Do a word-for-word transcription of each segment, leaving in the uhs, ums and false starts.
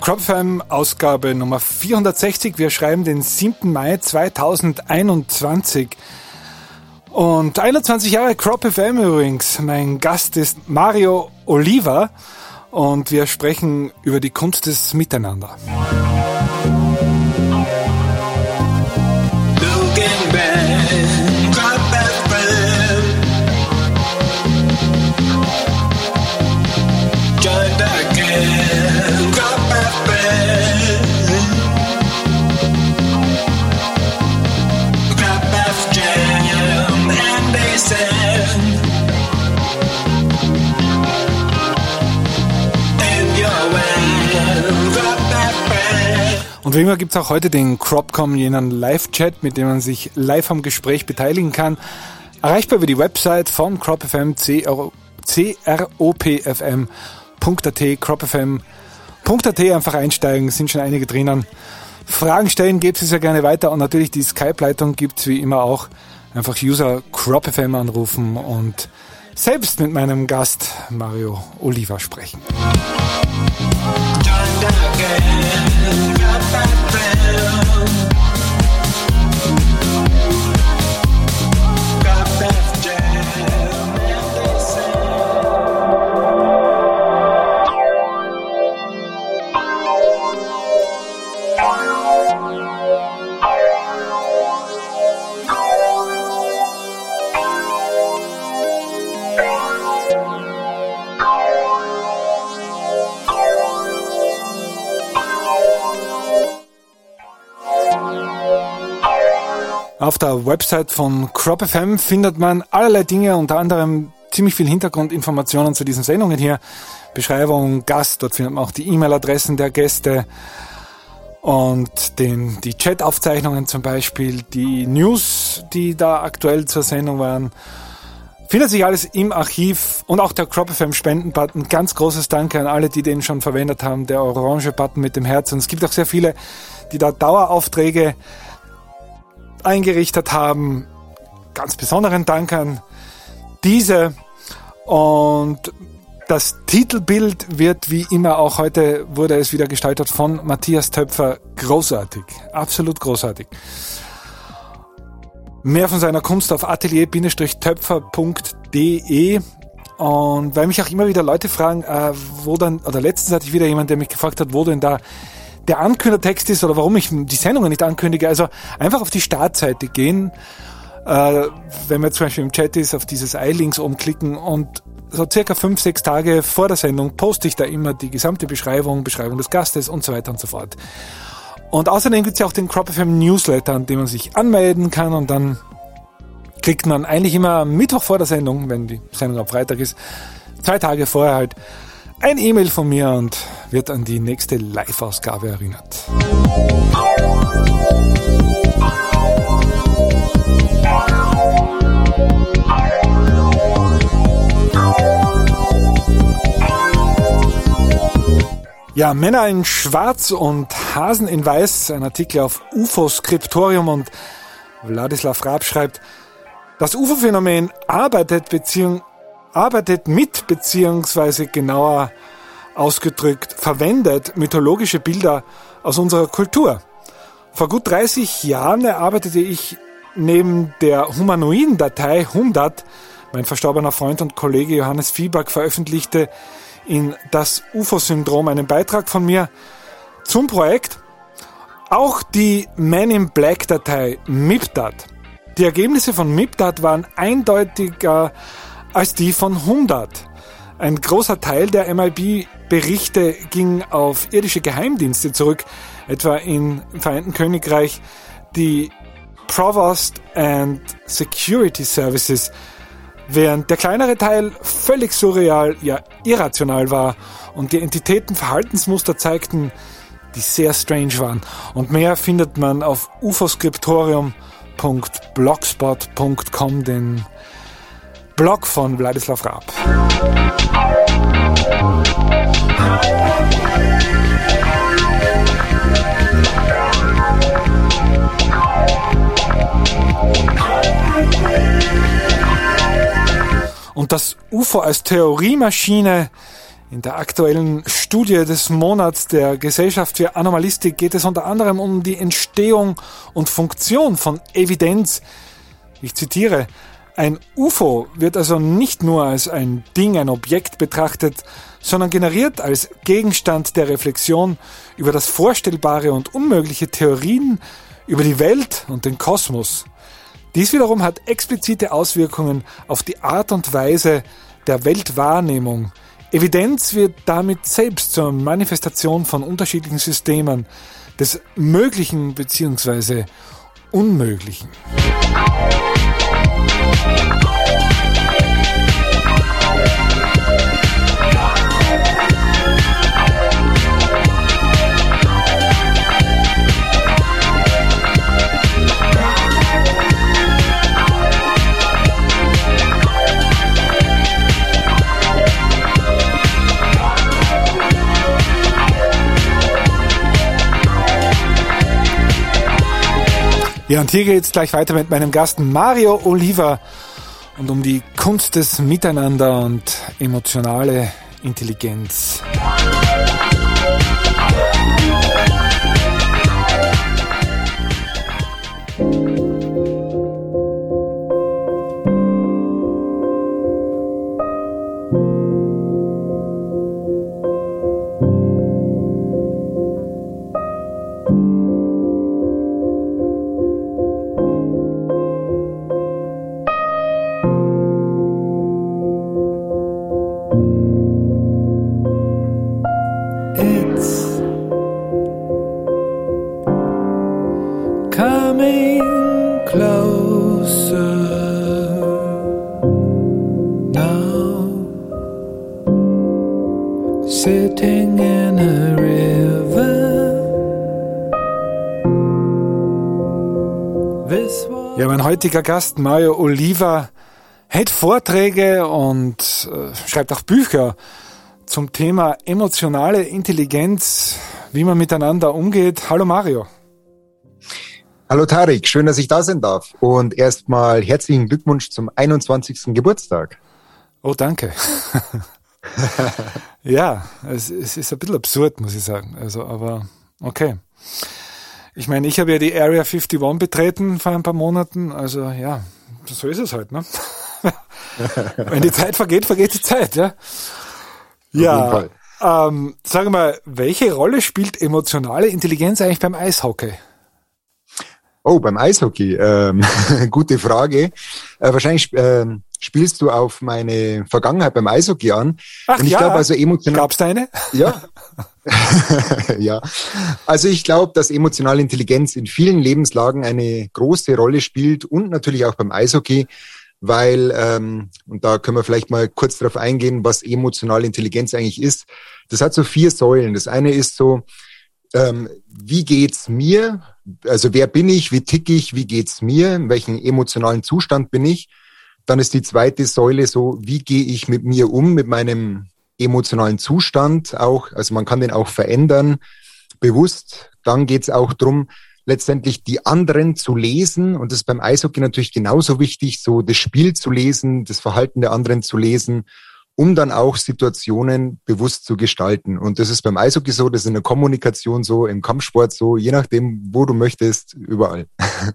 Crop F M Ausgabe Nummer vierhundertsechzig. Wir schreiben den siebten Mai zweitausendeinundzwanzig. Und einundzwanzig Jahre Crop F M übrigens. Mein Gast ist Mario Oliva und wir sprechen über die Kunst des Miteinander. Und wie immer gibt es auch heute den Cropcom, jenen Live-Chat, mit dem man sich live am Gespräch beteiligen kann. Erreichbar über die Website von Crop F M, c r o p f m punkt a t, crop f m punkt a t, einfach einsteigen, sind schon einige drinnen. Fragen stellen, gebt es ja gerne weiter und natürlich die Skype-Leitung gibt es wie immer auch. Einfach User Crop F M anrufen und selbst mit meinem Gast Mario Oliva sprechen. Auf der Website von Crop F M findet man allerlei Dinge, unter anderem ziemlich viel Hintergrundinformationen zu diesen Sendungen hier. Beschreibung, Gast, dort findet man auch die E-Mail-Adressen der Gäste und den, die Chat-Aufzeichnungen zum Beispiel, die News, die da aktuell zur Sendung waren. Findet sich alles im Archiv und auch der Crop F M Spenden-Button. Ganz großes Danke an alle, die den schon verwendet haben. Der orange Button mit dem Herz. Und es gibt auch sehr viele, die da Daueraufträge eingerichtet haben. Ganz besonderen Dank an diese. Und das Titelbild wird wie immer, auch heute wurde es wieder gestaltet von Matthias Töpfer. Großartig. Absolut großartig. Mehr von seiner Kunst auf atelier Töpfer punkt d e. Und weil mich auch immer wieder Leute fragen, äh, wo dann, oder letztens hatte ich wieder jemand, der mich gefragt hat, wo denn da der Ankündertext ist oder warum ich die Sendungen nicht ankündige. Also einfach auf die Startseite gehen, äh, wenn man zum Beispiel im Chat ist, auf dieses i-Links oben klicken und so circa fünf, sechs Tage vor der Sendung poste ich da immer die gesamte Beschreibung, Beschreibung des Gastes und so weiter und so fort. Und außerdem gibt es ja auch den Crop F M Newsletter, an dem man sich anmelden kann und dann kriegt man eigentlich immer am Mittwoch vor der Sendung, wenn die Sendung am Freitag ist, zwei Tage vorher halt ein E-Mail von mir und wird an die nächste Live-Ausgabe erinnert. Ja, Männer in Schwarz und Hasen in Weiß, ein Artikel auf U F O Skriptorium und Wladislaw Raab schreibt, das U F O-Phänomen arbeitet beziehungsweise arbeitet mit, beziehungsweise genauer ausgedrückt, verwendet mythologische Bilder aus unserer Kultur. Vor gut dreißig Jahren erarbeitete ich neben der humanoiden Datei Humdat, mein verstorbener Freund und Kollege Johannes Viehback veröffentlichte in Das U F O-Syndrom einen Beitrag von mir zum Projekt, auch die Man in Black Datei Mipdat. Die Ergebnisse von Mipdat waren eindeutiger als die von Humdat. Ein großer Teil der M I B-Berichte ging auf irdische Geheimdienste zurück, etwa im Vereinten Königreich die Provost and Security Services, während der kleinere Teil völlig surreal, ja irrational war und die Entitäten Verhaltensmuster zeigten, die sehr strange waren. Und mehr findet man auf ufoskriptorium punkt blogspot punkt com, den Blog von Wladislaw Raab. Und das U F O als Theoriemaschine In der aktuellen Studie des Monats der Gesellschaft für Anomalistik geht es unter anderem um die Entstehung und Funktion von Evidenz. Ich zitiere: Ein U F O wird also nicht nur als ein Ding, ein Objekt betrachtet, sondern generiert als Gegenstand der Reflexion über das Vorstellbare und unmögliche Theorien über die Welt und den Kosmos. Dies wiederum hat explizite Auswirkungen auf die Art und Weise der Weltwahrnehmung. Evidenz wird damit selbst zur Manifestation von unterschiedlichen Systemen des Möglichen bzw. Unmöglichen. Ja, und hier geht's gleich weiter mit meinem Gast Mario Oliva und um die Kunst des Miteinander und emotionale Intelligenz. Ja, mein heutiger Gast Mario Oliva hält Vorträge und äh, schreibt auch Bücher zum Thema emotionale Intelligenz, wie man miteinander umgeht. Hallo Mario. Hallo Tarek, schön, dass ich da sein darf. Und erstmal herzlichen Glückwunsch zum einundzwanzigsten Geburtstag. Oh, danke. Ja, es, es ist ein bisschen absurd, muss ich sagen. Also, aber okay. Ich meine, ich habe ja die Area einundfünfzig betreten vor ein paar Monaten. Also ja, so ist es halt, ne? Wenn die Zeit vergeht, vergeht die Zeit, ja. Ja, ähm, sag mal, welche Rolle spielt emotionale Intelligenz eigentlich beim Eishockey? Oh, beim Eishockey, ähm, gute Frage. Äh, wahrscheinlich äh, spielst du auf meine Vergangenheit beim Eishockey an. Ach Und ich ja, glaube, also emotional. Gab's da eine? Ja. Ja. Also ich glaube, dass emotionale Intelligenz in vielen Lebenslagen eine große Rolle spielt und natürlich auch beim Eishockey, weil, ähm, und da können wir vielleicht mal kurz darauf eingehen, was emotionale Intelligenz eigentlich ist. Das hat so vier Säulen. Das eine ist so, ähm, wie geht's mir? Also wer bin ich? Wie tick ich? Wie geht's mir? In welchem emotionalen Zustand bin ich? Dann ist die zweite Säule so, wie gehe ich mit mir um, mit meinem emotionalen Zustand auch. Also man kann den auch verändern, bewusst. Dann geht's auch drum, letztendlich die anderen zu lesen. Und das ist beim Eishockey natürlich genauso wichtig, so das Spiel zu lesen, das Verhalten der anderen zu lesen, um dann auch Situationen bewusst zu gestalten. Und das ist beim Eishockey so, das ist in der Kommunikation so, im Kampfsport so, je nachdem, wo du möchtest, überall.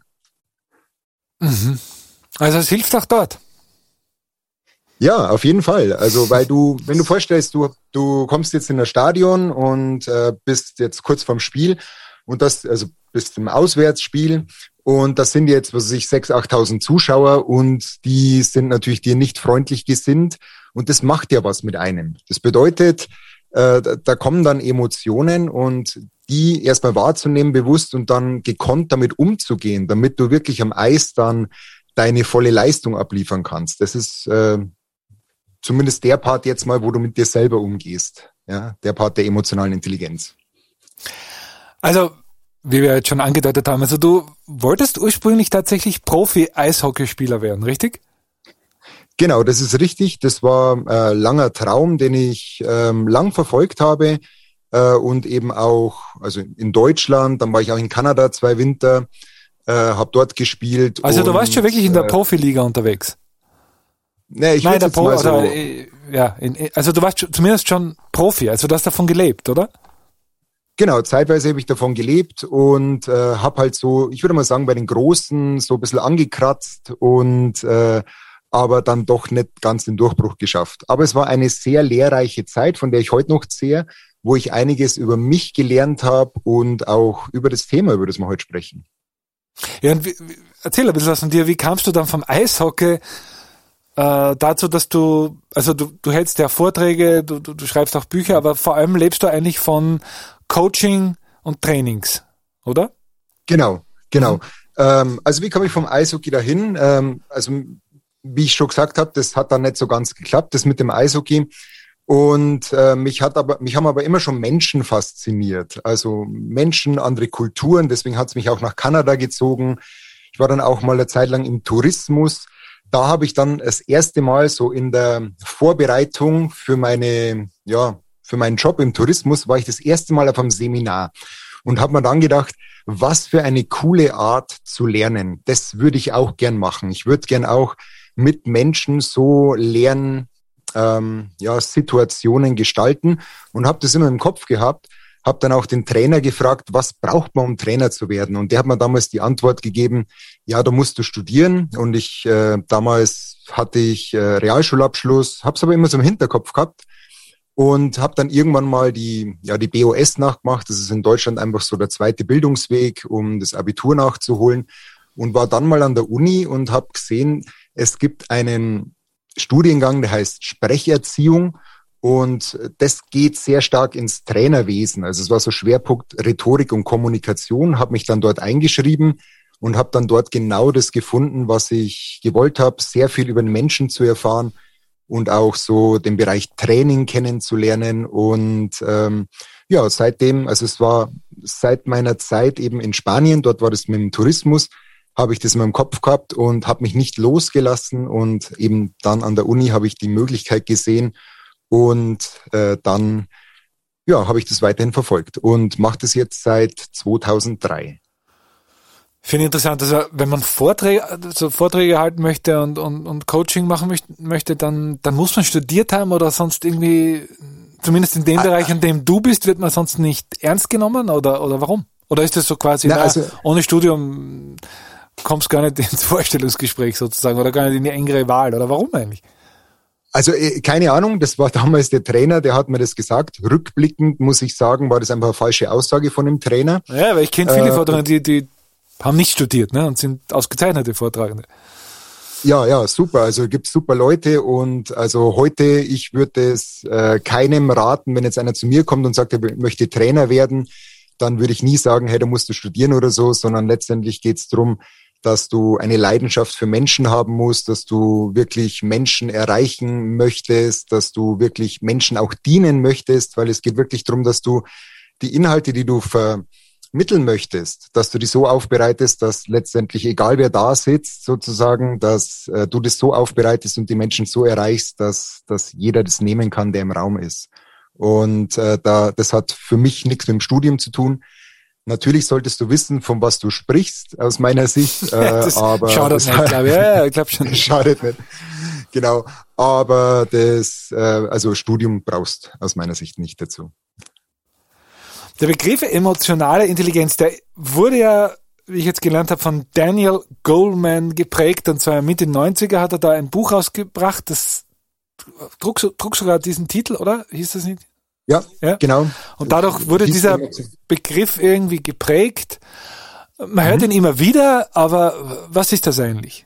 Mhm. Also es hilft auch dort. Ja, auf jeden Fall. Also weil du, wenn du vorstellst, du du kommst jetzt in das Stadion und äh, bist jetzt kurz vorm Spiel und das, also bist im Auswärtsspiel und das sind jetzt, was weiß ich, sechstausend, achttausend Zuschauer und die sind natürlich dir nicht freundlich gesinnt und das macht ja was mit einem. Das bedeutet, äh, da, da kommen dann Emotionen und die erstmal wahrzunehmen bewusst und dann gekonnt damit umzugehen, damit du wirklich am Eis dann deine volle Leistung abliefern kannst. Das ist äh, zumindest der Part jetzt mal, wo du mit dir selber umgehst. Ja, der Part der emotionalen Intelligenz. Also, wie wir jetzt schon angedeutet haben, also du wolltest ursprünglich tatsächlich Profi-Eishockeyspieler werden, richtig? Genau, das ist richtig. Das war ein äh, langer Traum, den ich ähm, lang verfolgt habe äh, und eben auch, also in Deutschland, dann war ich auch in Kanada zwei Winter, äh, habe dort gespielt. Also du und, warst schon wirklich in der äh, Profiliga unterwegs? Nee, ich Nein, der Pro, so, oder, ja, in, also du warst zumindest schon Profi, also du hast davon gelebt, oder? Genau, zeitweise habe ich davon gelebt und äh, habe halt so, ich würde mal sagen, bei den Großen so ein bisschen angekratzt und äh, aber dann doch nicht ganz den Durchbruch geschafft. Aber es war eine sehr lehrreiche Zeit, von der ich heute noch zehre, wo ich einiges über mich gelernt habe und auch über das Thema, über das wir heute sprechen. Ja, und wie, erzähl ein bisschen was von dir. Wie kamst du dann vom Eishockey äh, dazu, dass du, also du, du hältst ja Vorträge, du, du, du schreibst auch Bücher, aber vor allem lebst du eigentlich von Coaching und Trainings, oder? Genau, genau. Mhm. Ähm, also wie kam ich vom Eishockey dahin? Ähm, also wie ich schon gesagt habe, das hat dann nicht so ganz geklappt, das mit dem Eishockey. Und äh, mich hat aber, mich haben aber immer schon Menschen fasziniert. Also Menschen, andere Kulturen. Deswegen hat es mich auch nach Kanada gezogen. Ich war dann auch mal eine Zeit lang im Tourismus. Da habe ich dann das erste Mal so in der Vorbereitung für meine, ja, für meinen Job im Tourismus war ich das erste Mal auf einem Seminar und habe mir dann gedacht, was für eine coole Art zu lernen. Das würde ich auch gern machen. Ich würde gern auch mit Menschen so lernen, ähm, ja, Situationen gestalten und habe das immer im Kopf gehabt. Habe dann auch den Trainer gefragt, was braucht man, um Trainer zu werden? Und der hat mir damals die Antwort gegeben, ja, da musst du studieren. Und ich äh, damals hatte ich äh, Realschulabschluss, habe es aber immer so im Hinterkopf gehabt. Und habe dann irgendwann mal die, ja, die B O S nachgemacht. Das ist in Deutschland einfach so der zweite Bildungsweg, um das Abitur nachzuholen. Und war dann mal an der Uni und habe gesehen, es gibt einen Studiengang, der heißt Sprecherziehung. Und das geht sehr stark ins Trainerwesen. Also es war so Schwerpunkt Rhetorik und Kommunikation. Habe mich dann dort eingeschrieben und habe dann dort genau das gefunden, was ich gewollt habe, sehr viel über den Menschen zu erfahren. Und auch so den Bereich Training kennenzulernen. Und ähm, ja, seitdem, also es war seit meiner Zeit eben in Spanien, dort war das mit dem Tourismus, habe ich das in meinem Kopf gehabt und habe mich nicht losgelassen. Und eben dann an der Uni habe ich die Möglichkeit gesehen und äh, dann ja, habe ich das weiterhin verfolgt und mache das jetzt seit zweitausenddrei. Finde ich interessant, also wenn man Vorträge, also Vorträge halten möchte und, und, und Coaching machen möchte, dann, dann muss man studiert haben oder sonst irgendwie, zumindest in dem ah, Bereich, in dem du bist, wird man sonst nicht ernst genommen oder, oder warum? Oder ist das so quasi, na, na, also, ohne Studium kommst gar nicht ins Vorstellungsgespräch sozusagen oder gar nicht in die engere Wahl oder warum eigentlich? Also keine Ahnung, das war damals der Trainer, der hat mir das gesagt. Rückblickend muss ich sagen, war das einfach eine falsche Aussage von dem Trainer. Ja, weil ich kenne viele äh, Vortragende, die, die haben nicht studiert, ne, und sind ausgezeichnete Vortragende. Ja, ja, super. Also gibt's super Leute und also heute, ich würde es äh, keinem raten, wenn jetzt einer zu mir kommt und sagt, er möchte Trainer werden, dann würde ich nie sagen, hey, da musst du studieren oder so, sondern letztendlich geht's drum, dass du eine Leidenschaft für Menschen haben musst, dass du wirklich Menschen erreichen möchtest, dass du wirklich Menschen auch dienen möchtest, weil es geht wirklich drum, dass du die Inhalte, die du ver mitteln möchtest, dass du die so aufbereitest, dass letztendlich, egal wer da sitzt, sozusagen, dass äh, du das so aufbereitest und die Menschen so erreichst, dass, dass jeder das nehmen kann, der im Raum ist. Und äh, da, das hat für mich nichts mit dem Studium zu tun. Natürlich solltest du wissen, von was du sprichst, aus meiner Sicht. Äh, das aber schadet das nicht, glaube ich. Ja, ich glaube schon. Schadet nicht. Genau. Aber das, äh, also Studium brauchst aus meiner Sicht nicht dazu. Der Begriff emotionale Intelligenz, der wurde ja, wie ich jetzt gelernt habe, von Daniel Goleman geprägt, und zwar Mitte neunziger hat er da ein Buch rausgebracht, das trug, trug sogar diesen Titel, oder? Hieß das nicht? Ja, ja, genau. Und dadurch wurde dieser Begriff irgendwie geprägt. Man hört mhm. ihn immer wieder, aber was ist das eigentlich?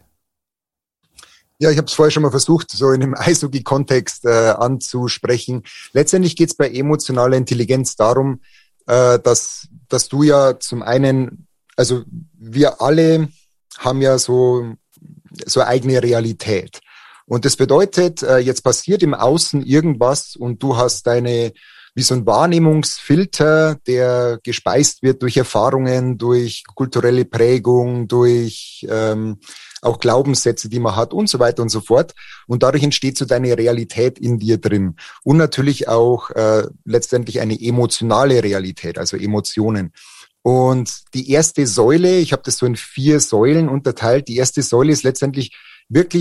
Ja, ich habe es vorher schon mal versucht, so in einem Eishockey-Kontext äh, anzusprechen. Letztendlich geht es bei emotionaler Intelligenz darum, äh, dass, dass du ja zum einen, also wir alle haben ja so, so eine eigene Realität. Und das bedeutet, äh, jetzt passiert im Außen irgendwas und du hast deine, wie so ein Wahrnehmungsfilter, der gespeist wird durch Erfahrungen, durch kulturelle Prägung, durch ähm, auch Glaubenssätze, die man hat und so weiter und so fort. Und dadurch entsteht so deine Realität in dir drin. Und natürlich auch äh, letztendlich eine emotionale Realität, also Emotionen. Und die erste Säule, ich habe das so in vier Säulen unterteilt, die erste Säule ist letztendlich wirklich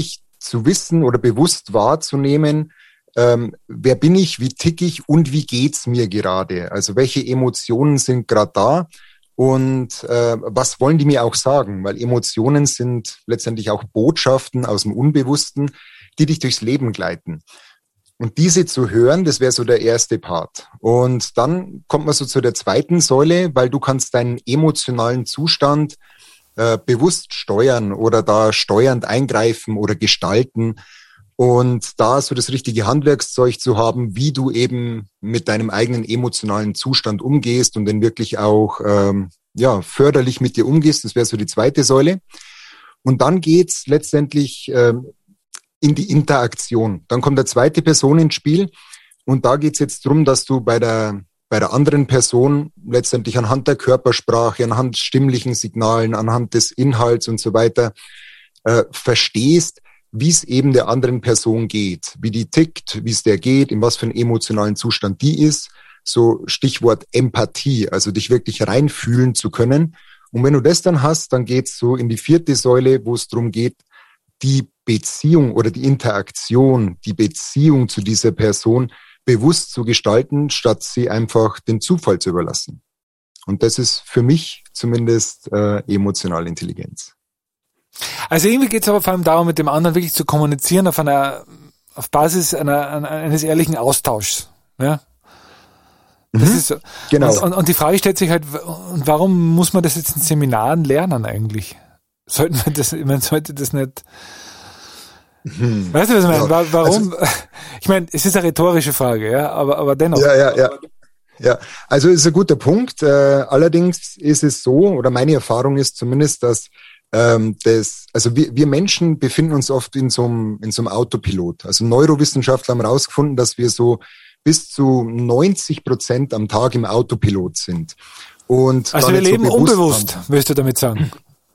zu wissen oder bewusst wahrzunehmen, ähm, wer bin ich, wie tick ich und wie geht's mir gerade? Also welche Emotionen sind gerade da und äh, was wollen die mir auch sagen? Weil Emotionen sind letztendlich auch Botschaften aus dem Unbewussten, die dich durchs Leben gleiten. Und diese zu hören, das wäre so der erste Part. Und dann kommt man so zu der zweiten Säule, weil du kannst deinen emotionalen Zustand äh, bewusst steuern oder da steuernd eingreifen oder gestalten. Und da so das richtige Handwerkszeug zu haben, wie du eben mit deinem eigenen emotionalen Zustand umgehst und den wirklich auch ähm, ja förderlich mit dir umgehst, das wäre so die zweite Säule. Und dann geht's letztendlich ähm, in die Interaktion. Dann kommt eine zweite Person ins Spiel und da geht's jetzt drum, dass du bei der bei der anderen Person letztendlich anhand der Körpersprache, anhand stimmlichen Signalen, anhand des Inhalts und so weiter äh, verstehst, wie es eben der anderen Person geht, wie die tickt, wie es der geht, in was für einen emotionalen Zustand die ist. So Stichwort Empathie, also dich wirklich reinfühlen zu können. Und wenn du das dann hast, dann geht's so in die vierte Säule, wo es darum geht, die Beziehung oder die Interaktion, die Beziehung zu dieser Person bewusst zu gestalten, statt sie einfach den Zufall zu überlassen. Und das ist für mich zumindest äh, emotionale Intelligenz. Also irgendwie geht es aber vor allem darum, mit dem anderen wirklich zu kommunizieren auf einer, auf Basis einer, eines ehrlichen Austauschs. Ja? Das mhm, ist so. Genau. Und, und, und die Frage stellt sich halt, warum muss man das jetzt in Seminaren lernen eigentlich? Sollten wir das, ich meine, sollte das nicht, hm. Weißt du, was ich meine? Ja. Warum? Also, ich meine, es ist eine rhetorische Frage, ja, aber, aber dennoch. Ja, ja, ja. Ja, also ist ein guter Punkt. Äh, allerdings ist es so, oder meine Erfahrung ist zumindest, dass ähm, das, also wir, wir Menschen befinden uns oft in so einem, in so einem Autopilot. Also Neurowissenschaftler haben herausgefunden, dass wir so bis zu neunzig Prozent am Tag im Autopilot sind. Und also wir leben so unbewusst, haben. Willst du damit sagen?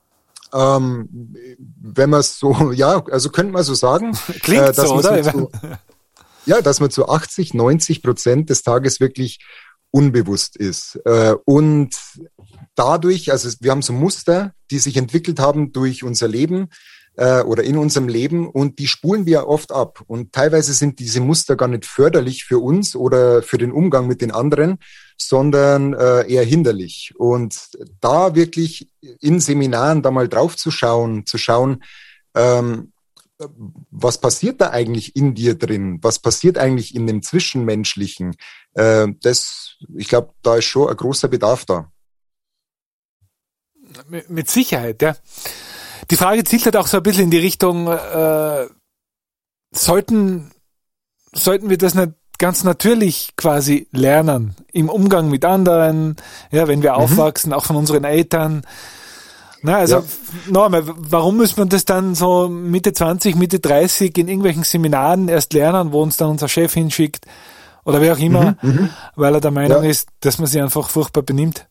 Ähm, wenn man es so, ja, also könnte man so sagen. Klingt äh, dass so, oder? So zu, ja, dass man zu achtzig, neunzig Prozent des Tages wirklich unbewusst ist. Äh, und dadurch, also wir haben so Muster, die sich entwickelt haben durch unser Leben äh, oder in unserem Leben und die spulen wir oft ab. Und teilweise sind diese Muster gar nicht förderlich für uns oder für den Umgang mit den anderen, sondern äh, eher hinderlich. Und da wirklich in Seminaren da mal drauf zu schauen, zu schauen, ähm, was passiert da eigentlich in dir drin? Was passiert eigentlich in dem Zwischenmenschlichen? Äh, das, ich glaube, da ist schon ein großer Bedarf da. Mit Sicherheit, ja. Die Frage zielt halt auch so ein bisschen in die Richtung, äh, sollten, sollten wir das nicht ganz natürlich quasi lernen, im Umgang mit anderen, ja, wenn wir mhm. aufwachsen, auch von unseren Eltern. Na, also, ja. nochmal, warum muss man das dann so Mitte zwanzig, Mitte dreißig in irgendwelchen Seminaren erst lernen, wo uns dann unser Chef hinschickt oder wer auch immer, mhm, weil er der Meinung ja. ist, dass man sich einfach furchtbar benimmt?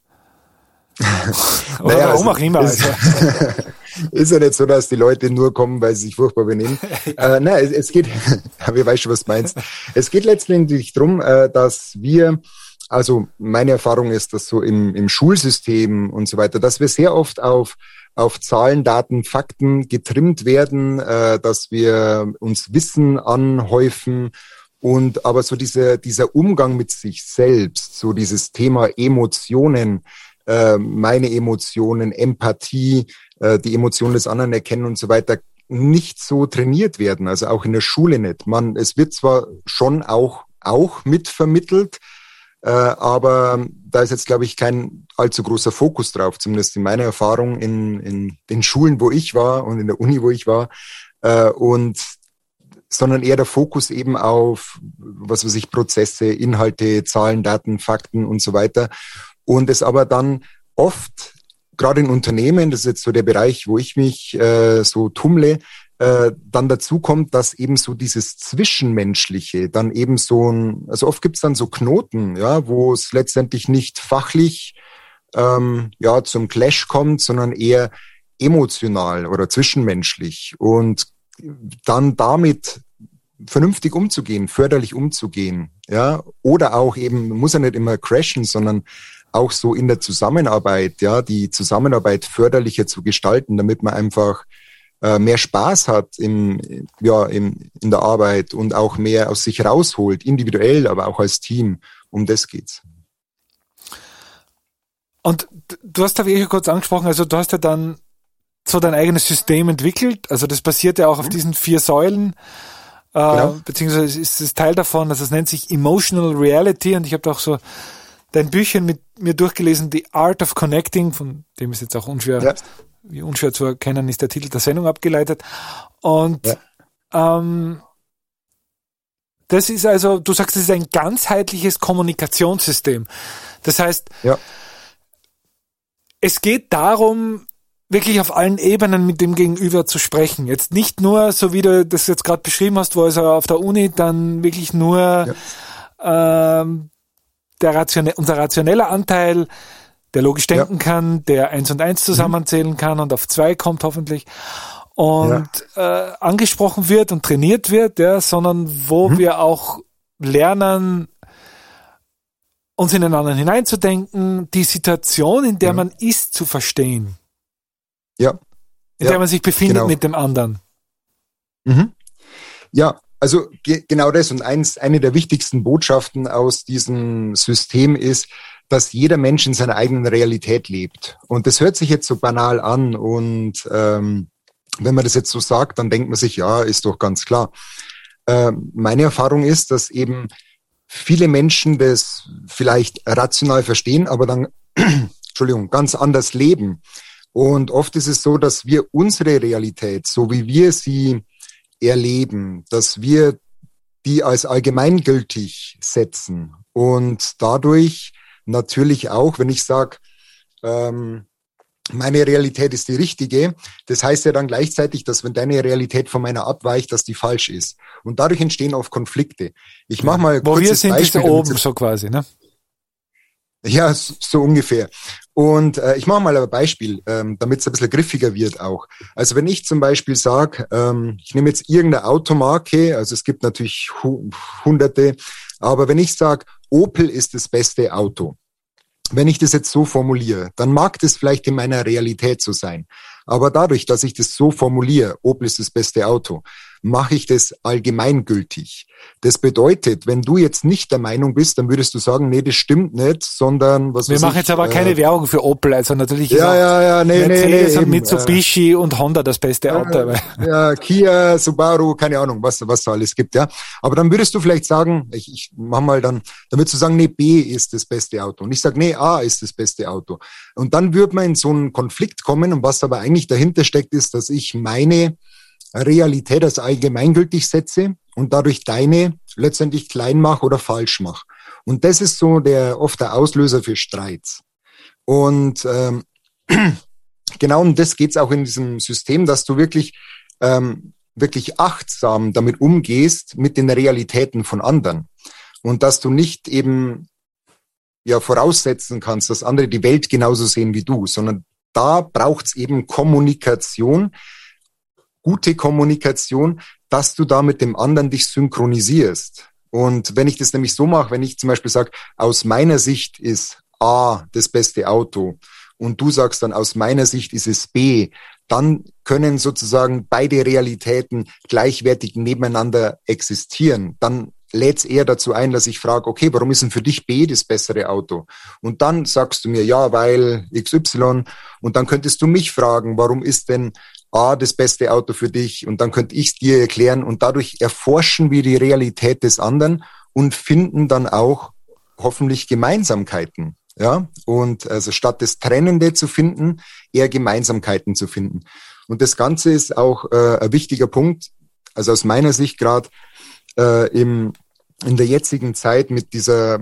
Oder naja, warum also, auch immer. Ist, also. Ist ja nicht so, dass die Leute nur kommen, weil sie sich furchtbar benehmen. ja. äh, nein, es, es geht, wir weißt schon, was du meinst. Es geht letztendlich darum, äh, dass wir, also meine Erfahrung ist, dass so im, im Schulsystem und so weiter, dass wir sehr oft auf, auf Zahlen, Daten, Fakten getrimmt werden, äh, dass wir uns Wissen anhäufen und aber so diese, dieser Umgang mit sich selbst, so dieses Thema Emotionen, äh, meine Emotionen, Empathie, äh, die Emotionen des anderen erkennen und so weiter, nicht so trainiert werden, also auch in der Schule nicht. Man, es wird zwar schon auch, auch mitvermittelt, Äh, aber da ist jetzt, glaube ich, kein allzu großer Fokus drauf, zumindest in meiner Erfahrung in, in den Schulen, wo ich war und in der Uni, wo ich war, äh, und sondern eher der Fokus eben auf, was weiß ich, Prozesse, Inhalte, Zahlen, Daten, Fakten und so weiter. Und es aber dann oft, gerade in Unternehmen, das ist jetzt so der Bereich, wo ich mich äh, so tummle, Äh, dann dazu kommt, dass eben so dieses Zwischenmenschliche dann eben so ein, also oft gibt's dann so Knoten, ja, wo es letztendlich nicht fachlich ähm, ja zum Clash kommt, sondern eher emotional oder zwischenmenschlich und dann damit vernünftig umzugehen, förderlich umzugehen, ja, oder auch eben, muss ja nicht immer crashen, sondern auch so in der Zusammenarbeit, ja, die Zusammenarbeit förderlicher zu gestalten, damit man einfach äh, mehr Spaß hat im, ja, im, in der Arbeit und auch mehr aus sich rausholt, individuell, aber auch als Team. Um das geht's. Und du hast da wirklich kurz angesprochen, also du hast ja dann so dein eigenes System entwickelt, also das basiert ja auch auf diesen vier Säulen, äh, genau. beziehungsweise ist es Teil davon, also es nennt sich Emotional Reality, und ich habe da auch so dein Büchchen mit mir durchgelesen, The Art of Connecting, von dem ist jetzt auch unschwer, ja. wie unschwer zu erkennen ist der Titel der Sendung abgeleitet, und ja. ähm, das ist also, du sagst, das ist ein ganzheitliches Kommunikationssystem, das heißt, ja. es geht darum, wirklich auf allen Ebenen mit dem Gegenüber zu sprechen. Jetzt nicht nur, so wie du das jetzt gerade beschrieben hast, wo also auf der Uni dann wirklich nur ja. ähm, der ratione- unser rationeller Anteil, der logisch denken ja. kann, der eins und eins zusammenzählen mhm. kann und auf zwei kommt hoffentlich und ja. äh, angesprochen wird und trainiert wird, ja, sondern wo mhm. wir auch lernen, uns in den anderen hineinzudenken, die Situation, in der ja. man ist, zu verstehen. Ja. In ja. der man sich befindet genau. mit dem anderen. Mhm. Ja, also ge- genau das. Und eins, eine der wichtigsten Botschaften aus diesem System ist, dass jeder Mensch in seiner eigenen Realität lebt. Und das hört sich jetzt so banal an. Und ähm, wenn man das jetzt so sagt, dann denkt man sich, ja, ist doch ganz klar. Ähm, meine Erfahrung ist, dass eben viele Menschen das vielleicht rational verstehen, aber dann, Entschuldigung, ganz anders leben. Und oft ist es so, dass wir unsere Realität, so wie wir sie erleben, dass wir die als allgemeingültig setzen. Und dadurch natürlich auch, wenn ich sage, ähm, meine Realität ist die richtige, das heißt ja dann gleichzeitig, dass wenn deine Realität von meiner abweicht, dass die falsch ist. Und dadurch entstehen oft Konflikte. Ich mache mal Wo wir sind, Beispiel, ist da oben so quasi, ne? Ja, so, so ungefähr. Und äh, ich mache mal ein Beispiel, ähm, damit es ein bisschen griffiger wird auch. Also wenn ich zum Beispiel sage, ähm, ich nehme jetzt irgendeine Automarke, also es gibt natürlich hu- hunderte, aber wenn ich sage, Opel ist das beste Auto, wenn ich das jetzt so formuliere, dann mag das vielleicht in meiner Realität so sein. Aber dadurch, dass ich das so formuliere, Opel ist das beste Auto, mache ich das allgemeingültig. Das bedeutet, wenn du jetzt nicht der Meinung bist, dann würdest du sagen, nee, das stimmt nicht, sondern was Wir weiß machen ich, jetzt aber äh, keine Werbung für Opel, also natürlich ist ja, auch ja, ja, nee, Mercedes nee, nee, und eben, Mitsubishi äh, und Honda das beste Auto. Äh, ja, Kia, Subaru, keine Ahnung, was was da alles gibt, ja. Aber dann würdest du vielleicht sagen, ich, ich mach mal dann, dann würdest du sagen, nee, B ist das beste Auto. Und ich sage, nee, A ist das beste Auto. Und dann würde man in so einen Konflikt kommen, und was aber eigentlich dahinter steckt, ist, dass ich meine Realität als allgemeingültig setze und dadurch deine letztendlich klein mache oder falsch mache. Und das ist so der oft der Auslöser für Streits. Und ähm, genau um das geht's auch in diesem System, dass du wirklich ähm, wirklich achtsam damit umgehst mit den Realitäten von anderen und dass du nicht eben ja voraussetzen kannst, dass andere die Welt genauso sehen wie du, sondern da braucht's eben Kommunikation, gute Kommunikation, dass du da mit dem anderen dich synchronisierst. Und wenn ich das nämlich so mache, wenn ich zum Beispiel sage, aus meiner Sicht ist A das beste Auto und du sagst dann, aus meiner Sicht ist es B, dann können sozusagen beide Realitäten gleichwertig nebeneinander existieren. Dann lädt es eher dazu ein, dass ich frage, okay, warum ist denn für dich B das bessere Auto? Und dann sagst du mir, ja, weil X Y. Und dann könntest du mich fragen, warum ist denn A das beste Auto für dich? Und dann könnte ich es dir erklären. Und dadurch erforschen wir die Realität des anderen und finden dann auch hoffentlich Gemeinsamkeiten. Ja, und also statt das Trennende zu finden, eher Gemeinsamkeiten zu finden. Und das Ganze ist auch äh, ein wichtiger Punkt, also aus meiner Sicht gerade äh, im in der jetzigen Zeit mit dieser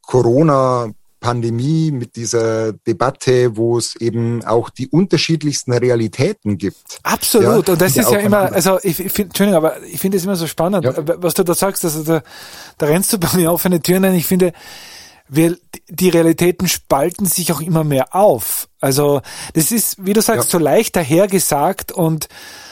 Corona-Pandemie, mit dieser Debatte, wo es eben auch die unterschiedlichsten Realitäten gibt. Absolut. Ja, und das ist ja immer, also ich, ich finde, Entschuldigung, aber ich finde es immer so spannend, ja. was du da sagst, also da, da rennst du bei mir offene Türen ein. Ich finde, wir, die Realitäten spalten sich auch immer mehr auf. Also das ist, wie du sagst, ja. so leicht dahergesagt und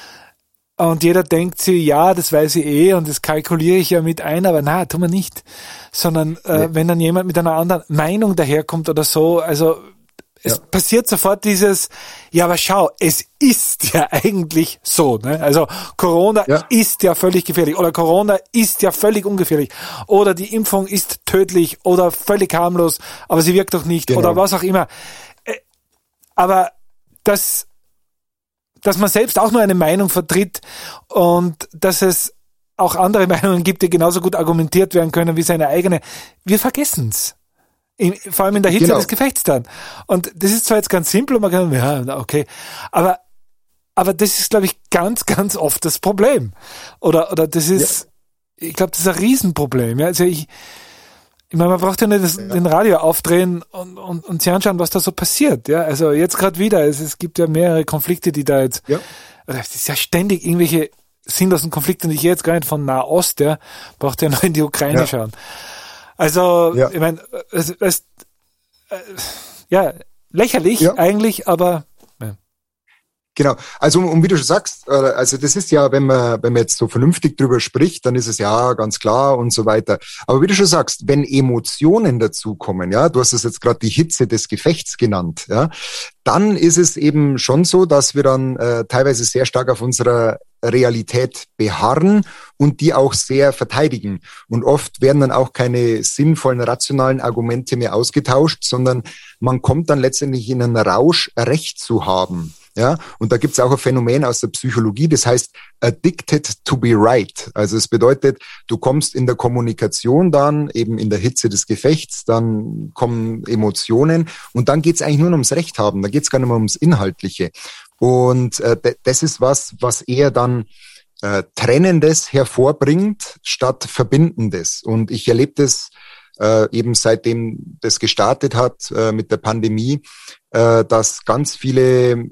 und jeder denkt sich, ja, das weiß ich eh und das kalkuliere ich ja mit ein, aber na, tun wir nicht. Sondern äh, ja. wenn dann jemand mit einer anderen Meinung daherkommt oder so, also es ja. passiert sofort dieses, ja, aber schau, es ist ja eigentlich so, ne? Also Corona ja. ist ja völlig gefährlich oder Corona ist ja völlig ungefährlich oder die Impfung ist tödlich oder völlig harmlos, aber sie wirkt doch nicht genau. oder was auch immer. Aber das, dass man selbst auch nur eine Meinung vertritt und dass es auch andere Meinungen gibt, die genauso gut argumentiert werden können wie seine eigene, wir vergessen's. In, vor allem in der Hitze genau. des Gefechts dann. Und das ist zwar jetzt ganz simpel und man kann, ja, okay, aber, aber das ist, glaube ich, ganz, ganz oft das Problem. Oder, oder das ist, ja. ich glaube, das ist ein Riesenproblem. Ja, also ich, ich meine, man braucht ja nicht das, ja. den Radio aufdrehen und, und, und sich anschauen, was da so passiert. Ja, also jetzt gerade wieder, es, es gibt ja mehrere Konflikte, die da jetzt, ja. oder es ist ja ständig irgendwelche sinnlosen Konflikte und ich gehe jetzt gar nicht von Nahost, ja, braucht ja noch in die Ukraine ja. schauen. Also, ja. ich meine, es, es, äh, ja, lächerlich ja. eigentlich, aber ja. Genau, also um, um wie du schon sagst, äh, also das ist ja, wenn man wenn man jetzt so vernünftig drüber spricht, dann ist es ja ganz klar und so weiter. Aber wie du schon sagst, wenn Emotionen dazukommen, ja, du hast es jetzt gerade die Hitze des Gefechts genannt, ja, dann ist es eben schon so, dass wir dann äh, teilweise sehr stark auf unserer Realität beharren und die auch sehr verteidigen. Und oft werden dann auch keine sinnvollen, rationalen Argumente mehr ausgetauscht, sondern man kommt dann letztendlich in einen Rausch, Recht zu haben. Ja, und da gibt's auch ein Phänomen aus der Psychologie, das heißt addicted to be right. Also es bedeutet, du kommst in der Kommunikation dann, eben in der Hitze des Gefechts, dann kommen Emotionen und dann geht's eigentlich nur ums Recht haben, da geht's gar nicht mehr ums Inhaltliche. Und äh, das ist was, was eher dann äh, Trennendes hervorbringt, statt Verbindendes. Und ich erlebe das äh, eben seitdem das gestartet hat äh, mit der Pandemie, äh, dass ganz viele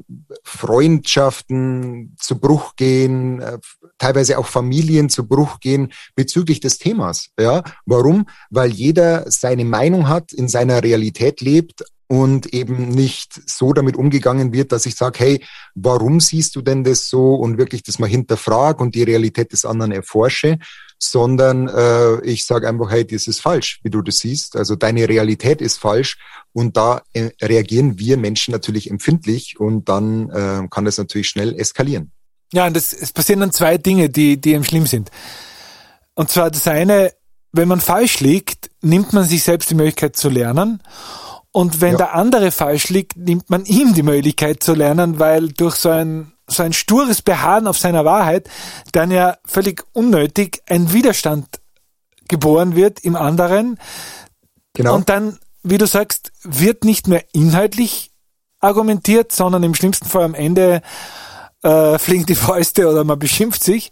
Freundschaften zu Bruch gehen, äh, teilweise auch Familien zu Bruch gehen bezüglich des Themas. Ja, warum? Weil jeder seine Meinung hat, in seiner Realität lebt und eben nicht so damit umgegangen wird, dass ich sage, hey, warum siehst du denn das so und wirklich das mal hinterfrage und die Realität des anderen erforsche, sondern äh, ich sage einfach, hey, das ist falsch, wie du das siehst. Also deine Realität ist falsch und da äh, reagieren wir Menschen natürlich empfindlich und dann äh, kann das natürlich schnell eskalieren. Ja, und das, es passieren dann zwei Dinge, die, die eben schlimm sind. Und zwar das eine, wenn man falsch liegt, nimmt man sich selbst die Möglichkeit zu lernen. Und wenn ja. der andere falsch liegt, nimmt man ihm die Möglichkeit zu lernen, weil durch so ein, so ein stures Beharren auf seiner Wahrheit dann ja völlig unnötig ein Widerstand geboren wird im anderen. Genau. Und dann, wie du sagst, wird nicht mehr inhaltlich argumentiert, sondern im schlimmsten Fall am Ende äh, fliegen die Fäuste oder man beschimpft sich.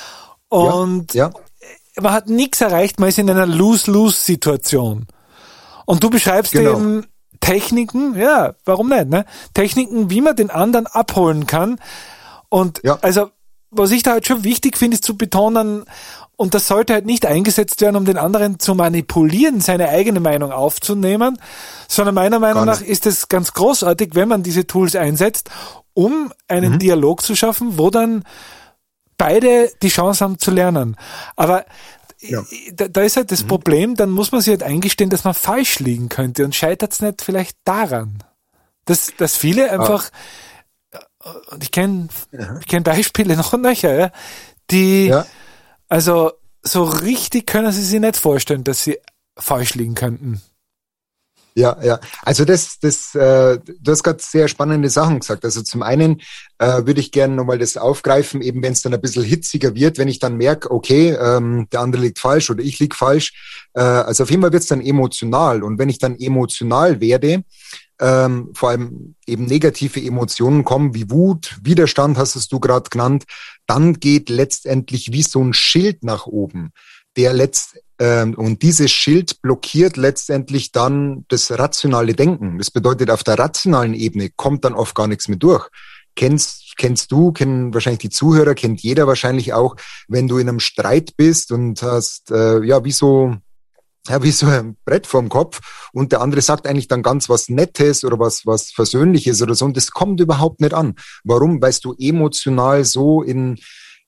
Und ja. Ja. man hat nichts erreicht, man ist in einer Lose-Lose-Situation. Und du beschreibst genau. eben Techniken, ja, warum nicht, ne? Techniken, wie man den anderen abholen kann. Und ja. also, was ich da halt schon wichtig finde, ist zu betonen, und das sollte halt nicht eingesetzt werden, um den anderen zu manipulieren, seine eigene Meinung aufzunehmen, sondern meiner Meinung nach ist es ganz großartig, wenn man diese Tools einsetzt, um einen mhm. Dialog zu schaffen, wo dann beide die Chance haben zu lernen. Aber Ja. Da, da ist halt das mhm. Problem, dann muss man sich halt eingestehen, dass man falsch liegen könnte und scheitert es nicht vielleicht daran, dass, dass viele einfach, ah. und ich kenne ja. ich kenn Beispiele noch und nöcher, ja, die, ja. also so richtig können sie sich nicht vorstellen, dass sie falsch liegen könnten. Ja, ja. Also das, das, äh, du hast gerade sehr spannende Sachen gesagt. Also zum einen äh, würde ich gerne nochmal das aufgreifen, eben wenn es dann ein bisschen hitziger wird, wenn ich dann merke, okay, ähm, der andere liegt falsch oder ich lieg falsch. Äh, also auf jeden Fall wird es dann emotional. Und wenn ich dann emotional werde, ähm, vor allem eben negative Emotionen kommen, wie Wut, Widerstand, hast es du gerade genannt, dann geht letztendlich wie so ein Schild nach oben, der letzt ähm, und dieses Schild blockiert letztendlich dann das rationale Denken. Das bedeutet, auf der rationalen Ebene kommt dann oft gar nichts mehr durch. Kennst, kennst du, kennen wahrscheinlich die Zuhörer, kennt jeder wahrscheinlich auch, wenn du in einem Streit bist und hast, äh, ja, wie so, ja, wie so ein Brett vorm Kopf und der andere sagt eigentlich dann ganz was Nettes oder was, was Versöhnliches oder so und das kommt überhaupt nicht an. Warum? Weil du emotional so in,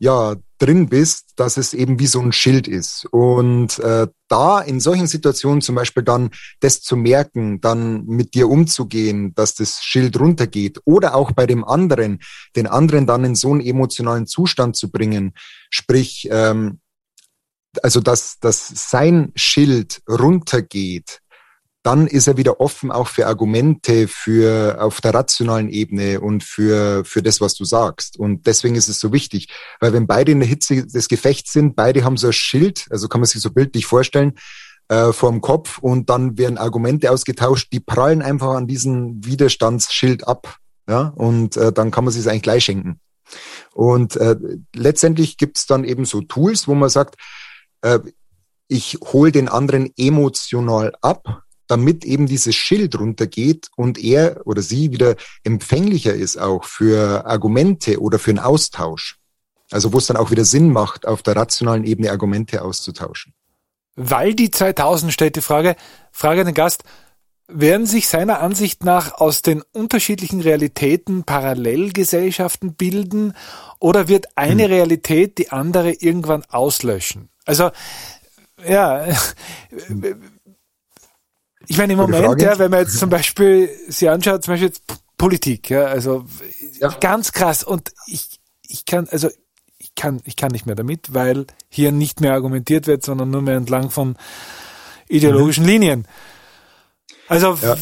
ja, drin bist, dass es eben wie so ein Schild ist. Und äh, da in solchen Situationen zum Beispiel dann das zu merken, dann mit dir umzugehen, dass das Schild runtergeht oder auch bei dem anderen, den anderen dann in so einen emotionalen Zustand zu bringen, sprich, ähm, also dass, dass sein Schild runtergeht, dann ist er wieder offen auch für Argumente, für auf der rationalen Ebene und für für das, was du sagst. Und deswegen ist es so wichtig, weil wenn beide in der Hitze des Gefechts sind, beide haben so ein Schild, also kann man sich so bildlich vorstellen, äh, vorm Kopf und dann werden Argumente ausgetauscht, die prallen einfach an diesen Widerstandsschild ab, ja, und äh, dann kann man sich eigentlich gleich schenken. Und äh, letztendlich gibt's dann eben so Tools, wo man sagt, äh, ich hole den anderen emotional ab, damit eben dieses Schild runtergeht und er oder sie wieder empfänglicher ist auch für Argumente oder für einen Austausch. Also wo es dann auch wieder Sinn macht, auf der rationalen Ebene Argumente auszutauschen. Weil die zweitausend stellt die Frage, Frage an den Gast, werden sich seiner Ansicht nach aus den unterschiedlichen Realitäten Parallelgesellschaften bilden oder wird eine hm. Realität die andere irgendwann auslöschen? Also, ja... Ich meine, im Moment, ja, wenn man jetzt zum Beispiel sich anschaut, zum Beispiel jetzt Politik, ja, also ja. ganz krass. Und ich, ich kann, also ich kann, ich kann nicht mehr damit, weil hier nicht mehr argumentiert wird, sondern nur mehr entlang von ideologischen mhm. Linien. Also, ja.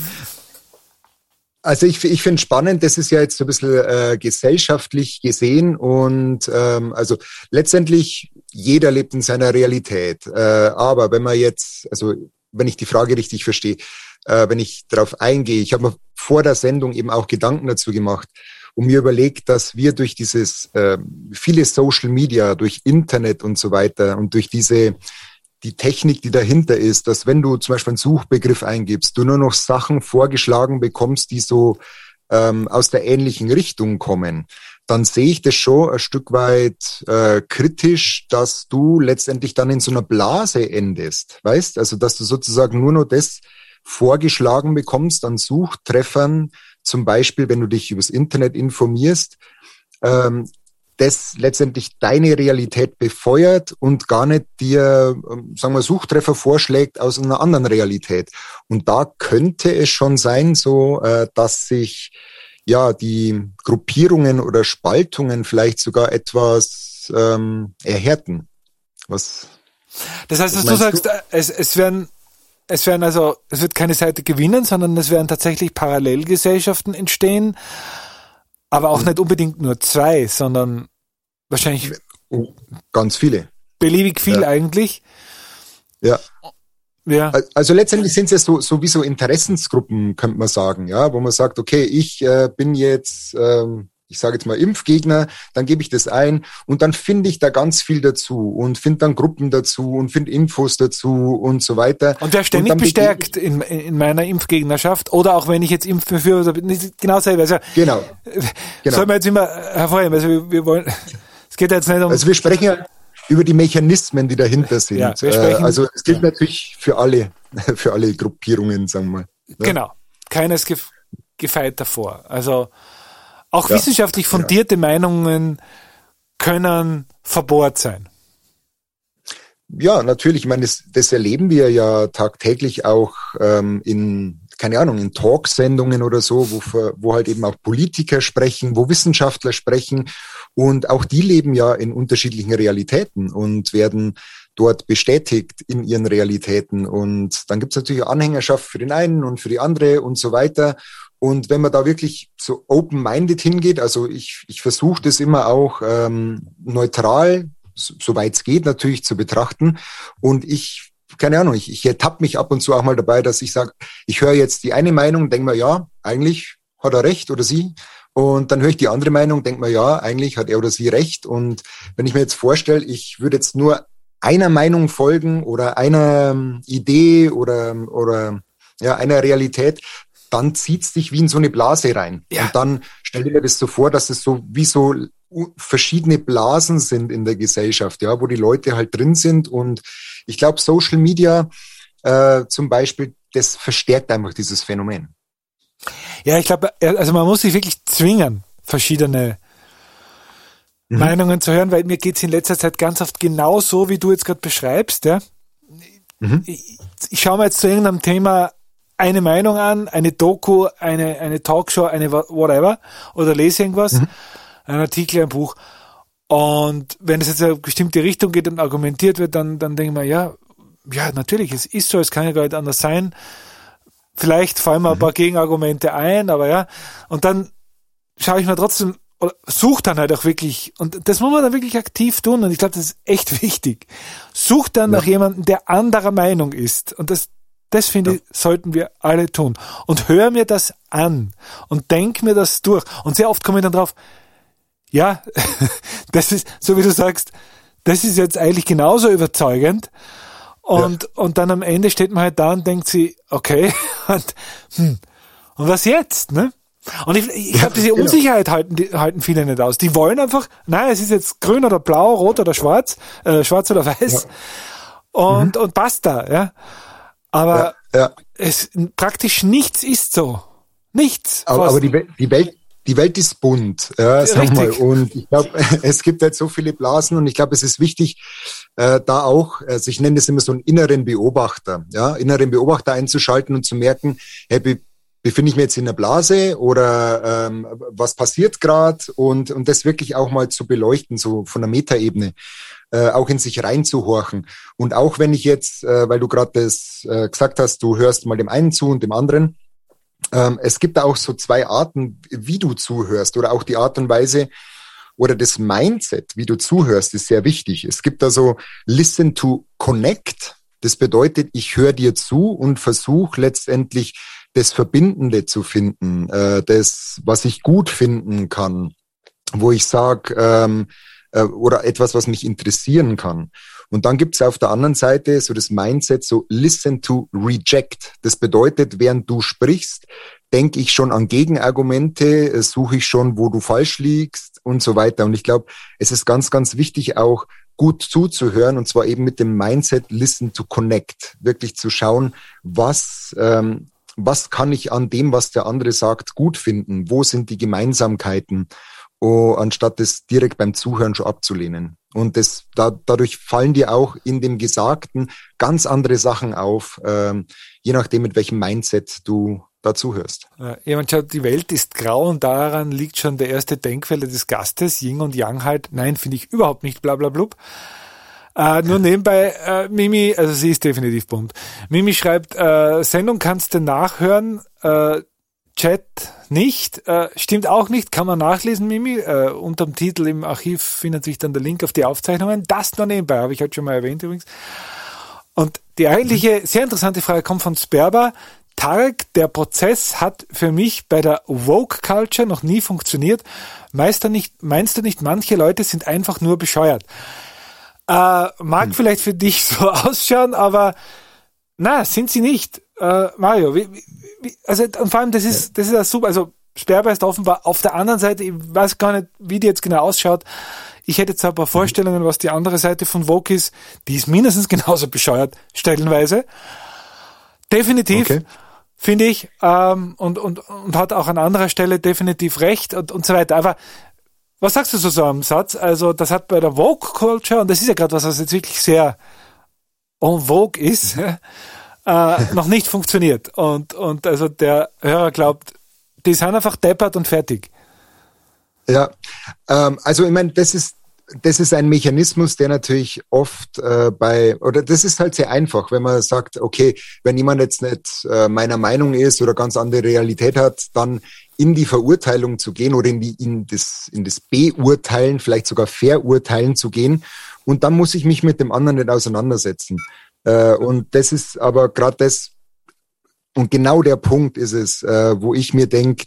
Also ich, ich finde spannend, das ist ja jetzt so ein bisschen äh, gesellschaftlich gesehen und ähm, also letztendlich jeder lebt in seiner Realität. Äh, aber wenn man jetzt, also wenn ich die Frage richtig verstehe, äh, wenn ich darauf eingehe. Ich habe mir vor der Sendung eben auch Gedanken dazu gemacht und mir überlegt, dass wir durch dieses äh, viele Social Media, durch Internet und so weiter und durch diese die Technik, die dahinter ist, dass wenn du zum Beispiel einen Suchbegriff eingibst, du nur noch Sachen vorgeschlagen bekommst, die so ähm, aus der ähnlichen Richtung kommen, dann sehe ich das schon ein Stück weit äh, kritisch, dass du letztendlich dann in so einer Blase endest, weißt? Also, dass du sozusagen nur noch das vorgeschlagen bekommst an Suchtreffern, zum Beispiel, wenn du dich übers Internet informierst, ähm, das letztendlich deine Realität befeuert und gar nicht dir, sagen wir, Suchtreffer vorschlägt aus einer anderen Realität. Und da könnte es schon sein, so, äh, dass sich ja die Gruppierungen oder Spaltungen vielleicht sogar etwas ähm, erhärten. Was? Das heißt, dass du sagst, du? es, es werden, es werden also, es wird keine Seite gewinnen, sondern es werden tatsächlich Parallelgesellschaften entstehen, aber auch mhm. nicht unbedingt nur zwei, sondern wahrscheinlich ganz viele. Beliebig viel ja. eigentlich. Ja. Ja. Also letztendlich sind es ja so, so wie so Interessensgruppen, könnte man sagen, ja, wo man sagt, okay, ich äh, bin jetzt, ähm, ich sage jetzt mal Impfgegner, dann gebe ich das ein und dann finde ich da ganz viel dazu und finde dann Gruppen dazu und finde Infos dazu und so weiter. Und wer ständig bestärkt in, in meiner Impfgegnerschaft oder auch wenn ich jetzt Impfbefürworter bin, genau selber. Also, genau. genau. Soll man jetzt immer hervorheben, also wir, wir wollen, es geht jetzt nicht um... Also wir sprechen ja über die Mechanismen, die dahinter sind. Ja, wir sprechen, also es gilt ja. natürlich für alle, für alle Gruppierungen, sagen wir mal. Ja? Genau, keines gef- gefeit davor. Also auch ja. wissenschaftlich fundierte ja. Meinungen können verbohrt sein. Ja, natürlich. Ich meine, das, das erleben wir ja tagtäglich auch ähm, in, keine Ahnung, in Talksendungen oder so, wo, wo halt eben auch Politiker sprechen, wo Wissenschaftler sprechen. Und auch die leben ja in unterschiedlichen Realitäten und werden dort bestätigt in ihren Realitäten. Und dann gibt es natürlich Anhängerschaft für den einen und für die andere und so weiter. Und wenn man da wirklich so open-minded hingeht, also ich, ich versuche das immer auch ähm, neutral, soweit es geht, natürlich zu betrachten. Und ich, keine Ahnung, ich, ich ertappe mich ab und zu auch mal dabei, dass ich sage, ich höre jetzt die eine Meinung, denke mir, ja, eigentlich hat er recht oder sie. Und dann höre ich die andere Meinung, denke mir, ja, eigentlich hat er oder sie recht. Und wenn ich mir jetzt vorstelle, ich würde jetzt nur einer Meinung folgen oder einer Idee oder, oder ja, einer Realität, dann zieht's dich wie in so eine Blase rein. Ja. Und dann stell dir das so vor, dass es so wie so verschiedene Blasen sind in der Gesellschaft, ja, wo die Leute halt drin sind. Und ich glaube, Social Media äh, zum Beispiel, das verstärkt einfach dieses Phänomen. Ja, ich glaube, also man muss sich wirklich zwingen, verschiedene mhm. Meinungen zu hören, weil mir geht's in letzter Zeit ganz oft genau so, wie du jetzt gerade beschreibst. Ja? Mhm. Ich, ich schaue mir jetzt zu irgendeinem Thema eine Meinung an, eine Doku, eine, eine Talkshow, eine whatever, oder lese irgendwas, mhm. ein Artikel, ein Buch. Und wenn es jetzt in eine bestimmte Richtung geht und argumentiert wird, dann, dann denke ich mir, ja, ja, natürlich, es ist so, es kann ja gar nicht anders sein. Vielleicht fallen mir ein paar Gegenargumente ein, aber ja. Und dann schaue ich mir trotzdem, such dann halt auch wirklich, und das muss man dann wirklich aktiv tun, und ich glaube, das ist echt wichtig. Such dann ja. nach jemandem, der anderer Meinung ist. Und das, das finde ja. ich, sollten wir alle tun. Und hör mir das an und denk mir das durch. Und sehr oft komme ich dann drauf, ja, das ist, so wie du sagst, das ist jetzt eigentlich genauso überzeugend. Und, ja. und dann am Ende steht man halt da und denkt sich, okay, und, hm, und was jetzt, ne? Und ich, ich glaube, diese Unsicherheit halten, die, halten viele nicht aus. Die wollen einfach, nein, es ist jetzt grün oder blau, rot oder schwarz, äh, schwarz oder weiß, ja. und, mhm. und basta, ja. Aber ja, ja. es, praktisch nichts ist so. Nichts. Aber, aber die, die Welt, Die Welt ist bunt, ja, sag mal. Und ich glaube, es gibt halt so viele Blasen, und ich glaube, es ist wichtig, äh, da auch, also ich nenne das immer so einen inneren Beobachter, ja, inneren Beobachter einzuschalten und zu merken, hey, be- befinde ich mich jetzt in einer Blase oder ähm, was passiert gerade, und und das wirklich auch mal zu beleuchten, so von der Metaebene, äh, auch in sich reinzuhorchen. Und auch wenn ich jetzt, äh, weil du gerade das äh, gesagt hast, du hörst mal dem einen zu und dem anderen, Ähm, es gibt auch so zwei Arten, wie du zuhörst, oder auch die Art und Weise oder das Mindset, wie du zuhörst, ist sehr wichtig. Es gibt da so Listen to Connect. Das bedeutet, ich höre dir zu und versuche letztendlich das Verbindende zu finden, äh, das, was ich gut finden kann, wo ich sage, ähm, äh, oder etwas, was mich interessieren kann. Und dann gibt's auf der anderen Seite so das Mindset, so Listen to Reject. Das bedeutet, während du sprichst, denke ich schon an Gegenargumente, suche ich schon, wo du falsch liegst und so weiter. Und ich glaube, es ist ganz, ganz wichtig, auch gut zuzuhören, und zwar eben mit dem Mindset Listen to Connect. Wirklich zu schauen, was, ähm, was kann ich an dem, was der andere sagt, gut finden? Wo sind die Gemeinsamkeiten? Oh, anstatt das direkt beim Zuhören schon abzulehnen. Und das, da, dadurch fallen dir auch in dem Gesagten ganz andere Sachen auf, ähm, je nachdem, mit welchem Mindset du da zuhörst. Ja, jemand schaut, die Welt ist grau, und daran liegt schon der erste Denkfehler des Gastes, Yin und Yang halt. Nein, finde ich überhaupt nicht, bla bla blub. Äh, nur nebenbei, äh, Mimi, also sie ist definitiv bunt. Mimi schreibt, äh, Sendung kannst du nachhören, äh, Chat nicht, äh, stimmt auch nicht, kann man nachlesen, Mimi. Äh, unterm Titel im Archiv findet sich dann der Link auf die Aufzeichnungen. Das nur nebenbei, habe ich heute schon mal erwähnt übrigens. Und die eigentliche, sehr interessante Frage kommt von Sperber. Tarek, der Prozess hat für mich bei der Woke Culture noch nie funktioniert. Meinst du nicht, meinst du nicht, manche Leute sind einfach nur bescheuert? Äh, mag hm. vielleicht für dich so ausschauen, aber na, sind sie nicht. Äh, Mario, wie, wie, also, und vor allem, das ist, das ist ja super, also, Sperber ist offenbar auf der anderen Seite, ich weiß gar nicht, wie die jetzt genau ausschaut. Ich hätte jetzt ein paar Vorstellungen, was die andere Seite von Vogue ist. Die ist mindestens genauso bescheuert, stellenweise. Definitiv, okay. Finde ich, ähm, und, und, und hat auch an anderer Stelle definitiv recht und, und so weiter. Aber, was sagst du zu so einem Satz? Also, das hat bei der Vogue Culture, und das ist ja gerade was, was jetzt wirklich sehr en vogue ist, äh, noch nicht funktioniert. Und, und also der Hörer glaubt, die sind einfach deppert und fertig. Ja, ähm, also ich meine, das ist das ist ein Mechanismus, der natürlich oft äh, bei, oder das ist halt sehr einfach, wenn man sagt, okay, wenn jemand jetzt nicht äh, meiner Meinung ist oder ganz andere Realität hat, dann in die Verurteilung zu gehen oder in die in das in das Beurteilen, vielleicht sogar Verurteilen zu gehen, und dann muss ich mich mit dem anderen nicht auseinandersetzen. Äh, und das ist aber gerade das, und genau der Punkt ist es, äh, wo ich mir denke,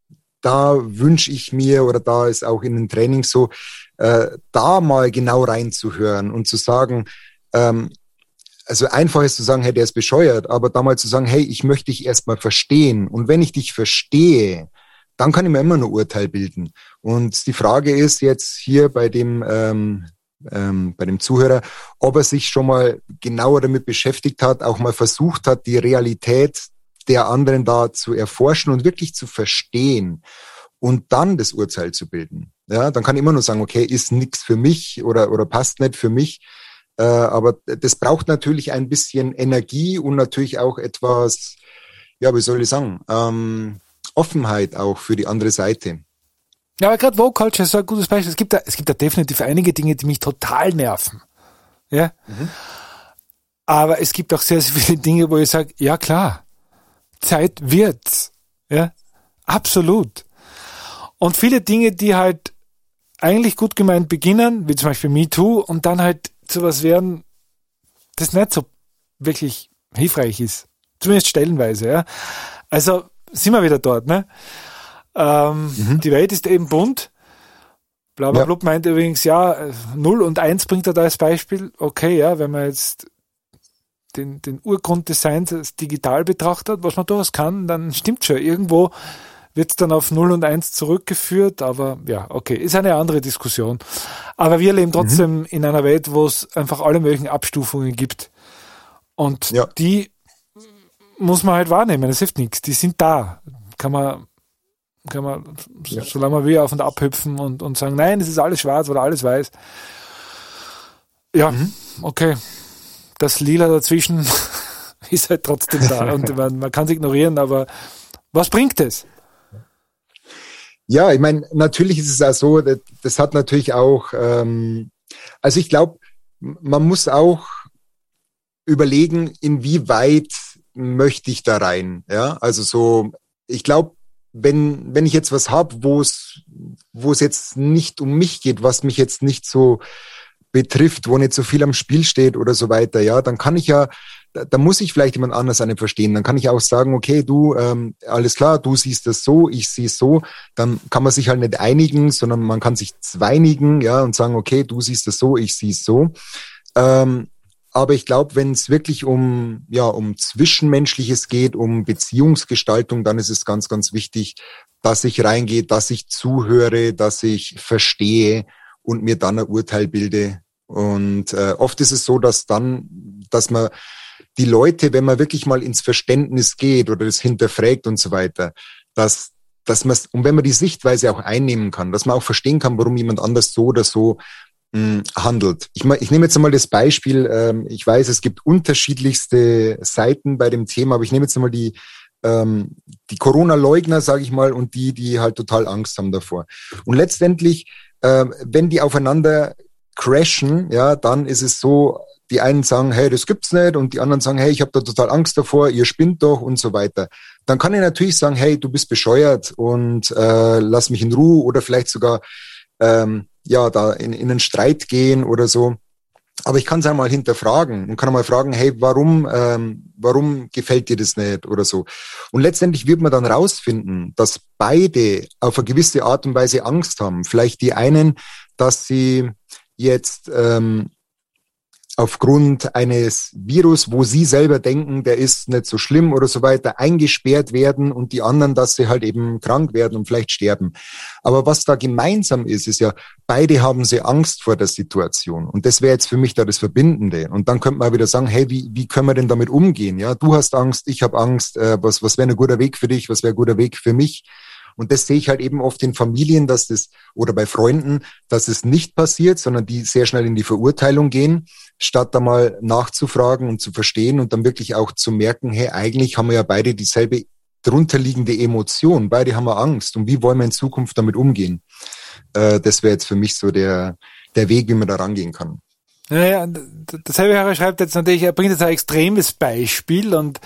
da wünsche ich mir, oder da ist auch in den Trainings so, äh, da mal genau reinzuhören und zu sagen, ähm, also einfach ist zu sagen, hey, der ist bescheuert, aber da mal zu sagen, hey, ich möchte dich erstmal verstehen, und wenn ich dich verstehe, dann kann ich mir immer ein Urteil bilden. Und die Frage ist jetzt hier bei dem ähm, ähm, bei dem Zuhörer, ob er sich schon mal genauer damit beschäftigt hat, auch mal versucht hat, die Realität der anderen da zu erforschen und wirklich zu verstehen und dann das Urteil zu bilden. Ja, dann kann ich immer nur sagen, okay, ist nichts für mich oder, oder passt nicht für mich. Äh, aber das braucht natürlich ein bisschen Energie und natürlich auch etwas, ja, wie soll ich sagen, ähm, Offenheit auch für die andere Seite. Ja, aber gerade Woke Culture ist so ein gutes Beispiel. Es gibt da, es gibt da definitiv einige Dinge, die mich total nerven. Ja. Mhm. Aber es gibt auch sehr, sehr viele Dinge, wo ich sage, ja klar, Zeit wird's. Ja. Absolut. Und viele Dinge, die halt eigentlich gut gemeint beginnen, wie zum Beispiel MeToo, und dann halt zu was werden, das nicht so wirklich hilfreich ist. Zumindest stellenweise, ja. Also sind wir wieder dort, ne? Ähm, mhm. Die Welt ist eben bunt. Blablabla ja. meint übrigens, ja, null und eins bringt er da als Beispiel. Okay, ja, wenn man jetzt den, den Urgrund des Seins als digital betrachtet, was man durchaus kann, dann stimmt schon. Irgendwo wird es dann auf null und eins zurückgeführt, aber ja, okay, ist eine andere Diskussion. Aber wir leben trotzdem mhm. in einer Welt, wo es einfach alle möglichen Abstufungen gibt. Und ja. die muss man halt wahrnehmen, das hilft nichts. Die sind da. Kann man kann man, ja. solange man will, auf und ab hüpfen und, und sagen, nein, es ist alles schwarz oder alles weiß. Ja, mhm. okay. Das Lila dazwischen ist halt trotzdem da und man, man kann es ignorieren, aber was bringt es? Ja, ich meine, natürlich ist es auch so, das, das hat natürlich auch, ähm, also ich glaube, man muss auch überlegen, inwieweit möchte ich da rein, ja, also so, ich glaube, wenn wenn ich jetzt was habe, wo es wo es jetzt nicht um mich geht, was mich jetzt nicht so betrifft, wo nicht so viel am Spiel steht oder so weiter, ja, dann kann ich ja, da, da muss ich vielleicht jemand anders an dem verstehen. Dann kann ich auch sagen, okay, du, ähm, alles klar, du siehst das so, ich sehe es so. Dann kann man sich halt nicht einigen, sondern man kann sich zweinigen, ja, und sagen, okay, du siehst das so, ich sehe es so. Ähm, Aber ich glaube, wenn es wirklich um ja um Zwischenmenschliches geht, um Beziehungsgestaltung, dann ist es ganz, ganz wichtig, dass ich reingehe, dass ich zuhöre, dass ich verstehe und mir dann ein Urteil bilde. Und äh, oft ist es so, dass dann, dass man die Leute, wenn man wirklich mal ins Verständnis geht oder das hinterfragt und so weiter, dass dass man und wenn man die Sichtweise auch einnehmen kann, dass man auch verstehen kann, warum jemand anders so oder so handelt. Ich, ich nehme jetzt einmal das Beispiel, ähm, ich weiß, es gibt unterschiedlichste Seiten bei dem Thema, aber ich nehme jetzt einmal die, ähm, die Corona-Leugner, sage ich mal, und die, die halt total Angst haben davor. Und letztendlich, äh, wenn die aufeinander crashen, ja, dann ist es so, die einen sagen, hey, das gibt's nicht, und die anderen sagen, hey, ich habe da total Angst davor, ihr spinnt doch und so weiter. Dann kann ich natürlich sagen, hey, du bist bescheuert und äh, lass mich in Ruhe, oder vielleicht sogar ähm, ja, da in, in einen Streit gehen oder so. Aber ich kann es einmal hinterfragen und kann einmal fragen, hey, warum, ähm, warum gefällt dir das nicht oder so. Und letztendlich wird man dann rausfinden, dass beide auf eine gewisse Art und Weise Angst haben. Vielleicht die einen, dass sie jetzt ähm, aufgrund eines Virus, wo sie selber denken, der ist nicht so schlimm oder so weiter, eingesperrt werden, und die anderen, dass sie halt eben krank werden und vielleicht sterben. Aber was da gemeinsam ist, ist ja, beide haben sie Angst vor der Situation. Und das wäre jetzt für mich da das Verbindende. Und dann könnte man wieder sagen, hey, wie, wie können wir denn damit umgehen? Ja, du hast Angst, ich habe Angst, äh, was, was wäre ein guter Weg für dich, was wäre ein guter Weg für mich? Und das sehe ich halt eben oft in Familien, dass das, oder bei Freunden, dass es nicht passiert, sondern die sehr schnell in die Verurteilung gehen, statt da mal nachzufragen und zu verstehen und dann wirklich auch zu merken, hey, eigentlich haben wir ja beide dieselbe drunterliegende Emotion, beide haben wir Angst, und wie wollen wir in Zukunft damit umgehen? Äh, das wäre jetzt für mich so der, der Weg, wie man da rangehen kann. Naja, dasselbe Herr schreibt jetzt natürlich, er bringt jetzt ein extremes Beispiel, und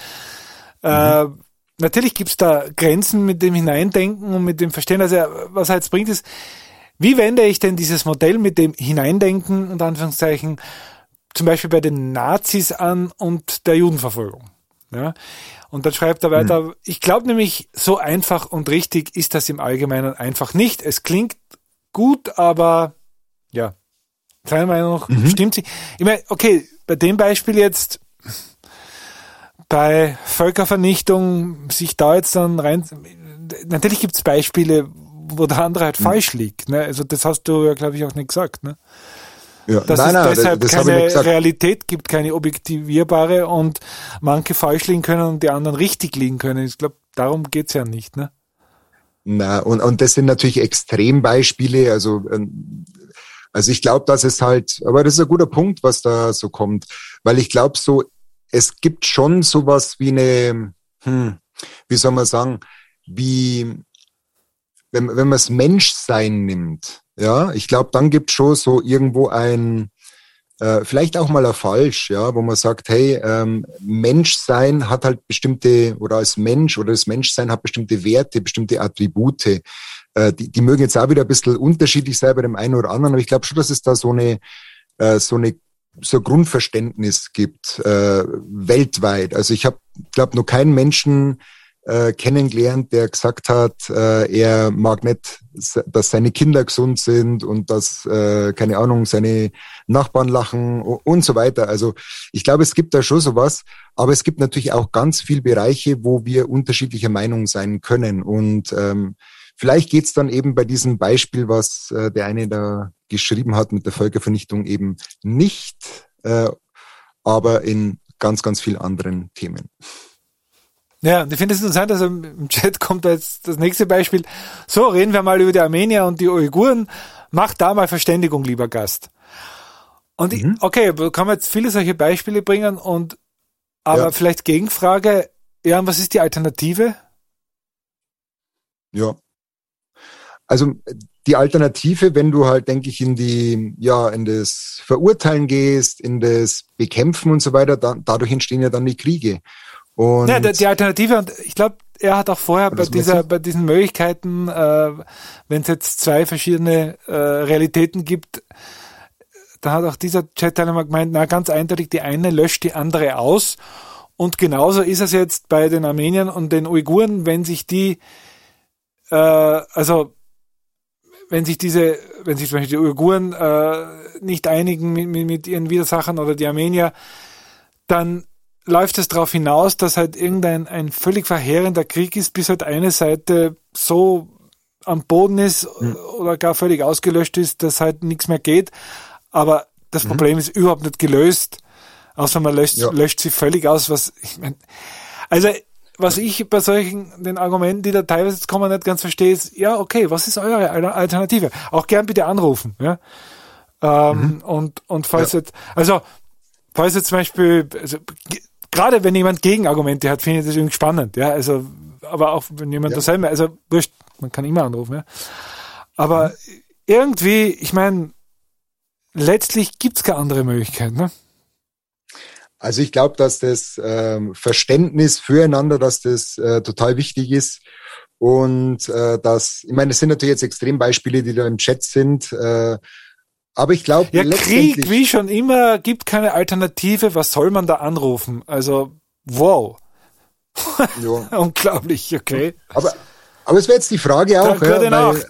äh, mhm. natürlich gibt's da Grenzen mit dem Hineindenken und mit dem Verstehen. Also was er jetzt bringt ist, wie wende ich denn dieses Modell mit dem Hineindenken, unter Anführungszeichen, zum Beispiel bei den Nazis an und der Judenverfolgung? Ja? Und dann schreibt er weiter, mhm. ich glaube nämlich, so einfach und richtig ist das im Allgemeinen einfach nicht. Es klingt gut, aber ja, seiner Meinung nach mhm. stimmt sie. Ich meine, okay, bei dem Beispiel jetzt, bei Völkervernichtung sich da jetzt dann rein, natürlich gibt es Beispiele, wo der andere halt mhm. falsch liegt. Ne? Also das hast du ja, glaube ich, auch nicht gesagt. Ne? Ja. Dass nein, es nein, deshalb das, das keine Realität gibt, keine objektivierbare, und manche falsch liegen können und die anderen richtig liegen können. Ich glaube, darum geht's ja nicht. Ne? Na, und, und das sind natürlich Extrembeispiele, also, also ich glaube, dass es halt, aber das ist ein guter Punkt, was da so kommt, weil ich glaube so, es gibt schon sowas wie eine, hm, wie soll man sagen, wie, wenn, wenn man das Menschsein nimmt, ja, ich glaube, dann gibt es schon so irgendwo ein, äh, vielleicht auch mal ein Falsch, ja, wo man sagt, hey, ähm, Menschsein hat halt bestimmte, oder als Mensch oder das Menschsein hat bestimmte Werte, bestimmte Attribute, äh, die, die mögen jetzt auch wieder ein bisschen unterschiedlich sein bei dem einen oder anderen, aber ich glaube schon, dass es da so eine, äh, so eine, so ein Grundverständnis gibt, äh, weltweit. Also ich habe, glaube noch keinen Menschen äh, kennengelernt, der gesagt hat, äh, er mag nicht, dass seine Kinder gesund sind und dass, äh, keine Ahnung, seine Nachbarn lachen und so weiter. Also ich glaube, es gibt da schon sowas, aber es gibt natürlich auch ganz viele Bereiche, wo wir unterschiedlicher Meinung sein können. Und ähm, vielleicht geht's dann eben bei diesem Beispiel, was äh, der eine da geschrieben hat mit der Völkervernichtung, eben nicht, äh, aber in ganz, ganz vielen anderen Themen. Ja, und ich finde es interessant, also im Chat kommt da jetzt das nächste Beispiel. So, reden wir mal über die Armenier und die Uiguren. Mach da mal Verständigung, lieber Gast. Und mhm. ich, okay, kann man jetzt viele solche Beispiele bringen und, aber ja. vielleicht Gegenfrage, ja, und was ist die Alternative? Ja. Also, die Alternative, wenn du halt, denke ich, in die, ja, in das Verurteilen gehst, in das Bekämpfen und so weiter, dann, dadurch entstehen ja dann die Kriege. Und ja, die Alternative, und ich glaube, er hat auch vorher bei dieser, bei diesen Möglichkeiten, äh, wenn es jetzt zwei verschiedene äh, Realitäten gibt, da hat auch dieser Chat-Teilnehmer gemeint, na, ganz eindeutig, die eine löscht die andere aus. Und genauso ist es jetzt bei den Armeniern und den Uiguren, wenn sich die, äh, also wenn sich diese, wenn sich zum Beispiel die Uiguren äh, nicht einigen mit, mit, mit ihren Widersachern oder die Armenier, dann läuft es darauf hinaus, dass halt irgendein ein völlig verheerender Krieg ist, bis halt eine Seite so am Boden ist mhm. oder gar völlig ausgelöscht ist, dass halt nichts mehr geht. Aber das mhm. Problem ist überhaupt nicht gelöst, außer man löscht, ja. löscht sie völlig aus, was ich meine. Also was ich bei solchen den Argumenten, die da teilweise jetzt kommen, nicht ganz verstehe, ist, ja, okay, was ist eure Alternative? Auch gern bitte anrufen, ja. Ähm, mhm. und, und falls ja. jetzt, also falls jetzt zum Beispiel, also gerade wenn jemand Gegenargumente hat, finde ich das irgendwie spannend, ja, also, aber auch wenn jemand ja. dasselbe, also wurscht, man kann immer anrufen, ja. Aber mhm. irgendwie, ich meine, letztlich gibt's keine andere Möglichkeit, ne? Also ich glaube, dass das ähm, Verständnis füreinander, dass das äh, total wichtig ist und äh, dass, ich meine, das sind natürlich jetzt Extrembeispiele, die da im Chat sind, äh, aber ich glaube, ja, Krieg, wie schon immer, gibt keine Alternative. Was soll man da anrufen? Also, wow. Ja. Unglaublich, okay. Aber, aber es wäre jetzt die Frage auch, ja, ja, weil,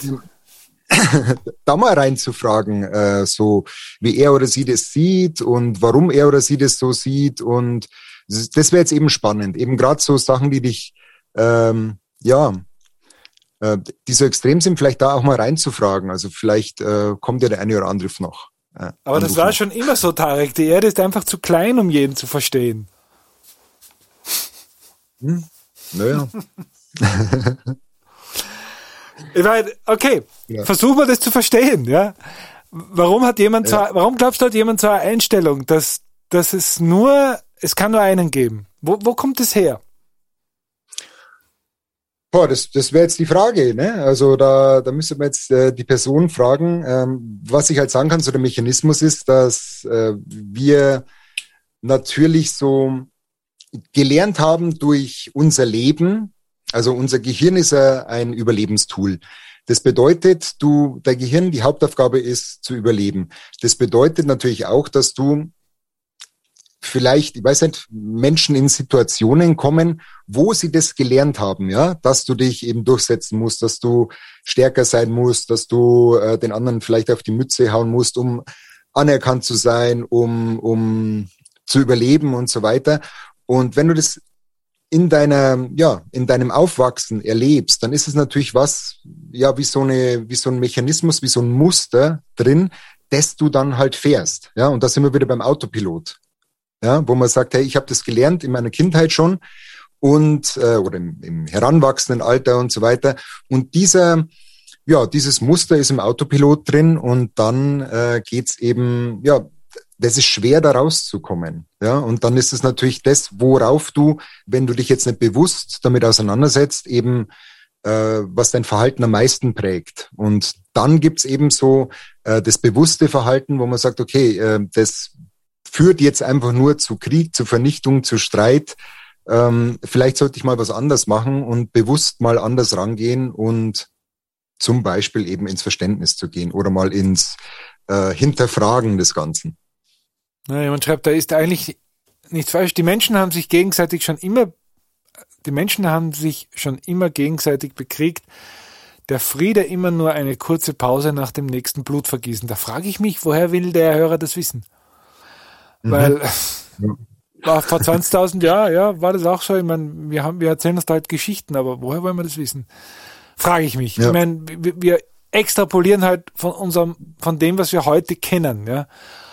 da mal reinzufragen, äh, so wie er oder sie das sieht und warum er oder sie das so sieht. Und das wäre jetzt eben spannend. Eben gerade so Sachen, die dich, ähm, ja, die so extrem sind, vielleicht da auch mal reinzufragen. Also vielleicht äh, kommt ja der eine oder andere noch. Äh, Aber das war noch. Schon immer so, Tarek. Die Erde ist einfach zu klein, um jeden zu verstehen. Hm. Naja. Ich meine, okay, ja. Versuchen wir das zu verstehen. Ja? Warum hat jemand ja. so, warum glaubst du, hat jemand so eine Einstellung, dass, dass es nur, es kann nur einen geben? Wo, wo kommt es her? Boah, das, das wäre jetzt die Frage, ne? Also da, da müsste man jetzt äh, die Person fragen. Ähm, was ich halt sagen kann, so der Mechanismus ist, dass äh, wir natürlich so gelernt haben durch unser Leben. Also unser Gehirn ist ja ein Überlebenstool. Das bedeutet, du, dein Gehirn, die Hauptaufgabe ist zu überleben. Das bedeutet natürlich auch, dass du vielleicht, ich weiß nicht, Menschen in Situationen kommen, wo sie das gelernt haben, ja, dass du dich eben durchsetzen musst, dass du stärker sein musst, dass du äh, den anderen vielleicht auf die Mütze hauen musst, um anerkannt zu sein, um um zu überleben und so weiter. Und wenn du das in deiner, ja, in deinem Aufwachsen erlebst, dann ist es natürlich was, ja, wie so eine, wie so ein Mechanismus, wie so ein Muster drin, das du dann halt fährst, ja. Und da sind wir wieder beim Autopilot. Ja, wo man sagt, hey, ich habe das gelernt in meiner Kindheit schon und äh, oder im, im heranwachsenden Alter und so weiter. Und dieser, ja, dieses Muster ist im Autopilot drin und dann äh, geht's eben, ja, das ist schwer, da rauszukommen. Ja, und dann ist es natürlich das, worauf du, wenn du dich jetzt nicht bewusst damit auseinandersetzt, eben äh, was dein Verhalten am meisten prägt. Und dann gibt's eben so äh, das bewusste Verhalten, wo man sagt, okay, äh, das führt jetzt einfach nur zu Krieg, zu Vernichtung, zu Streit. Ähm, vielleicht sollte ich mal was anders machen und bewusst mal anders rangehen und zum Beispiel eben ins Verständnis zu gehen oder mal ins äh, Hinterfragen des Ganzen. Na, jemand schreibt, da ist eigentlich nichts falsch. Die Menschen haben sich gegenseitig schon immer, die Menschen haben sich schon immer gegenseitig bekriegt. Der Friede immer nur eine kurze Pause nach dem nächsten Blutvergießen. Da frage ich mich, woher will der Hörer das wissen? Mhm. Weil war vor zwanzigtausend Jahren, ja, war das auch so. Ich meine, wir haben, wir erzählen uns da halt Geschichten, aber woher wollen wir das wissen? Frage ich mich. Ja. Ich meine, wir, wir extrapolieren halt von unserem, von dem, was wir heute kennen, ja.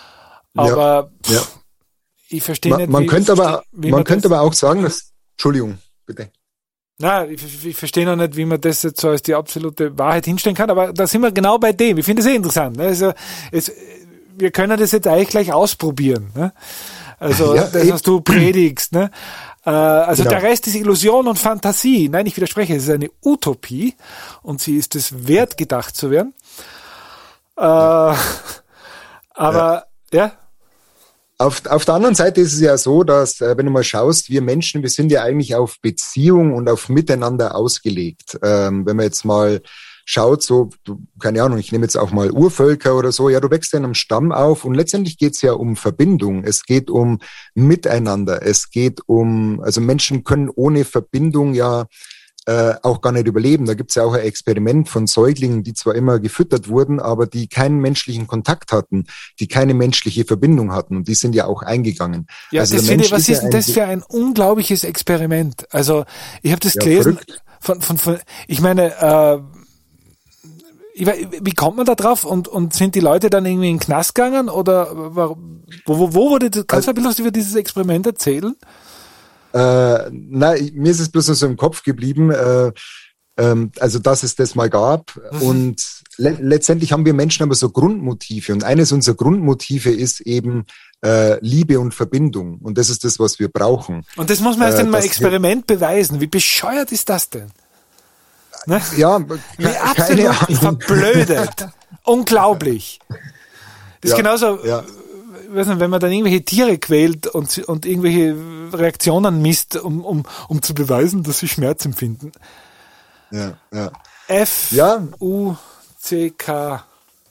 Aber ja, ja. ich verstehe man, nicht, man wie, könnte aber, wie man man könnte das, aber auch sagen, dass, Entschuldigung, bitte. Na, ich, ich verstehe noch nicht, wie man das jetzt so als die absolute Wahrheit hinstellen kann, aber da sind wir genau bei dem. Ich finde es sehr interessant. Ne? Also, es, wir können das jetzt eigentlich gleich ausprobieren. Ne? Also, ja, das, was du predigst. Ne? Äh, also, genau. Der Rest ist Illusion und Fantasie. Nein, ich widerspreche. Es ist eine Utopie und sie ist es wert, gedacht zu werden. Äh, ja. Aber, ja. ja. Auf, auf der anderen Seite ist es ja so, dass, wenn du mal schaust, wir Menschen, wir sind ja eigentlich auf Beziehung und auf Miteinander ausgelegt. Ähm, wenn man jetzt mal schaut, so, du, keine Ahnung, ich nehme jetzt auch mal Urvölker oder so, ja, du wächst ja in einem Stamm auf und letztendlich geht's ja um Verbindung. Es geht um Miteinander. Es geht um, also Menschen können ohne Verbindung ja Äh, auch gar nicht überleben. Da gibt's ja auch ein Experiment von Säuglingen, die zwar immer gefüttert wurden, aber die keinen menschlichen Kontakt hatten, die keine menschliche Verbindung hatten und die sind ja auch eingegangen. Ja, also das finde ich, was ist denn das für ein unglaubliches Experiment? Also ich habe das ja, gelesen von, von, von, ich meine, äh, ich, wie kommt man da drauf und, und sind die Leute dann irgendwie in den Knast gegangen oder wo, wo, wo wurde das? Kannst du ein bisschen was über dieses Experiment erzählen? Äh, nein, mir ist es bloß noch so im Kopf geblieben, äh, ähm, also dass es das mal gab. Mhm. Und le- letztendlich haben wir Menschen aber so Grundmotive. Und eines unserer Grundmotive ist eben äh, Liebe und Verbindung. Und das ist das, was wir brauchen. Und das muss man erst äh, in einem Experiment beweisen. Wie bescheuert ist das denn? Ne? Ja, wie absolut verblödet. Unglaublich. Das ist ja, genauso... Ja. Weiß nicht, wenn man dann irgendwelche Tiere quält und, und irgendwelche Reaktionen misst, um, um, um zu beweisen, dass sie Schmerz empfinden. Ja, ja. F, ja. U, C, K,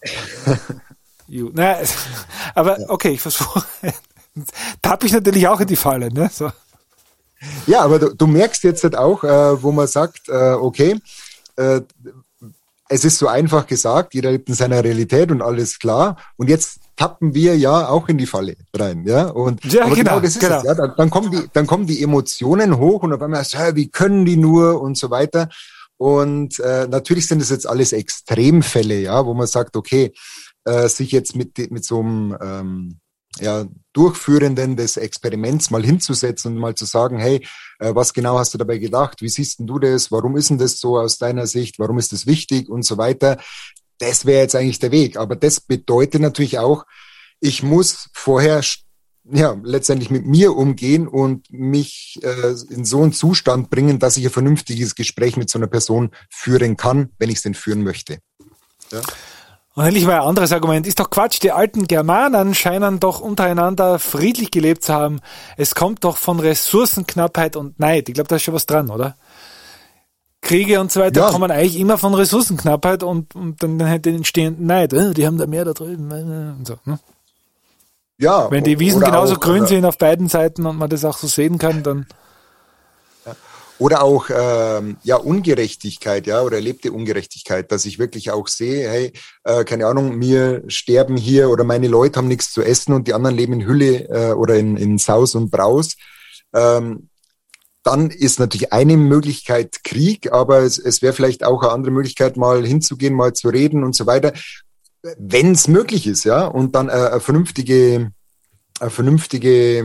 U. Naja, aber okay, ich versuche. Tapp ich natürlich auch in die Falle, ne? So. Ja, aber du, du merkst jetzt halt auch, äh, wo man sagt, äh, okay, äh, es ist so einfach gesagt, jeder lebt in seiner Realität und alles klar. Und jetzt tappen wir ja auch in die Falle rein, ja. Und ja, aber genau, genau das ist genau. es, ja. Dann, dann kommen die, dann kommen die Emotionen hoch und auf einmal so, wie können die nur und so weiter. Und äh, natürlich sind das jetzt alles Extremfälle, ja, wo man sagt, okay, äh, sich jetzt mit mit so einem ähm, ja, Durchführenden des Experiments mal hinzusetzen und mal zu sagen, hey, äh, was genau hast du dabei gedacht? Wie siehst denn du das? Warum ist denn das so aus deiner Sicht? Warum ist das wichtig und so weiter? Das wäre jetzt eigentlich der Weg. Aber das bedeutet natürlich auch, ich muss vorher ja letztendlich mit mir umgehen und mich äh, in so einen Zustand bringen, dass ich ein vernünftiges Gespräch mit so einer Person führen kann, wenn ich es denn führen möchte. Ja? Und endlich mal ein anderes Argument. Ist doch Quatsch, die alten Germanen scheinen doch untereinander friedlich gelebt zu haben. Es kommt doch von Ressourcenknappheit und Neid. Ich glaube, da ist schon was dran, oder? Kriege und so weiter ja. kommen eigentlich immer von Ressourcenknappheit und, und dann halt den entstehenden Neid. Die haben da mehr da drüben. Und so, ne? Ja. Wenn die Wiesen genauso auch, grün sind auf beiden Seiten und man das auch so sehen kann, dann... Oder auch ähm, ja Ungerechtigkeit, ja, oder erlebte Ungerechtigkeit, dass ich wirklich auch sehe, hey, äh, keine Ahnung, mir sterben hier oder meine Leute haben nichts zu essen und die anderen leben in Hülle äh, oder in, in Saus und Braus. Ähm, dann ist natürlich eine Möglichkeit Krieg, aber es, es wäre vielleicht auch eine andere Möglichkeit, mal hinzugehen, mal zu reden und so weiter, wenn es möglich ist, ja, und dann äh, eine vernünftige, eine vernünftige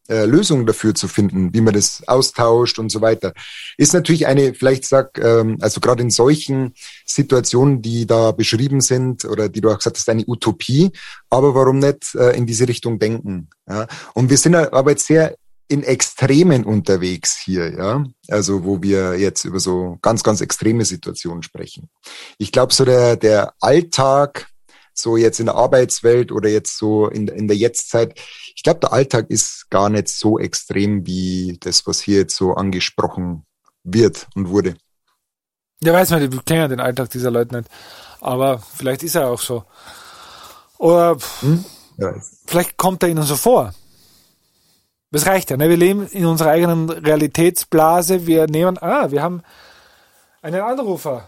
äh, Lösungen dafür zu finden, wie man das austauscht und so weiter. Ist natürlich eine, vielleicht sag, ähm, also gerade in solchen Situationen, die da beschrieben sind oder die du auch gesagt hast, eine Utopie, aber warum nicht äh, in diese Richtung denken? Ja? Und wir sind aber jetzt sehr in Extremen unterwegs hier, ja, also wo wir jetzt über so ganz, ganz extreme Situationen sprechen. Ich glaube, so der der Alltag, so jetzt in der Arbeitswelt oder jetzt so in, in der Jetztzeit, ich glaube, der Alltag ist gar nicht so extrem wie das, was hier jetzt so angesprochen wird und wurde. Ja, weiß man, ich kenne ja den Alltag dieser Leute nicht, aber vielleicht ist er auch so. Oder hm? ja. Vielleicht kommt er ihnen so vor. Das reicht ja, ne? Wir leben in unserer eigenen Realitätsblase. Wir nehmen, ah, wir haben einen Anrufer.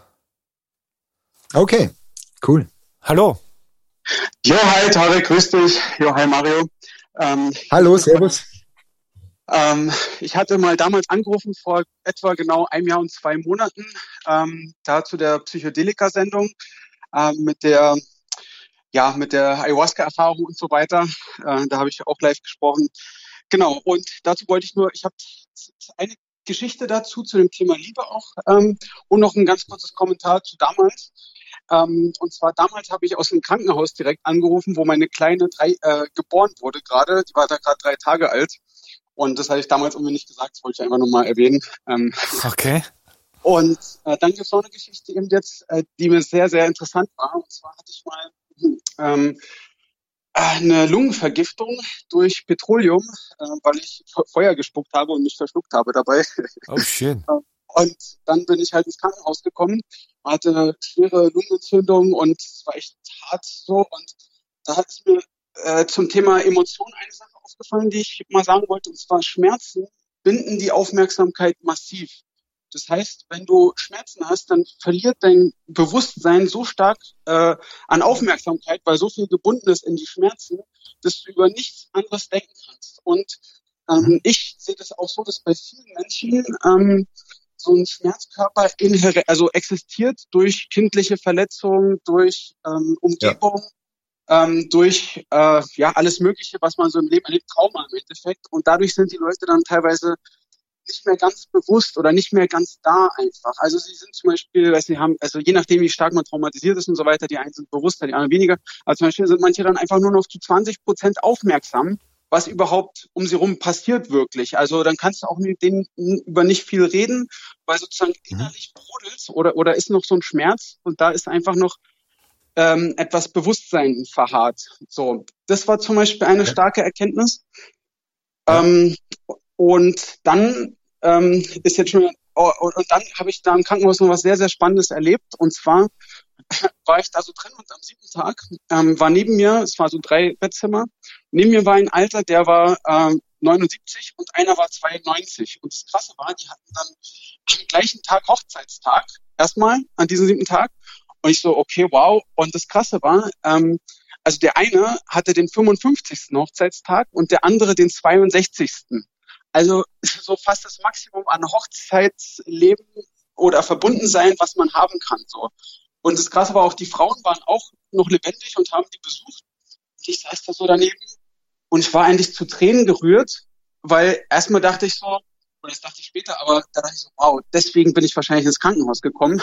Okay, cool. Hallo. Jo, hi Tarek, grüß dich. Jo, hi Mario. Ähm, Hallo, servus. Ähm, ich hatte mal damals angerufen, vor etwa genau einem Jahr und zwei Monaten, ähm, da zu der Psychedelika-Sendung ähm, mit der ja mit der Ayahuasca-Erfahrung und so weiter. Äh, da habe ich auch live gesprochen. Genau, und dazu wollte ich nur, ich habe eine Geschichte dazu, zu dem Thema Liebe auch ähm, und noch ein ganz kurzes Kommentar zu damals. Ähm, und zwar damals habe ich aus dem Krankenhaus direkt angerufen, wo meine Kleine drei, äh, geboren wurde gerade. Die war da gerade drei Tage alt. Und das hatte ich damals irgendwie nicht gesagt, das wollte ich einfach nur mal erwähnen. Ähm, okay. Und äh, dann gibt es noch eine Geschichte eben jetzt, äh, die mir sehr, sehr interessant war. Und zwar hatte ich mal ähm, eine Lungenvergiftung durch Petroleum, äh, weil ich Feuer gespuckt habe und mich verschluckt habe dabei. Oh, schön. Und dann bin ich halt ins Krankenhaus gekommen, hatte eine schwere Lungenentzündung und es war echt hart so. Und da hat es mir äh, zum Thema Emotionen eine Sache aufgefallen, die ich mal sagen wollte, und zwar Schmerzen binden die Aufmerksamkeit massiv. Das heißt, wenn du Schmerzen hast, dann verliert dein Bewusstsein so stark äh, an Aufmerksamkeit, weil so viel gebunden ist in die Schmerzen, dass du über nichts anderes denken kannst. Und ähm, ich sehe das auch so, dass bei vielen Menschen ähm, so ein Schmerzkörper inhärent, also existiert durch kindliche Verletzungen, durch ähm, Umgebung, ja. ähm, durch äh, ja alles Mögliche, was man so im Leben erlebt, Trauma im Endeffekt. Und dadurch sind die Leute dann teilweise nicht mehr ganz bewusst oder nicht mehr ganz da einfach. Also sie sind zum Beispiel, weil sie haben, also je nachdem, wie stark man traumatisiert ist und so weiter, die einen sind bewusster, die anderen weniger. Aber zum Beispiel sind manche dann einfach nur noch zu zwanzig Prozent aufmerksam, was überhaupt um sie rum passiert wirklich. Also dann kannst du auch mit denen über nicht viel reden, weil sozusagen innerlich brodelt oder oder ist noch so ein Schmerz und da ist einfach noch ähm, etwas Bewusstsein verharrt. So, das war zum Beispiel eine starke Erkenntnis. Ja. Ähm, und dann ähm, ist jetzt schon oh, und dann habe ich da im Krankenhaus noch was sehr sehr Spannendes erlebt. Und zwar war ich da so drin und am siebten Tag ähm, war neben mir, es war so drei Bettzimmer, neben mir war ein Alter, der war ähm, neunundsiebzig und einer war zweiundneunzig. Und das Krasse war, die hatten dann am gleichen Tag Hochzeitstag, erstmal an diesem siebten Tag. Und ich so, okay, wow. Und das Krasse war, ähm, also der eine hatte den fünfundfünfzigsten Hochzeitstag und der andere den zweiundsechzigsten Also so fast das Maximum an Hochzeitsleben oder Verbundensein, was man haben kann. So. Und das Krasse war auch, die Frauen waren auch noch lebendig und haben die besucht. Ich saß da so daneben und ich war eigentlich zu Tränen gerührt, weil erstmal dachte ich so, oder das dachte ich später, aber da dachte ich so, wow, deswegen bin ich wahrscheinlich ins Krankenhaus gekommen.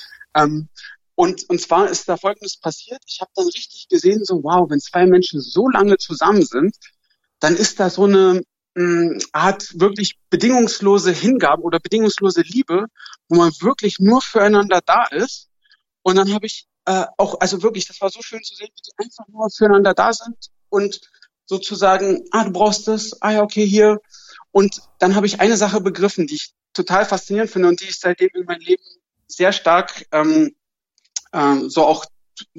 ähm, und, und zwar ist da Folgendes passiert. Ich habe dann richtig gesehen, so wow, wenn zwei Menschen so lange zusammen sind, dann ist da so eine mh, Art wirklich bedingungslose Hingabe oder bedingungslose Liebe, wo man wirklich nur füreinander da ist. Und dann habe ich äh, auch, also wirklich, das war so schön zu sehen, wie die einfach nur füreinander da sind und sozusagen, ah, du brauchst das, ah ja, okay, hier. Und dann habe ich eine Sache begriffen, die ich total faszinierend finde und die ich seitdem in meinem Leben sehr stark ähm, ähm, so auch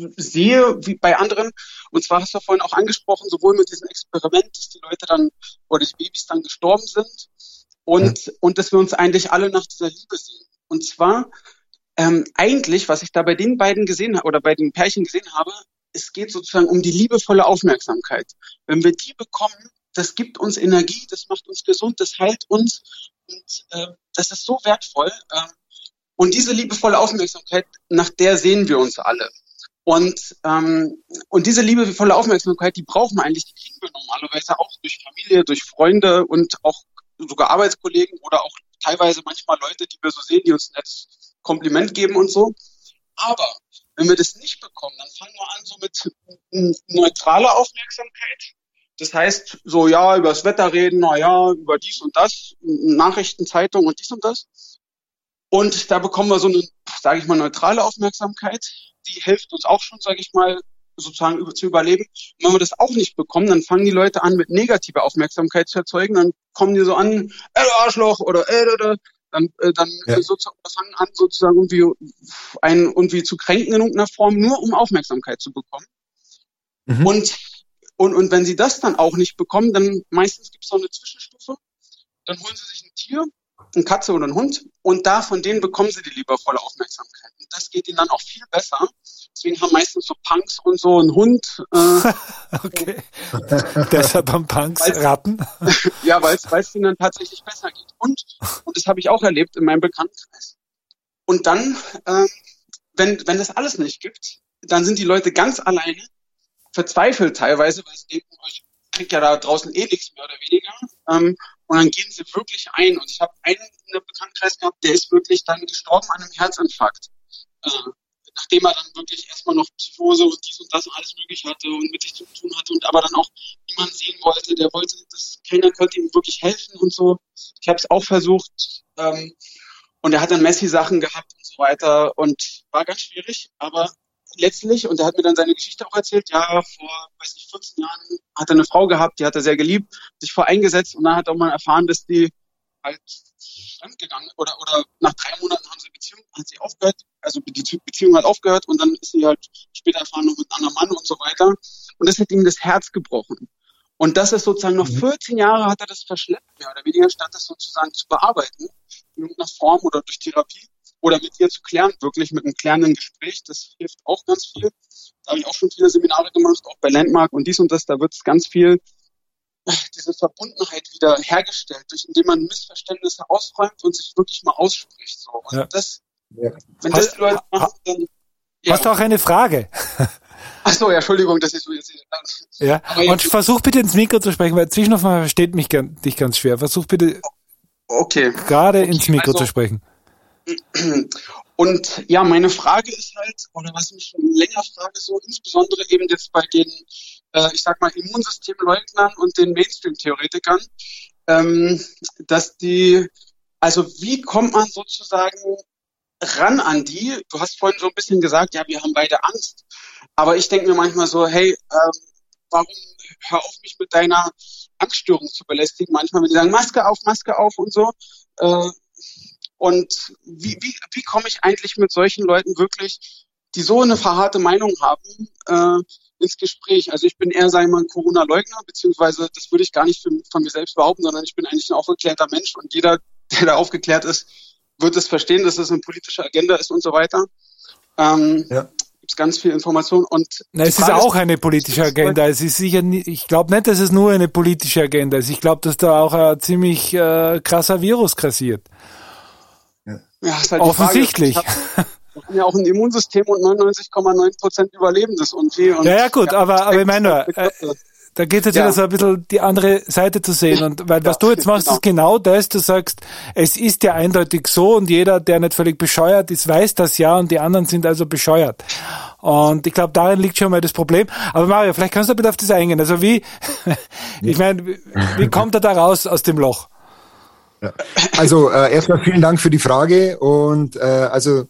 sehe wie bei anderen. Und zwar hast du vorhin auch angesprochen, sowohl mit diesem Experiment, dass die Leute dann oder die Babys dann gestorben sind und, ja. und dass wir uns eigentlich alle nach dieser Liebe sehen. Und zwar Ähm, eigentlich, was ich da bei den beiden gesehen habe oder bei den Pärchen gesehen habe, es geht sozusagen um die liebevolle Aufmerksamkeit. Wenn wir die bekommen, das gibt uns Energie, das macht uns gesund, das heilt uns und äh, das ist so wertvoll. Äh, und diese liebevolle Aufmerksamkeit, nach der sehen wir uns alle. Und ähm, und diese liebevolle Aufmerksamkeit, die brauchen wir eigentlich, die kriegen wir normalerweise auch durch Familie, durch Freunde und auch sogar Arbeitskollegen oder auch teilweise manchmal Leute, die wir so sehen, die uns ein nettes Kompliment geben und so. Aber wenn wir das nicht bekommen, dann fangen wir an so mit neutraler Aufmerksamkeit. Das heißt, so ja, über das Wetter reden, na ja, über dies und das, Nachrichten, Zeitung und dies und das. Und da bekommen wir so eine, sage ich mal, neutrale Aufmerksamkeit. Die hilft uns auch schon, sage ich mal, sozusagen über, zu überleben. Und wenn wir das auch nicht bekommen, dann fangen die Leute an, mit negativer Aufmerksamkeit zu erzeugen. Dann kommen die so an, ey, du Arschloch, oder ey, da, dann, äh, dann ja. sozusagen, fangen an, sozusagen irgendwie einen irgendwie zu kränken in irgendeiner Form, nur um Aufmerksamkeit zu bekommen. Mhm. Und, und, und wenn sie das dann auch nicht bekommen, dann meistens gibt es noch eine Zwischenstufe. Dann holen sie sich ein Tier, eine Katze oder einen Hund, und da von denen bekommen sie die liebevolle Aufmerksamkeit. Und das geht ihnen dann auch viel besser. Deswegen haben meistens so Punks und so einen Hund. Äh, okay. Deshalb haben Punks Ratten. Ja, weil es ihnen dann tatsächlich besser geht. Und, und das habe ich auch erlebt in meinem Bekanntenkreis. Und dann, äh, wenn, wenn das alles nicht gibt, dann sind die Leute ganz alleine, verzweifelt teilweise, weil sie denken, ich kriege ja da draußen eh nichts mehr oder weniger. Ähm, Und dann gehen sie wirklich ein. Und ich habe einen in der Bekanntenkreis gehabt, der ist wirklich dann gestorben an einem Herzinfarkt. Äh, nachdem er dann wirklich erstmal noch Psychose und dies und das und alles mögliche hatte und mit sich zu tun hatte und aber dann auch niemand sehen wollte. Der wollte, dass keiner konnte ihm wirklich helfen und so. Ich habe es auch versucht. Ähm, und er hat dann Messi-Sachen gehabt und so weiter. Und war ganz schwierig. Aber letztlich, und er hat mir dann seine Geschichte auch erzählt, ja, vor, weiß nicht, vierzehn Jahren hat er eine Frau gehabt, die hat er sehr geliebt, sich vor eingesetzt, und dann hat er auch mal erfahren, dass die halt fremdgegangen, oder, oder nach drei Monaten haben sie Beziehung, hat sie aufgehört, also die Beziehung hat aufgehört, und dann ist sie halt später erfahren noch mit einem anderen Mann und so weiter, und das hat ihm das Herz gebrochen. Und das ist sozusagen noch vierzehn Jahre hat er das verschleppt, mehr oder weniger, statt das sozusagen zu bearbeiten, in irgendeiner Form oder durch Therapie. Oder mit ihr zu klären, wirklich mit einem klärenden Gespräch, das hilft auch ganz viel. Da habe ich auch schon viele Seminare gemacht, auch bei Landmark und dies und das, da wird es ganz viel, diese Verbundenheit wieder hergestellt, durch indem man Missverständnisse ausräumt und sich wirklich mal ausspricht. So. Und ja. das, ja. wenn das die Leute machen, dann... Ja. Hast du auch eine Frage? Ach so, ja, Entschuldigung, dass ich so jetzt... Ja, aber und ja, versuch bitte ins Mikro zu sprechen, weil zwischendurch versteht mich gern, dich ganz schwer. Versuch bitte okay. gerade okay. ins Mikro also, zu sprechen. Und ja, meine Frage ist halt, oder was mich schon länger frage, so insbesondere eben jetzt bei den, äh, ich sag mal, Immunsystemleugnern und den Mainstream-Theoretikern, ähm, dass die, also wie kommt man sozusagen ran an die? Du hast vorhin so ein bisschen gesagt, ja, wir haben beide Angst. Aber ich denke mir manchmal so, hey, ähm, warum hör auf, mich mit deiner Angststörung zu belästigen? Manchmal, wenn die sagen, Maske auf, Maske auf und so, äh, Und wie, wie, wie komme ich eigentlich mit solchen Leuten wirklich, die so eine verharte Meinung haben, äh, ins Gespräch? Also ich bin eher, sag ich mal, ein Corona-Leugner, beziehungsweise das würde ich gar nicht für, von mir selbst behaupten, sondern ich bin eigentlich ein aufgeklärter Mensch, und jeder, der da aufgeklärt ist, wird es verstehen, dass es eine politische Agenda ist und so weiter. Ähm, ja. Gibt es ganz viel Information. Und Na, es ist auch eine politische Agenda. Es ist sicher, nie, ich glaube nicht, dass es nur eine politische Agenda ist. Ich glaube, dass da auch ein ziemlich äh, krasser Virus grassiert. Ja, ist halt offensichtlich. Die Frage. Wir haben ja auch ein Immunsystem und neunundneunzig Komma neun Prozent überleben das irgendwie. Und ja, ja, gut, ja, aber, aber ich meine nur, äh, da geht es jetzt ja. wieder so ein bisschen die andere Seite zu sehen. Und weil was ja, du jetzt machst, genau. ist genau das, du sagst, es ist ja eindeutig so, und jeder, der nicht völlig bescheuert ist, weiß das ja, und die anderen sind also bescheuert. Und ich glaube, darin liegt schon mal das Problem. Aber Mario, vielleicht kannst du bitte auf das eingehen. Also wie, ich meine, wie, wie kommt er da raus aus dem Loch? Ja. Also äh, erstmal vielen Dank für die Frage, und äh, also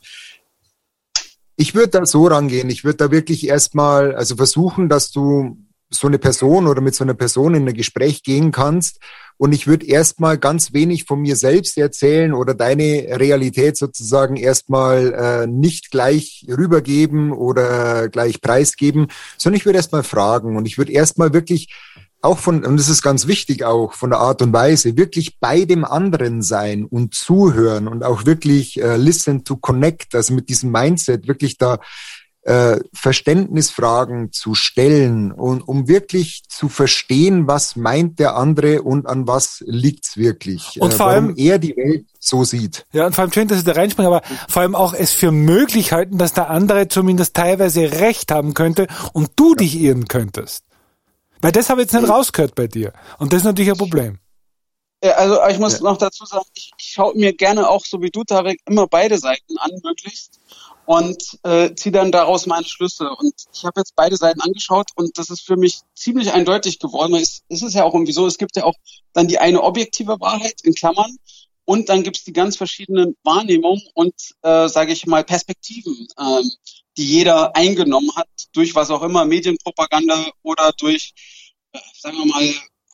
ich würde da so rangehen, ich würde da wirklich erstmal also versuchen, dass du so eine Person oder mit so einer Person in ein Gespräch gehen kannst, und ich würde erstmal ganz wenig von mir selbst erzählen oder deine Realität sozusagen erstmal äh, nicht gleich rübergeben oder gleich preisgeben, sondern ich würde erstmal fragen, und ich würde erstmal wirklich auch von, und das ist ganz wichtig auch von der Art und Weise, wirklich bei dem anderen sein und zuhören und auch wirklich äh, listen to connect, also mit diesem Mindset wirklich da äh, Verständnisfragen zu stellen und um wirklich zu verstehen, was meint der andere und an was liegt's wirklich. Und äh, vor warum allem er die Welt so sieht. Ja, und vor allem schön, dass Sie da reinspringen, aber vor allem auch es für möglich halten, dass der andere zumindest teilweise recht haben könnte und du dich irren könntest. Weil das habe ich jetzt nicht rausgehört bei dir. Und das ist natürlich ein Problem. Ja, also ich muss Ja. noch dazu sagen, ich, ich schaue mir gerne auch, so wie du, Tarek, immer beide Seiten an, möglichst. Und äh, ziehe dann daraus meine Schlüsse. Und ich habe jetzt beide Seiten angeschaut und das ist für mich ziemlich eindeutig geworden. Es, es ist ja auch irgendwie so, es gibt ja auch dann die eine objektive Wahrheit, in Klammern, und dann gibt es die ganz verschiedenen Wahrnehmungen und, äh, sage ich mal, Perspektiven, ähm, die jeder eingenommen hat, durch was auch immer, Medienpropaganda oder durch, äh, sagen wir mal,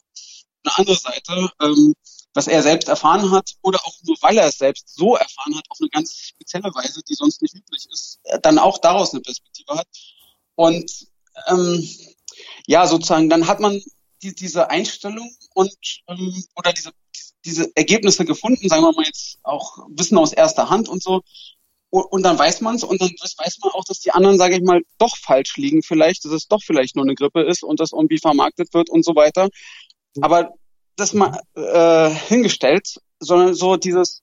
eine andere Seite, ähm, was er selbst erfahren hat oder auch nur, weil er es selbst so erfahren hat, auf eine ganz spezielle Weise, die sonst nicht üblich ist, dann auch daraus eine Perspektive hat. Und ähm, ja, sozusagen, dann hat man die, diese Einstellung und ähm, oder diese diese Ergebnisse gefunden, sagen wir mal jetzt auch Wissen aus erster Hand und so. Und, und dann weiß man es und dann weiß man auch, dass die anderen, sage ich mal, doch falsch liegen vielleicht, dass es doch vielleicht nur eine Grippe ist und das irgendwie vermarktet wird und so weiter. Aber das mal äh, hingestellt, sondern so dieses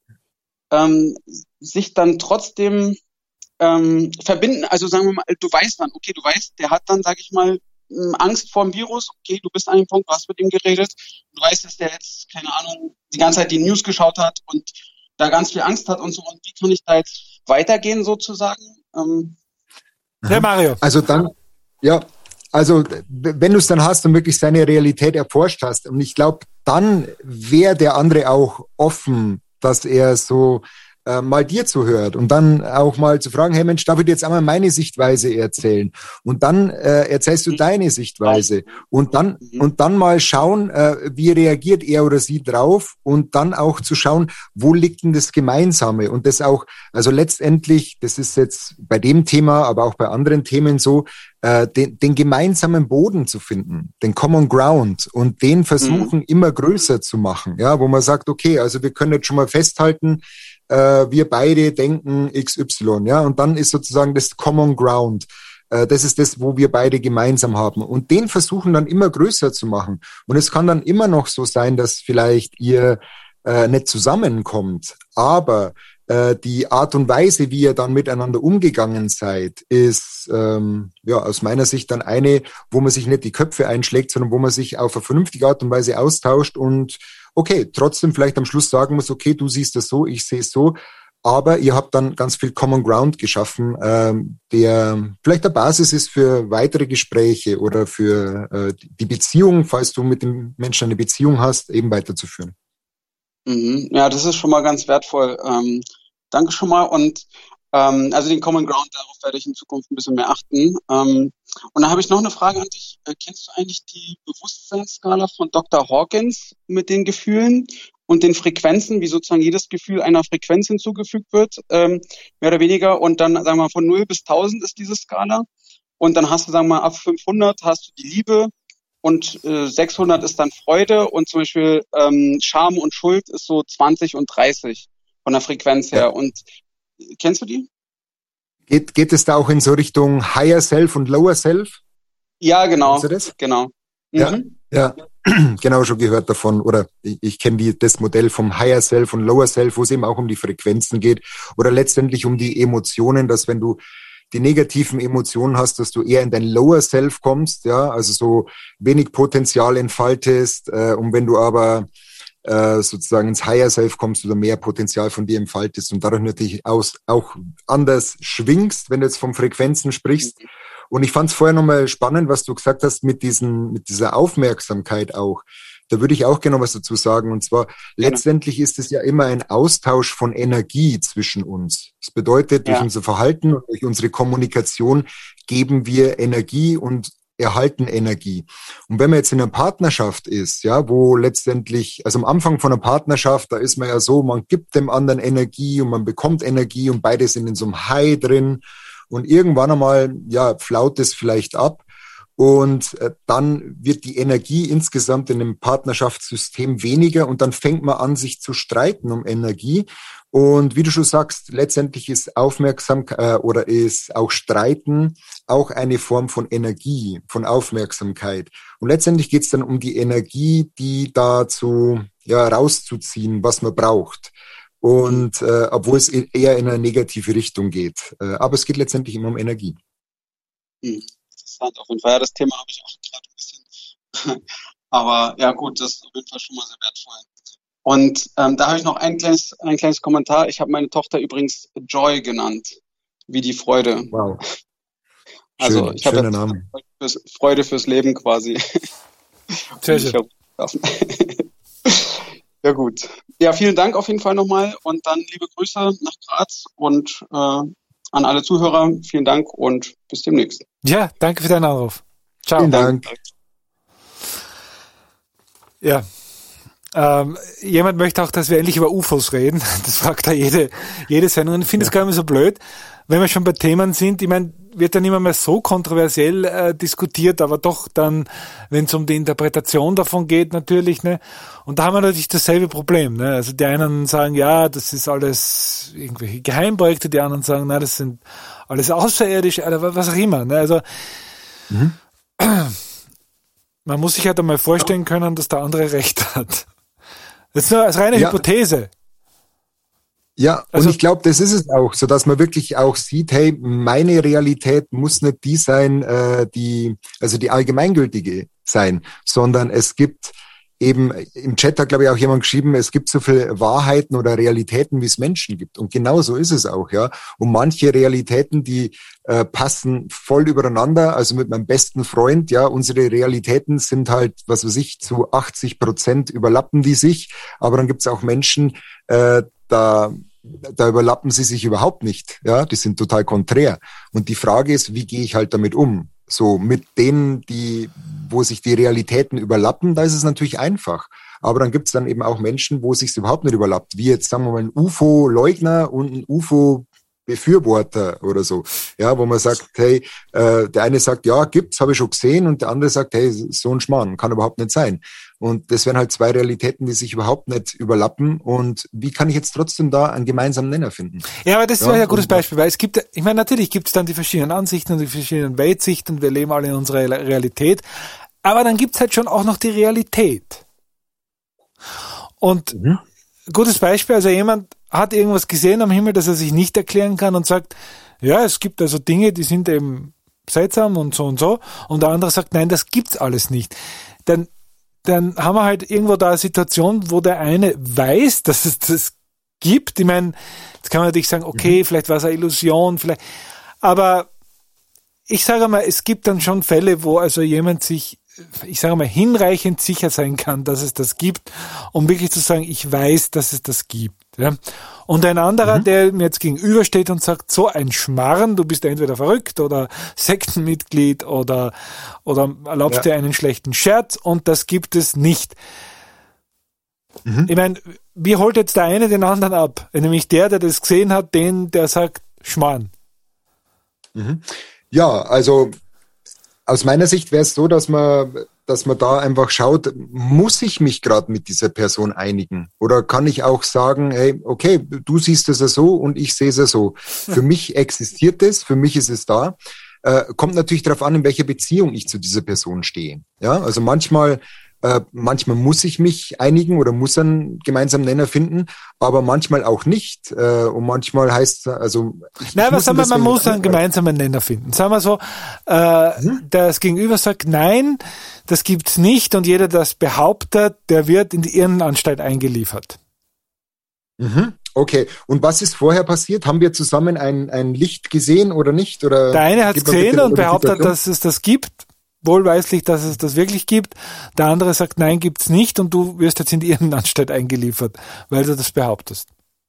ähm, sich dann trotzdem ähm, verbinden. Also sagen wir mal, du weißt dann, okay, du weißt, der hat dann, sage ich mal, Angst vor dem Virus, okay, du bist an dem Punkt, du hast mit ihm geredet, du weißt, dass der jetzt, keine Ahnung, die ganze Zeit die News geschaut hat und da ganz viel Angst hat und so, und wie kann ich da jetzt weitergehen sozusagen? Ähm Ja, Mario. Also dann, ja, also wenn du es dann hast und wirklich seine Realität erforscht hast, und ich glaube, dann wäre der andere auch offen, dass er so äh, mal dir zuhört und dann auch mal zu fragen, hey Mensch, darf ich dir jetzt einmal meine Sichtweise erzählen? Und dann äh, erzählst du deine Sichtweise und dann und dann mal schauen, äh, wie reagiert er oder sie drauf und dann auch zu schauen, wo liegt denn das Gemeinsame und das auch, also letztendlich, das ist jetzt bei dem Thema, aber auch bei anderen Themen so, äh, den, den gemeinsamen Boden zu finden, den Common Ground und den versuchen mhm. immer größer zu machen, ja, wo man sagt, okay, also wir können jetzt schon mal festhalten, äh, wir beide denken X Y, ja, und dann ist sozusagen das Common Ground. Äh, das ist das, wo wir beide gemeinsam haben. Und den versuchen dann immer größer zu machen. Und es kann dann immer noch so sein, dass vielleicht ihr äh, nicht zusammenkommt, aber äh, die Art und Weise, wie ihr dann miteinander umgegangen seid, ist ähm, ja aus meiner Sicht dann eine, wo man sich nicht die Köpfe einschlägt, sondern wo man sich auf eine vernünftige Art und Weise austauscht und okay, trotzdem vielleicht am Schluss sagen muss, okay, du siehst das so, ich sehe es so, aber ihr habt dann ganz viel Common Ground geschaffen, ähm, der vielleicht der Basis ist für weitere Gespräche oder für äh, die Beziehung, falls du mit dem Menschen eine Beziehung hast, eben weiterzuführen. Mhm. Ja, das ist schon mal ganz wertvoll. Ähm, danke schon mal. Und ähm, also den Common Ground, darauf werde ich in Zukunft ein bisschen mehr achten. Ähm, und dann habe ich noch eine Frage an dich. Äh, kennst du eigentlich die Bewusstseinsskala von Doktor Hawkins mit den Gefühlen und den Frequenzen, wie sozusagen jedes Gefühl einer Frequenz hinzugefügt wird, ähm, mehr oder weniger? Und dann, sagen wir mal, von null bis tausend ist diese Skala. Und dann hast du, sagen wir mal, ab fünfhundert hast du die Liebe. Und äh, sechshundert ist dann Freude und zum Beispiel ähm, Scham und Schuld ist so zwanzig und dreißig von der Frequenz her. Ja. Und kennst du die? Geht, geht es da auch in so Richtung Higher Self und Lower Self? Ja, genau. Kennst du das? Genau. Mhm. Ja, ja, genau, schon gehört davon. Oder ich, ich kenne die das Modell vom Higher Self und Lower Self, wo es eben auch um die Frequenzen geht oder letztendlich um die Emotionen, dass wenn du die negativen Emotionen hast, dass du eher in dein Lower Self kommst, ja, also so wenig Potenzial entfaltest, äh, und wenn du aber äh, sozusagen ins Higher Self kommst oder mehr Potenzial von dir entfaltest und dadurch natürlich aus, auch anders schwingst, wenn du jetzt von Frequenzen sprichst. Und ich fand es vorher nochmal spannend, was du gesagt hast mit diesen, mit dieser Aufmerksamkeit auch. Da würde ich auch gerne noch was dazu sagen. Und zwar, ja. letztendlich ist es ja immer ein Austausch von Energie zwischen uns. Das bedeutet, durch ja. unser Verhalten und durch unsere Kommunikation geben wir Energie und erhalten Energie. Und wenn man jetzt in einer Partnerschaft ist, ja, wo letztendlich, also am Anfang von einer Partnerschaft, da ist man ja so, man gibt dem anderen Energie und man bekommt Energie und beide sind in so einem High drin. Und irgendwann einmal, ja, flaut es vielleicht ab. Und äh, dann wird die Energie insgesamt in einem Partnerschaftssystem weniger und dann fängt man an, sich zu streiten um Energie. Und wie du schon sagst, letztendlich ist Aufmerksamkeit äh, oder ist auch Streiten auch eine Form von Energie, von Aufmerksamkeit. Und letztendlich geht es dann um die Energie, die dazu ja rauszuziehen, was man braucht. Und äh, obwohl es eher in eine negative Richtung geht. Äh, aber es geht letztendlich immer um Energie. Hm. Interessant auf jeden Fall. Ja, das Thema habe ich auch gerade ein bisschen. Aber ja gut, das ist auf jeden Fall schon mal sehr wertvoll. Und ähm, da habe ich noch ein kleines, ein kleines Kommentar. Ich habe meine Tochter übrigens Joy genannt, wie die Freude. Wow. Also Schön, ich habe schöner Name. Fürs, Freude fürs Leben quasi. Sehr schön. Ja gut. Ja, vielen Dank auf jeden Fall nochmal und dann liebe Grüße nach Graz und äh, an alle Zuhörer. Vielen Dank und bis demnächst. Ja, danke für deinen Anruf. Ciao. Vielen Dank. Ja. Ähm, jemand möchte auch, dass wir endlich über U F Os reden. Das fragt er jede, jede Sendung. Und ich finde es ja. gar nicht so blöd, wenn wir schon bei Themen sind. Ich meine, wird dann immer mehr so kontroversiell äh, diskutiert, aber doch dann, wenn es um die Interpretation davon geht, natürlich, ne? Und da haben wir natürlich dasselbe Problem, ne? Also die einen sagen, ja, das ist alles irgendwelche Geheimprojekte, die anderen sagen, na, das sind alles außerirdische, oder was auch immer, ne? Also mhm. man muss sich halt einmal vorstellen können, dass der andere recht hat. Das ist nur als reine ja. Hypothese. Ja, also, und ich glaube, das ist es auch, so dass man wirklich auch sieht, hey, meine Realität muss nicht die sein, äh, die, also die allgemeingültige sein, sondern es gibt eben, im Chat hat, glaube ich, auch jemand geschrieben, es gibt so viele Wahrheiten oder Realitäten, wie es Menschen gibt. Und genau so ist es auch, ja. Und manche Realitäten, die äh, passen voll übereinander. Also mit meinem besten Freund, ja, unsere Realitäten sind halt, was weiß ich, zu achtzig Prozent überlappen die sich. Aber dann gibt es auch Menschen, äh, da da überlappen sie sich überhaupt nicht. Ja, die sind total konträr. Und die Frage ist, wie gehe ich halt damit um? So mit denen, die, wo sich die Realitäten überlappen, da ist es natürlich einfach. Aber dann gibt es dann eben auch Menschen, wo es sich überhaupt nicht überlappt. Wie jetzt, sagen wir mal, ein U F O-Leugner und ein U F O-Befürworter oder so. Ja, wo man sagt, hey, äh, der eine sagt, ja, gibt's, habe ich schon gesehen, und der andere sagt, hey, so ein Schmarrn, kann überhaupt nicht sein. Und das wären halt zwei Realitäten, die sich überhaupt nicht überlappen. Und wie kann ich jetzt trotzdem da einen gemeinsamen Nenner finden? Ja, aber das ja, ist ja ein gutes Beispiel, weil es gibt, ich meine, natürlich gibt es dann die verschiedenen Ansichten und die verschiedenen Weltsichten und wir leben alle in unserer Realität. Aber dann gibt es halt schon auch noch die Realität. Und mhm. gutes Beispiel, also jemand hat irgendwas gesehen am Himmel, das er sich nicht erklären kann und sagt, ja, es gibt also Dinge, die sind eben seltsam und so und so. Und der andere sagt, nein, das gibt's alles nicht. Dann dann haben wir halt irgendwo da eine Situation, wo der eine weiß, dass es das gibt. Ich meine, jetzt kann man natürlich sagen, okay, mhm. vielleicht war es eine Illusion, vielleicht, aber ich sage mal, es gibt dann schon Fälle, wo also jemand sich, ich sage mal, hinreichend sicher sein kann, dass es das gibt, um wirklich zu sagen, ich weiß, dass es das gibt. Ja. Und ein anderer, mhm. der mir jetzt gegenübersteht und sagt, so ein Schmarrn, du bist entweder verrückt oder Sektenmitglied oder, oder erlaubst ja. dir einen schlechten Scherz und das gibt es nicht. Mhm. Ich meine, wie holt jetzt der eine den anderen ab? Nämlich der, der das gesehen hat, den, der sagt, Schmarrn. Mhm. Ja, also aus meiner Sicht wäre es so, dass man, dass man da einfach schaut, muss ich mich gerade mit dieser Person einigen? Oder kann ich auch sagen, hey, okay, du siehst es ja so und ich sehe es ja so. Für mich existiert es, für mich ist es da. Äh, kommt natürlich darauf an, in welcher Beziehung ich zu dieser Person stehe. Ja, also manchmal Äh, manchmal muss ich mich einigen oder muss einen gemeinsamen Nenner finden, aber manchmal auch nicht. Äh, und manchmal heißt es, also... Ich, nein, ich aber sagen wir, man muss einen gemeinsamen Nenner finden. Sagen wir so, äh, hm? das Gegenüber sagt, nein, das gibt's nicht, und jeder, der das behauptet, der wird in die Irrenanstalt eingeliefert. Mhm. Okay, und was ist vorher passiert? Haben wir zusammen ein, ein Licht gesehen oder nicht? Oder der eine hat es gesehen und behauptet, dass es das gibt, wohlweislich, dass es das wirklich gibt. Der andere sagt, nein, gibt's nicht, und du wirst jetzt in die Irrenanstalt eingeliefert, weil du das behauptest.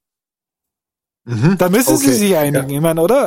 Mhm. Da müssen okay. sie sich einigen, ja. Ich meine, oder?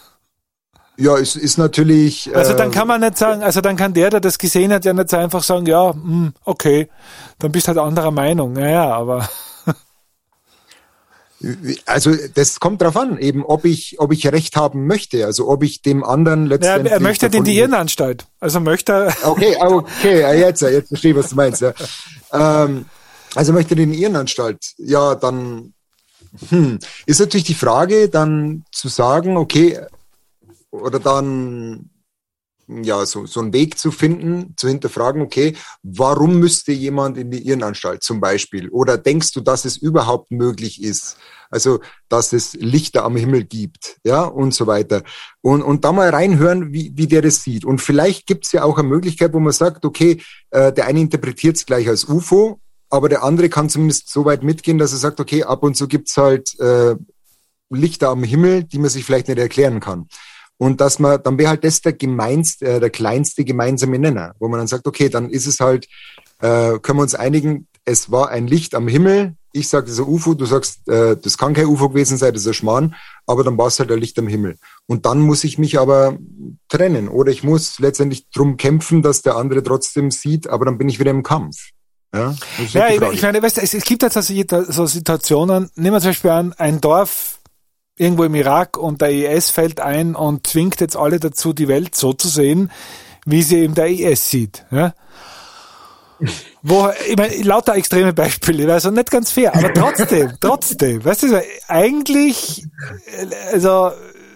Ja, es ist natürlich... Also dann kann man nicht sagen, also dann kann der, der das gesehen hat, ja nicht einfach sagen, ja, mh, okay, dann bist halt anderer Meinung. Naja, aber... Also das kommt drauf an, eben ob ich ob ich Recht haben möchte, also ob ich dem anderen letztendlich... Ja, er möchte in die Irrenanstalt, also möchte er... Okay, okay, jetzt, jetzt verstehe ich, was du meinst. Ja. Ähm, also möchte er in die Irrenanstalt, ja, dann hm, ist natürlich die Frage, dann zu sagen, okay, oder dann... ja, so, so einen Weg zu finden, zu hinterfragen, okay, warum müsste jemand in die Irrenanstalt zum Beispiel? Oder denkst du, dass es überhaupt möglich ist? Also, dass es Lichter am Himmel gibt, ja, und so weiter. Und, und da mal reinhören, wie, wie der das sieht. Und vielleicht gibt es ja auch eine Möglichkeit, wo man sagt, okay, äh, der eine interpretiert es gleich als U F O, aber der andere kann zumindest so weit mitgehen, dass er sagt, okay, ab und zu gibt's halt äh, Lichter am Himmel, die man sich vielleicht nicht erklären kann. Und dass man, dann wäre halt das der gemeinste, äh, der kleinste gemeinsame Nenner, wo man dann sagt, okay, dann ist es halt, äh, können wir uns einigen, es war ein Licht am Himmel, ich sage, das ist ein U F O, du sagst, äh, das kann kein U F O gewesen sein, das ist ein Schmarrn, aber dann war es halt ein Licht am Himmel. Und dann muss ich mich aber trennen oder ich muss letztendlich drum kämpfen, dass der andere trotzdem sieht, aber dann bin ich wieder im Kampf. Ja, ja ich, ich meine, weißt du, es, es gibt jetzt so Situationen, nehmen wir zum Beispiel an, ein Dorf irgendwo im Irak und der I S fällt ein und zwingt jetzt alle dazu, die Welt so zu sehen, wie sie eben der I S sieht. Ja? Wo, ich meine, lauter extreme Beispiele, also nicht ganz fair, aber trotzdem, trotzdem, weißt du, eigentlich, also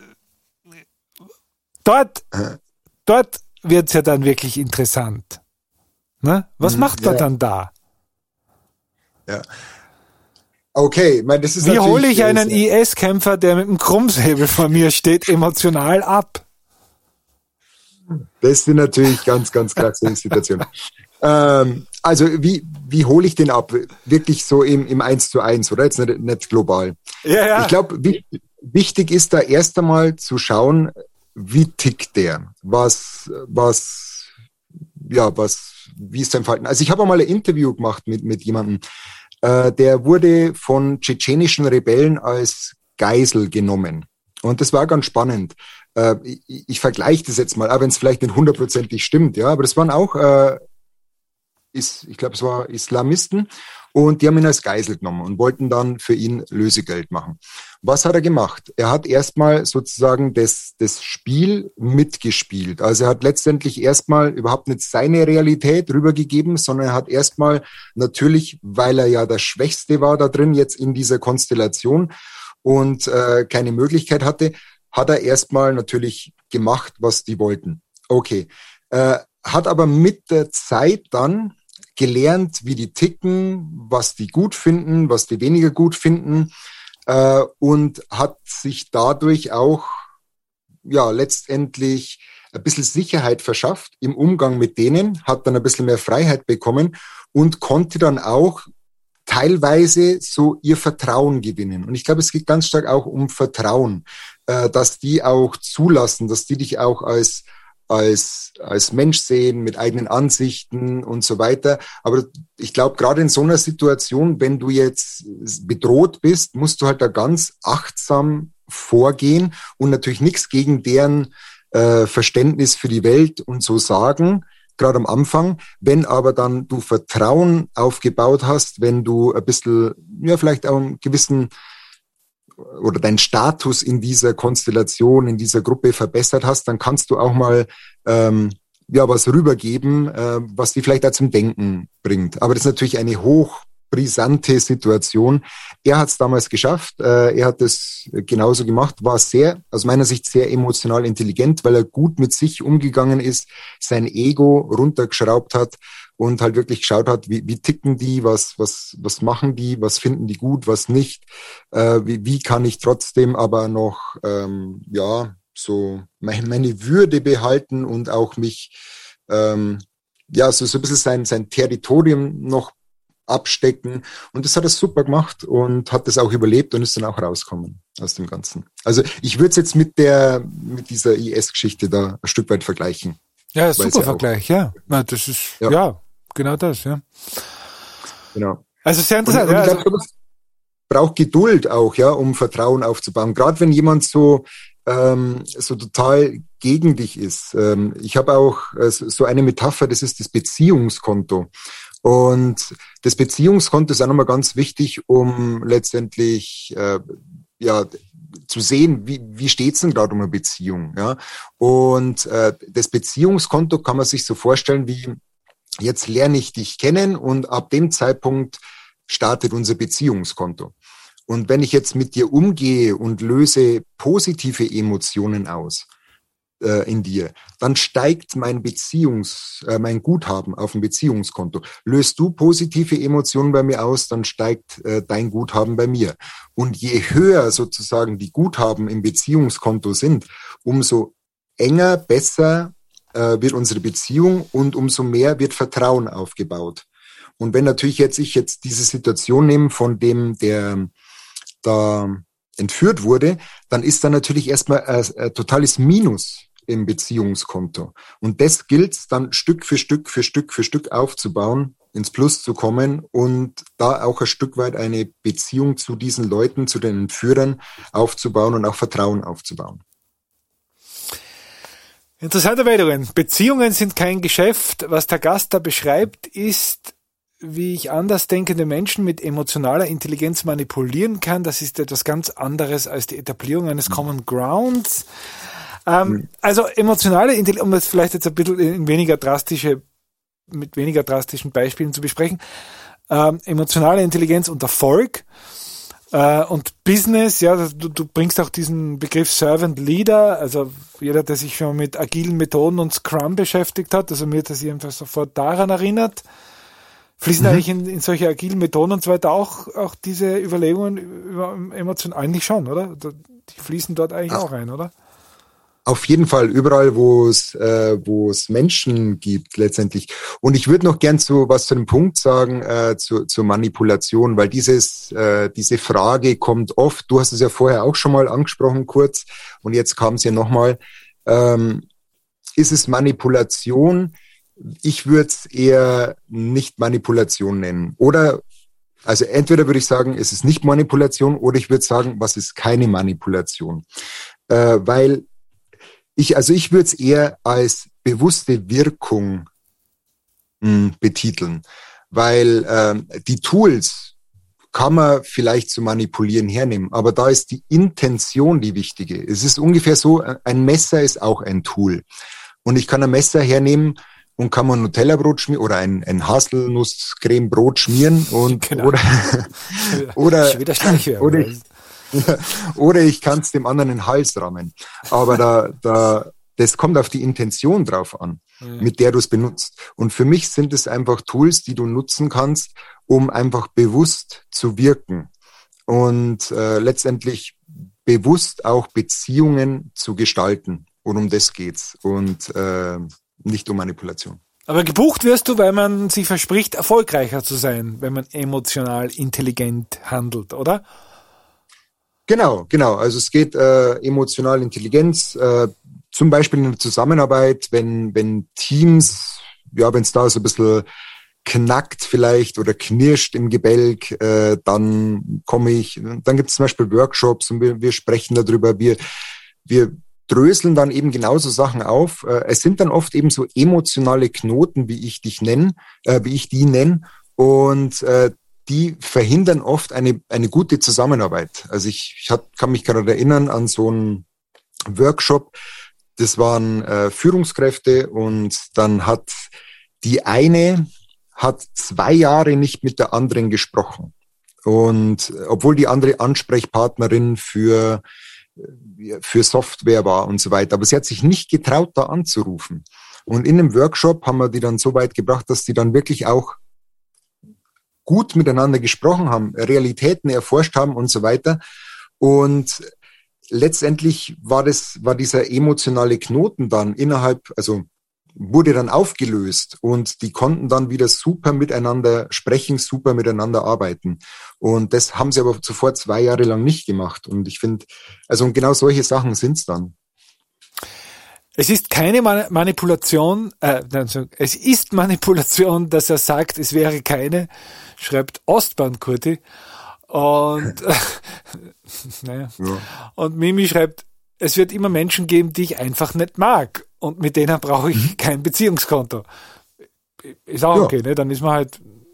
dort, dort wird's ja dann wirklich interessant. Ne? Was macht man ja dann da? Ja. Okay, ich meine, das ist Wie hole ich einen I S-Kämpfer, der mit einem Krummsäbel vor mir steht, emotional ab? Das sind natürlich ganz, ganz krasse Situationen. ähm, also wie wie hole ich den ab? Wirklich so im im eins zu eins, oder? Jetzt nicht, nicht global. Ja, ja. Ich glaube, wichtig ist da erst einmal zu schauen, wie tickt der? Was, was, ja, was, wie ist sein Verhalten? Also ich habe einmal ein Interview gemacht mit mit jemandem, äh, der wurde von tschetschenischen Rebellen als Geisel genommen. Und das war ganz spannend. Äh, ich, ich vergleiche das jetzt mal, auch wenn es vielleicht nicht hundertprozentig stimmt, ja, aber das waren auch, äh, ist, ich glaube, es war Islamisten und die haben ihn als Geisel genommen und wollten dann für ihn Lösegeld machen. Was hat er gemacht? Er hat erstmal sozusagen das, das Spiel mitgespielt. Also er hat letztendlich erstmal überhaupt nicht seine Realität rübergegeben, sondern er hat erstmal natürlich, weil er ja der Schwächste war da drin, jetzt in dieser Konstellation und äh, keine Möglichkeit hatte, hat er erstmal natürlich gemacht, was die wollten. Okay. Äh, hat aber mit der Zeit dann gelernt, wie die ticken, was die gut finden, was die weniger gut finden, äh, und hat sich dadurch auch ja letztendlich ein bisschen Sicherheit verschafft im Umgang mit denen, hat dann ein bisschen mehr Freiheit bekommen und konnte dann auch teilweise so ihr Vertrauen gewinnen. Und ich glaube, es geht ganz stark auch um Vertrauen, äh, dass die auch zulassen, dass die dich auch als als als Mensch sehen, mit eigenen Ansichten und so weiter. Aber ich glaube, gerade in so einer Situation, wenn du jetzt bedroht bist, musst du halt da ganz achtsam vorgehen und natürlich nichts gegen deren äh, Verständnis für die Welt und so sagen, gerade am Anfang. Wenn aber dann du Vertrauen aufgebaut hast, wenn du ein bisschen, ja, vielleicht auch einen gewissen oder deinen Status in dieser Konstellation, in dieser Gruppe verbessert hast, dann kannst du auch mal ähm, ja was rübergeben, äh, was die vielleicht auch zum Denken bringt. Aber das ist natürlich eine hochbrisante Situation. Er hat es damals geschafft, äh, er hat es genauso gemacht, war sehr, aus meiner Sicht sehr emotional intelligent, weil er gut mit sich umgegangen ist, sein Ego runtergeschraubt hat und halt wirklich geschaut hat, wie, wie ticken die, was, was, was machen die, was finden die gut, was nicht, äh, wie, wie kann ich trotzdem aber noch, ähm, ja, so meine, meine Würde behalten und auch mich, ähm, ja, so, so ein bisschen sein, sein Territorium noch abstecken. Und das hat er super gemacht und hat das auch überlebt und ist dann auch rausgekommen aus dem Ganzen. Also ich würde es jetzt mit der, mit dieser I S-Geschichte da ein Stück weit vergleichen. Ja, super Vergleich, ja. Na, das ist, ja. ja. Genau das, ja. Genau. Also sehr interessant. Und, und ja, ich glaube, also das braucht Geduld auch, ja, um Vertrauen aufzubauen. Gerade wenn jemand so ähm, so total gegen dich ist. Ähm, ich habe auch äh, so eine Metapher, das ist das Beziehungskonto. Und das Beziehungskonto ist auch nochmal ganz wichtig, um letztendlich äh, ja zu sehen, wie, wie steht's denn gerade um eine Beziehung. Ja? Und äh, das Beziehungskonto kann man sich so vorstellen wie, jetzt lerne ich dich kennen und ab dem Zeitpunkt startet unser Beziehungskonto. Und wenn ich jetzt mit dir umgehe und löse positive Emotionen aus äh, in dir, dann steigt mein Beziehungs, äh, mein Guthaben auf dem Beziehungskonto. Löst du positive Emotionen bei mir aus, dann steigt äh, dein Guthaben bei mir. Und je höher sozusagen die Guthaben im Beziehungskonto sind, umso enger, besser äh, wird unsere Beziehung und umso mehr wird Vertrauen aufgebaut. Und wenn natürlich jetzt ich jetzt diese Situation nehme, von dem der da entführt wurde, dann ist da natürlich erstmal ein, ein totales Minus im Beziehungskonto. Und das gilt dann Stück für Stück für Stück für Stück aufzubauen, ins Plus zu kommen und da auch ein Stück weit eine Beziehung zu diesen Leuten, zu den Entführern aufzubauen und auch Vertrauen aufzubauen. Interessante Meldungen. Beziehungen sind kein Geschäft. Was der Gast da beschreibt, ist, wie ich andersdenkende Menschen mit emotionaler Intelligenz manipulieren kann. Das ist etwas ganz anderes als die Etablierung eines Common Grounds. Ähm, mhm. Also emotionale Intelligenz, um das vielleicht jetzt ein bisschen in weniger drastische, mit weniger drastischen Beispielen zu besprechen. Ähm, emotionale Intelligenz und Erfolg äh, und Business, ja, du, du bringst auch diesen Begriff Servant Leader, also jeder, der sich schon mit agilen Methoden und Scrum beschäftigt hat, also mir hat das einfach sofort daran erinnert. Fließen mhm. eigentlich in, in solche agilen Methoden und so weiter auch, auch diese Überlegungen über Emotionen eigentlich schon, oder? Die fließen dort eigentlich Ach. auch rein, oder? Auf jeden Fall, überall, wo es äh, wo es Menschen gibt letztendlich. Und ich würde noch gern zu was zu dem Punkt sagen, äh, zu, zur Manipulation, weil dieses äh, diese Frage kommt oft, du hast es ja vorher auch schon mal angesprochen kurz und jetzt kam es ja nochmal, ähm, ist es Manipulation? Ich würde es eher nicht Manipulation nennen. Oder, also entweder würde ich sagen, es ist nicht Manipulation, oder ich würde sagen, was ist keine Manipulation? Äh, weil ich, also ich würde es eher als bewusste Wirkung mh, betiteln. Weil äh, die Tools kann man vielleicht zu manipulieren hernehmen, aber da ist die Intention die wichtige. Es ist ungefähr so, ein Messer ist auch ein Tool. Und ich kann ein Messer hernehmen, und kann man Nutella-Brot schmieren oder ein, ein Haselnuss-Creme-Brot schmieren und genau. oder oder, oder, ich, oder ich kann es dem anderen in den Hals rammen. Aber da, da, das kommt auf die Intention drauf an, ja. mit der du es benutzt. Und für mich sind es einfach Tools, die du nutzen kannst, um einfach bewusst zu wirken und äh, letztendlich bewusst auch Beziehungen zu gestalten. Und um das geht's. Und äh, nicht um Manipulation. Aber gebucht wirst du, weil man sich verspricht, erfolgreicher zu sein, wenn man emotional intelligent handelt, oder? Genau, genau. Also es geht äh, emotional Intelligenz, äh, zum Beispiel in der Zusammenarbeit, wenn wenn Teams, ja, wenn es da so ein bisschen knackt vielleicht oder knirscht im Gebälk, äh, dann komme ich, dann gibt es zum Beispiel Workshops und wir, wir sprechen darüber, wir wir dröseln dann eben genauso Sachen auf. Es sind dann oft eben so emotionale Knoten, wie ich dich nenne, äh, wie ich die nenne, und äh, die verhindern oft eine eine gute Zusammenarbeit. Also ich, ich hat, kann mich gerade erinnern an so einen Workshop. Das waren äh, Führungskräfte und dann hat die eine hat zwei Jahre nicht mit der anderen gesprochen, und obwohl die andere Ansprechpartnerin für für Software war und so weiter. Aber sie hat sich nicht getraut, da anzurufen. Und in dem Workshop haben wir die dann so weit gebracht, dass die dann wirklich auch gut miteinander gesprochen haben, Realitäten erforscht haben und so weiter. Und letztendlich war das, war dieser emotionale Knoten dann innerhalb, also wurde dann aufgelöst und die konnten dann wieder super miteinander sprechen, super miteinander arbeiten. Und das haben sie aber zuvor zwei Jahre lang nicht gemacht. Und ich finde, also und genau solche Sachen sind's dann. Es ist keine Man- Manipulation, äh, es ist Manipulation, dass er sagt, es wäre keine, schreibt Ostbahn Kurti. Und, naja. Ja. Und Mimi schreibt, es wird immer Menschen geben, die ich einfach nicht mag. Und mit denen brauche ich kein Beziehungskonto. Ist auch ja. okay, ne? Dann ist man halt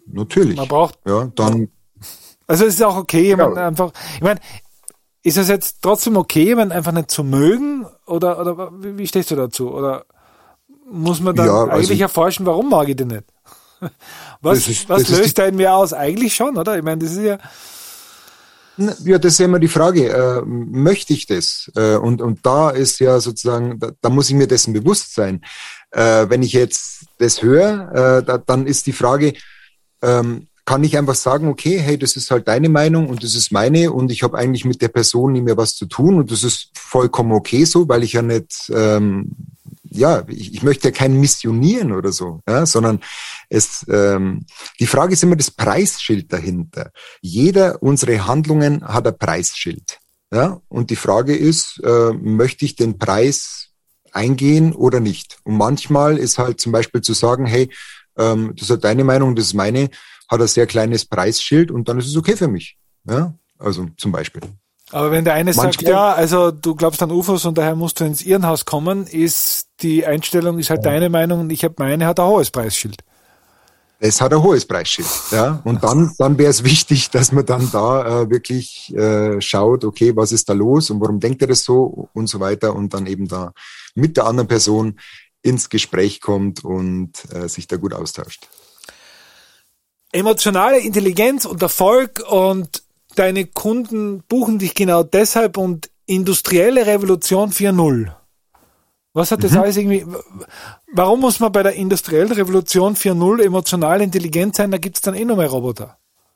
natürlich. Man braucht. Ja, dann. Also es ist auch okay, jemand ja. einfach. Ich meine, ist es jetzt trotzdem okay, jemand einfach nicht zu mögen? Oder, oder wie, wie stehst du dazu? Oder muss man dann ja, also, eigentlich erforschen, warum mag ich den nicht? Was, ist, was löst die, da in mir aus? Eigentlich schon, oder? Ich meine, das ist ja. Ja, das ist ja immer die Frage, äh, möchte ich das? Äh, und, und da ist ja sozusagen, da, da muss ich mir dessen bewusst sein. Äh, wenn ich jetzt das höre, äh, da, dann ist die Frage, ähm, kann ich einfach sagen, okay, hey, das ist halt deine Meinung und das ist meine und ich habe eigentlich mit der Person nicht mehr was zu tun und das ist vollkommen okay so, weil ich ja nicht, ähm, ja, ich, ich möchte ja keinen missionieren oder so, ja, sondern es, ähm, die Frage ist immer das Preisschild dahinter. Jeder unserer Handlungen hat ein Preisschild, ja, und die Frage ist, äh, möchte ich den Preis eingehen oder nicht? Und manchmal ist halt zum Beispiel zu sagen, hey, ähm, das ist deine Meinung, das ist meine, hat ein sehr kleines Preisschild und dann ist es okay für mich, ja, also zum Beispiel. Aber wenn der eine Manchmal, sagt, ja, also du glaubst an U F Os und daher musst du ins Irrenhaus kommen, ist die Einstellung, ist halt ja. deine Meinung und ich habe meine, hat ein hohes Preisschild. Es hat ein hohes Preisschild, ja. Und dann, dann wäre es wichtig, dass man dann da äh, wirklich äh, schaut, okay, was ist da los und warum denkt er das so und so weiter und dann eben da mit der anderen Person ins Gespräch kommt und äh, sich da gut austauscht. Emotionale Intelligenz und Erfolg und deine Kunden buchen dich genau deshalb und industrielle Revolution vier null. Was hat das mhm. alles irgendwie, warum muss man bei der industriellen Revolution vier null emotional intelligent sein, da gibt es dann eh noch mehr Roboter?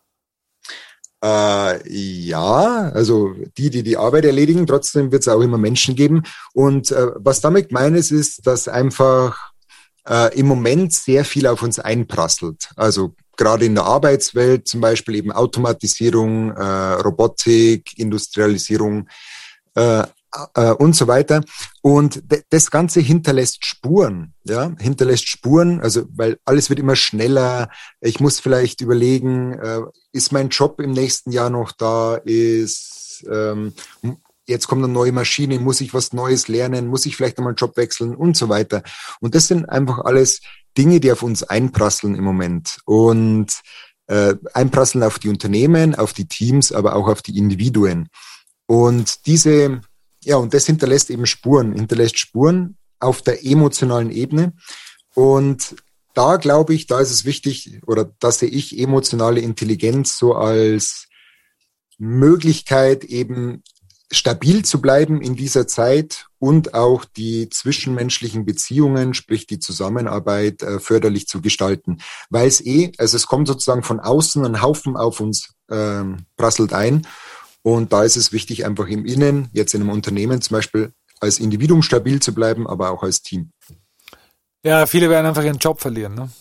Äh, ja, also die, die die Arbeit erledigen, trotzdem wird es auch immer Menschen geben und äh, was damit gemeint ist, ist, dass einfach äh, im Moment sehr viel auf uns einprasselt, also gerade in der Arbeitswelt zum Beispiel eben Automatisierung, äh, Robotik, Industrialisierung äh, äh, und so weiter. Und d- das Ganze hinterlässt Spuren, ja, hinterlässt Spuren, also weil alles wird immer schneller. Ich muss vielleicht überlegen, äh, ist mein Job im nächsten Jahr noch da? Ist ähm, jetzt kommt eine neue Maschine, muss ich was Neues lernen? Muss ich vielleicht einmal einen Job wechseln und so weiter? Und das sind einfach alles Dinge, die auf uns einprasseln im Moment und äh, einprasseln auf die Unternehmen, auf die Teams, aber auch auf die Individuen. Und diese, ja, und das hinterlässt eben Spuren, hinterlässt Spuren auf der emotionalen Ebene. Und da glaube ich, da ist es wichtig, oder da sehe ich emotionale Intelligenz so als Möglichkeit eben stabil zu bleiben in dieser Zeit und auch die zwischenmenschlichen Beziehungen, sprich die Zusammenarbeit, äh, förderlich zu gestalten. Weil es eh, also es kommt sozusagen von außen ein Haufen auf uns ähm, prasselt ein und da ist es wichtig, einfach im Innen, jetzt in einem Unternehmen zum Beispiel, als Individuum stabil zu bleiben, aber auch als Team. Ja, viele werden einfach ihren Job verlieren, ne?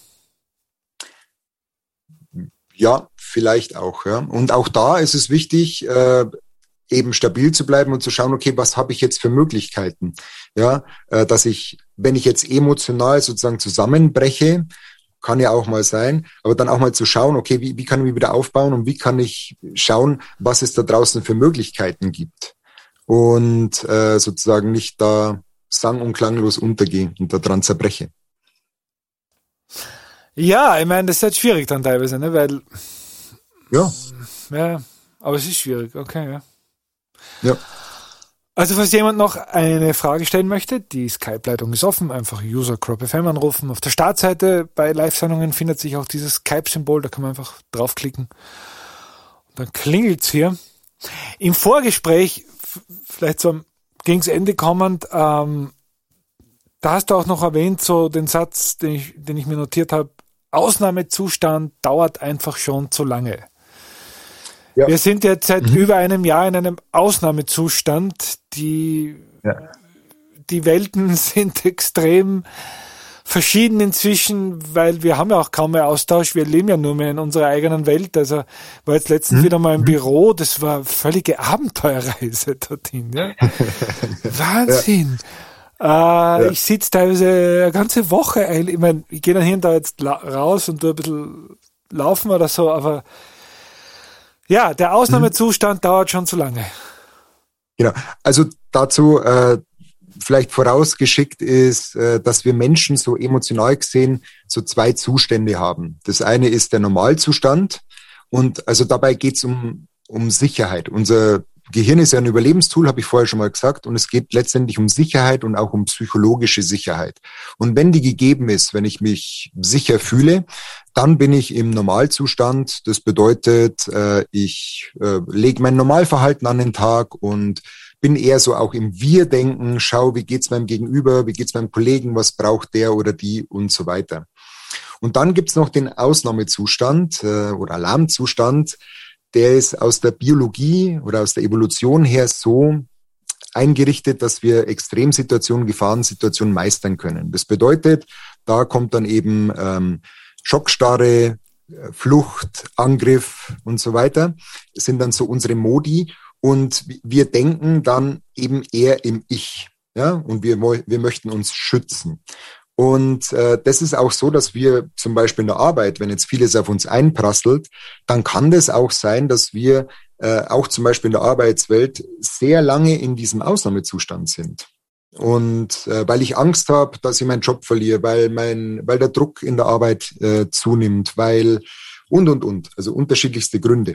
Ja, vielleicht auch, ja. Und auch da ist es wichtig, äh, eben stabil zu bleiben und zu schauen, okay, was habe ich jetzt für Möglichkeiten? Ja, äh, dass ich, wenn ich jetzt emotional sozusagen zusammenbreche, kann ja auch mal sein, aber dann auch mal zu schauen, okay, wie, wie kann ich mich wieder aufbauen und wie kann ich schauen, was es da draußen für Möglichkeiten gibt und äh, sozusagen nicht da sang- und klanglos untergehe und da dran zerbreche. Ja, ich meine, das ist halt schwierig dann teilweise, ne, weil ja, ja, aber es ist schwierig, okay, ja. Ja. Also falls jemand noch eine Frage stellen möchte, die Skype-Leitung ist offen, einfach User Crop F M anrufen. Auf der Startseite bei Live-Sendungen findet sich auch dieses Skype-Symbol, da kann man einfach draufklicken und dann klingelt's hier. Im Vorgespräch, vielleicht so gegen das Ende kommend, ähm, da hast du auch noch erwähnt, so den Satz, den ich, den ich mir notiert habe, Ausnahmezustand dauert einfach schon zu lange. Ja. Wir sind jetzt seit mhm. über einem Jahr in einem Ausnahmezustand. Die, ja. die Welten sind extrem verschieden inzwischen, weil wir haben ja auch kaum mehr Austausch. Wir leben ja nur mehr in unserer eigenen Welt. Also war jetzt letztens mhm. wieder mal im Büro. Das war völlige Abenteuerreise dorthin. Ja? Wahnsinn. Ja. Äh, ja. Ich sitze teilweise eine ganze Woche. Ich meine, ich gehe dann hier und da jetzt la- raus und tue ein bisschen laufen oder so, aber ja, der Ausnahmezustand mhm. dauert schon zu lange. Genau. Also dazu, äh, vielleicht vorausgeschickt ist, äh, dass wir Menschen so emotional gesehen so zwei Zustände haben. Das eine ist der Normalzustand und also dabei geht's um, um Sicherheit. Unser Gehirn ist ja ein Überlebenstool, habe ich vorher schon mal gesagt, und es geht letztendlich um Sicherheit und auch um psychologische Sicherheit. Und wenn die gegeben ist, wenn ich mich sicher fühle, dann bin ich im Normalzustand. Das bedeutet, äh, ich äh, lege mein Normalverhalten an den Tag und bin eher so auch im Wir-Denken, schau, wie geht's meinem Gegenüber, wie geht's meinem Kollegen, was braucht der oder die und so weiter. Und dann gibt's noch den Ausnahmezustand äh, oder Alarmzustand. Der ist aus der Biologie oder aus der Evolution her so eingerichtet, dass wir Extremsituationen, Gefahrensituationen meistern können. Das bedeutet, da kommt dann eben ähm, Schockstarre, Flucht, Angriff und so weiter. Das sind dann so unsere Modi und wir denken dann eben eher im Ich, ja, und wir wir möchten uns schützen. Und äh, das ist auch so, dass wir zum Beispiel in der Arbeit, wenn jetzt vieles auf uns einprasselt, dann kann das auch sein, dass wir äh, auch zum Beispiel in der Arbeitswelt sehr lange in diesem Ausnahmezustand sind. Und äh, weil ich Angst habe, dass ich meinen Job verliere, weil mein, weil der Druck in der Arbeit äh, zunimmt, weil und und und, also unterschiedlichste Gründe.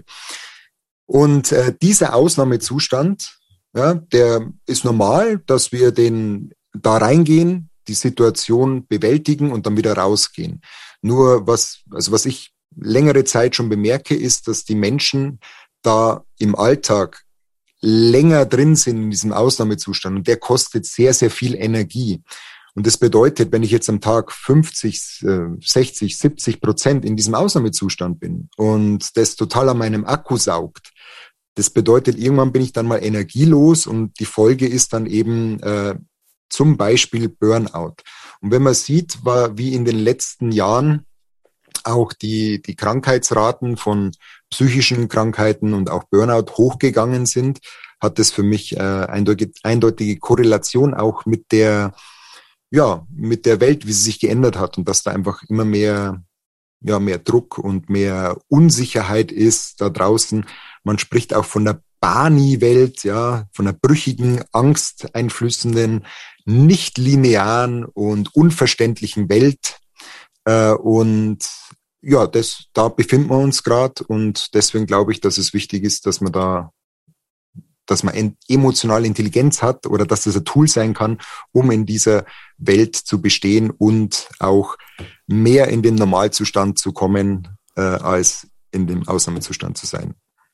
Und äh, dieser Ausnahmezustand, ja, der ist normal, dass wir den da reingehen, die Situation bewältigen und dann wieder rausgehen. Nur was, also was ich längere Zeit schon bemerke, ist, dass die Menschen da im Alltag länger drin sind in diesem Ausnahmezustand und der kostet sehr, sehr viel Energie. Und das bedeutet, wenn ich jetzt am Tag fünfzig, sechzig, siebzig Prozent in diesem Ausnahmezustand bin und das total an meinem Akku saugt, das bedeutet, irgendwann bin ich dann mal energielos und die Folge ist dann eben äh, zum Beispiel Burnout. Und wenn man sieht, war, wie in den letzten Jahren auch die, die Krankheitsraten von psychischen Krankheiten und auch Burnout hochgegangen sind, hat das für mich äh, eindeutige, eindeutige Korrelation auch mit der, ja, mit der Welt, wie sie sich geändert hat und dass da einfach immer mehr, ja, mehr Druck und mehr Unsicherheit ist da draußen. Man spricht auch von der Barney-Welt, ja, von einer brüchigen, angsteinflößenden, nicht linearen und unverständlichen Welt. Äh, und ja, das, da befinden wir uns gerade und deswegen glaube ich, dass es wichtig ist, dass man da, dass man emotionale Intelligenz hat oder dass das ein Tool sein kann, um in dieser Welt zu bestehen und auch mehr in den Normalzustand zu kommen, äh, als in dem Ausnahmezustand zu sein.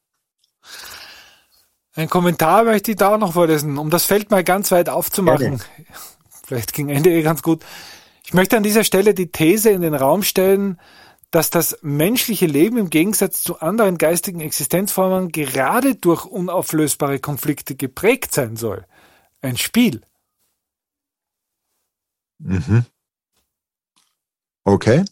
Ein Kommentar möchte ich da auch noch vorlesen, um das Feld mal ganz weit aufzumachen. Gerne. Vielleicht ging Ende eh ganz gut. Ich möchte an dieser Stelle die These in den Raum stellen, dass das menschliche Leben im Gegensatz zu anderen geistigen Existenzformen gerade durch unauflösbare Konflikte geprägt sein soll. Ein Spiel. Mhm. Okay.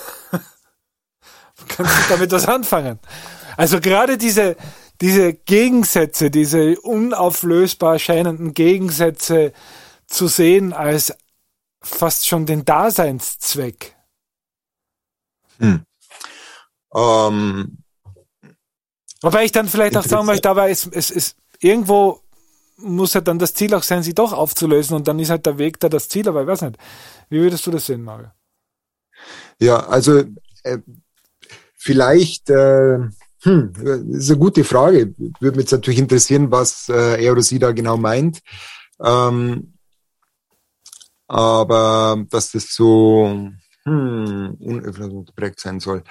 Kannst du damit was anfangen? Also gerade diese diese Gegensätze, diese unauflösbar scheinenden Gegensätze zu sehen als fast schon den Daseinszweck. Hm. Um, Wobei ich dann vielleicht auch sagen möchte, aber es, es, es irgendwo muss ja dann das Ziel auch sein, sie doch aufzulösen und dann ist halt der Weg da das Ziel, aber ich weiß nicht. Wie würdest du das sehen, Mario? Ja, also äh, vielleicht äh, Hm, das ist eine gute Frage. Würde mich jetzt natürlich interessieren, was äh, er oder sie da genau meint. Ähm, aber dass das so hm, unüberprägt sein soll.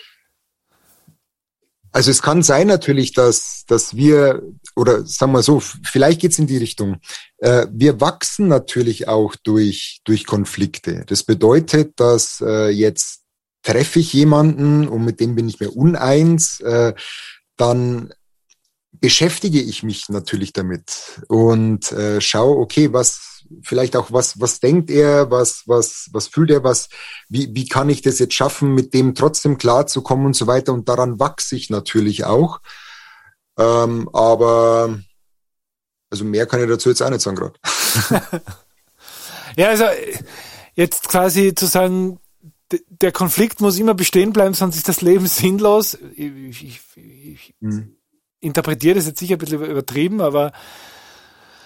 Also es kann sein natürlich, dass dass wir, oder sagen wir so, vielleicht geht's in die Richtung, äh, wir wachsen natürlich auch durch durch Konflikte. Das bedeutet, dass äh, jetzt treffe ich jemanden und mit dem bin ich mir uneins, äh, dann beschäftige ich mich natürlich damit und äh, schaue, okay, was vielleicht auch was was denkt er, was was was fühlt er, was wie wie kann ich das jetzt schaffen, mit dem trotzdem klarzukommen und so weiter, und daran wachse ich natürlich auch. Ähm, aber also mehr kann ich dazu jetzt auch nicht sagen gerade. Ja, also jetzt quasi zu sagen, der Konflikt muss immer bestehen bleiben, sonst ist das Leben sinnlos. Ich, ich, ich mhm. interpretiere das jetzt sicher ein bisschen übertrieben, aber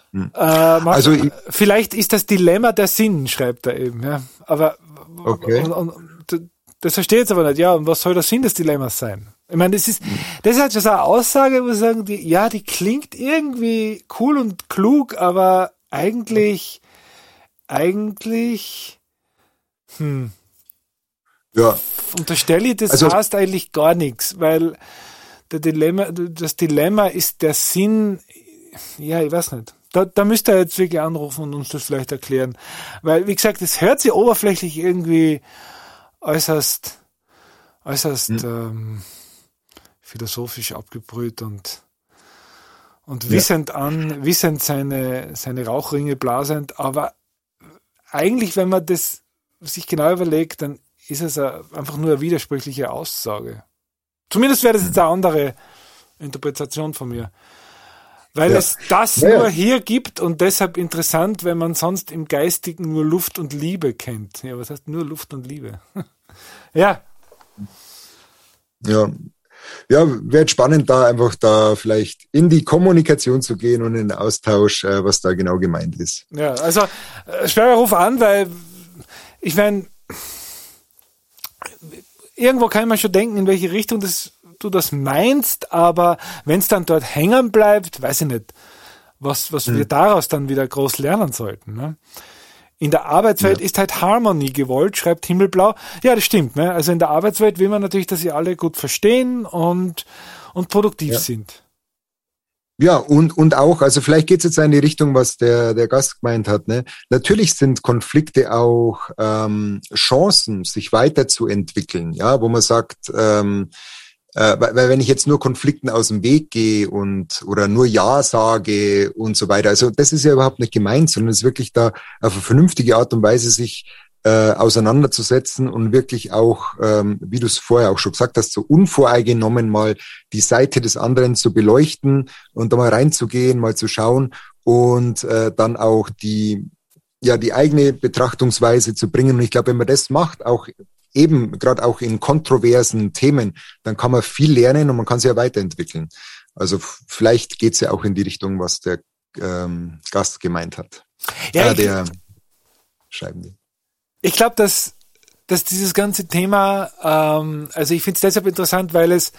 Hm. Äh, macht, also ich, vielleicht ist das Dilemma der Sinn, schreibt er eben. Ja. Aber okay. und, und, das verstehe ich jetzt aber nicht. Ja, und was soll der Sinn des Dilemmas sein? Ich meine, das ist, das ist halt schon so eine Aussage, wo wir sagen, die, ja, die klingt irgendwie cool und klug, aber eigentlich, eigentlich, hm, ja. unterstelle ich, das also, heißt eigentlich gar nichts, weil der Dilemma, das Dilemma ist der Sinn, ja, ich weiß nicht. Da, da müsst ihr jetzt wirklich anrufen und uns das vielleicht erklären. Weil, wie gesagt, es hört sich oberflächlich irgendwie äußerst, äußerst, hm. ähm, philosophisch abgebrüht und, und ja. wissend an, wissend seine, seine Rauchringe blasend, aber eigentlich, wenn man das sich genau überlegt, dann ist es einfach nur eine widersprüchliche Aussage. Zumindest wäre das jetzt eine andere Interpretation von mir. Weil ja. es das ja. nur hier gibt und deshalb interessant, wenn man sonst im Geistigen nur Luft und Liebe kennt. Ja, was heißt nur Luft und Liebe? ja. Ja. Ja, wäre spannend, da einfach da vielleicht in die Kommunikation zu gehen und in den Austausch, äh, was da genau gemeint ist. Ja, also äh, schwer ruf an, weil ich meine, irgendwo kann man schon denken, in welche Richtung das, du das meinst, aber wenn es dann dort hängen bleibt, weiß ich nicht, was, was hm. wir daraus dann wieder groß lernen sollten. Ne? In der Arbeitswelt ja. ist halt Harmonie gewollt, schreibt Himmelblau. Ja, das stimmt. Ne? Also in der Arbeitswelt will man natürlich, dass sie alle gut verstehen und, und produktiv ja. sind. Ja, und, und auch, also vielleicht geht es jetzt in die Richtung, was der, der Gast gemeint hat. Ne? Natürlich sind Konflikte auch ähm, Chancen, sich weiterzuentwickeln, ja, wo man sagt, ähm, Äh, weil, weil wenn ich jetzt nur Konflikten aus dem Weg gehe und oder nur Ja sage und so weiter, also das ist ja überhaupt nicht gemeint, sondern es ist wirklich da auf eine vernünftige Art und Weise sich äh, auseinanderzusetzen und wirklich auch, ähm, wie du es vorher auch schon gesagt hast, so unvoreingenommen mal die Seite des anderen zu beleuchten und da mal reinzugehen, mal zu schauen und äh, dann auch die ja die eigene Betrachtungsweise zu bringen. Und ich glaube, wenn man das macht, auch eben gerade auch in kontroversen Themen, dann kann man viel lernen und man kann sich ja weiterentwickeln. Also vielleicht geht es ja auch in die Richtung, was der ähm, Gast gemeint hat. Ja, äh, der Schreibende. Ich glaube, dass, dass dieses ganze Thema, ähm, also ich finde es deshalb interessant, weil es,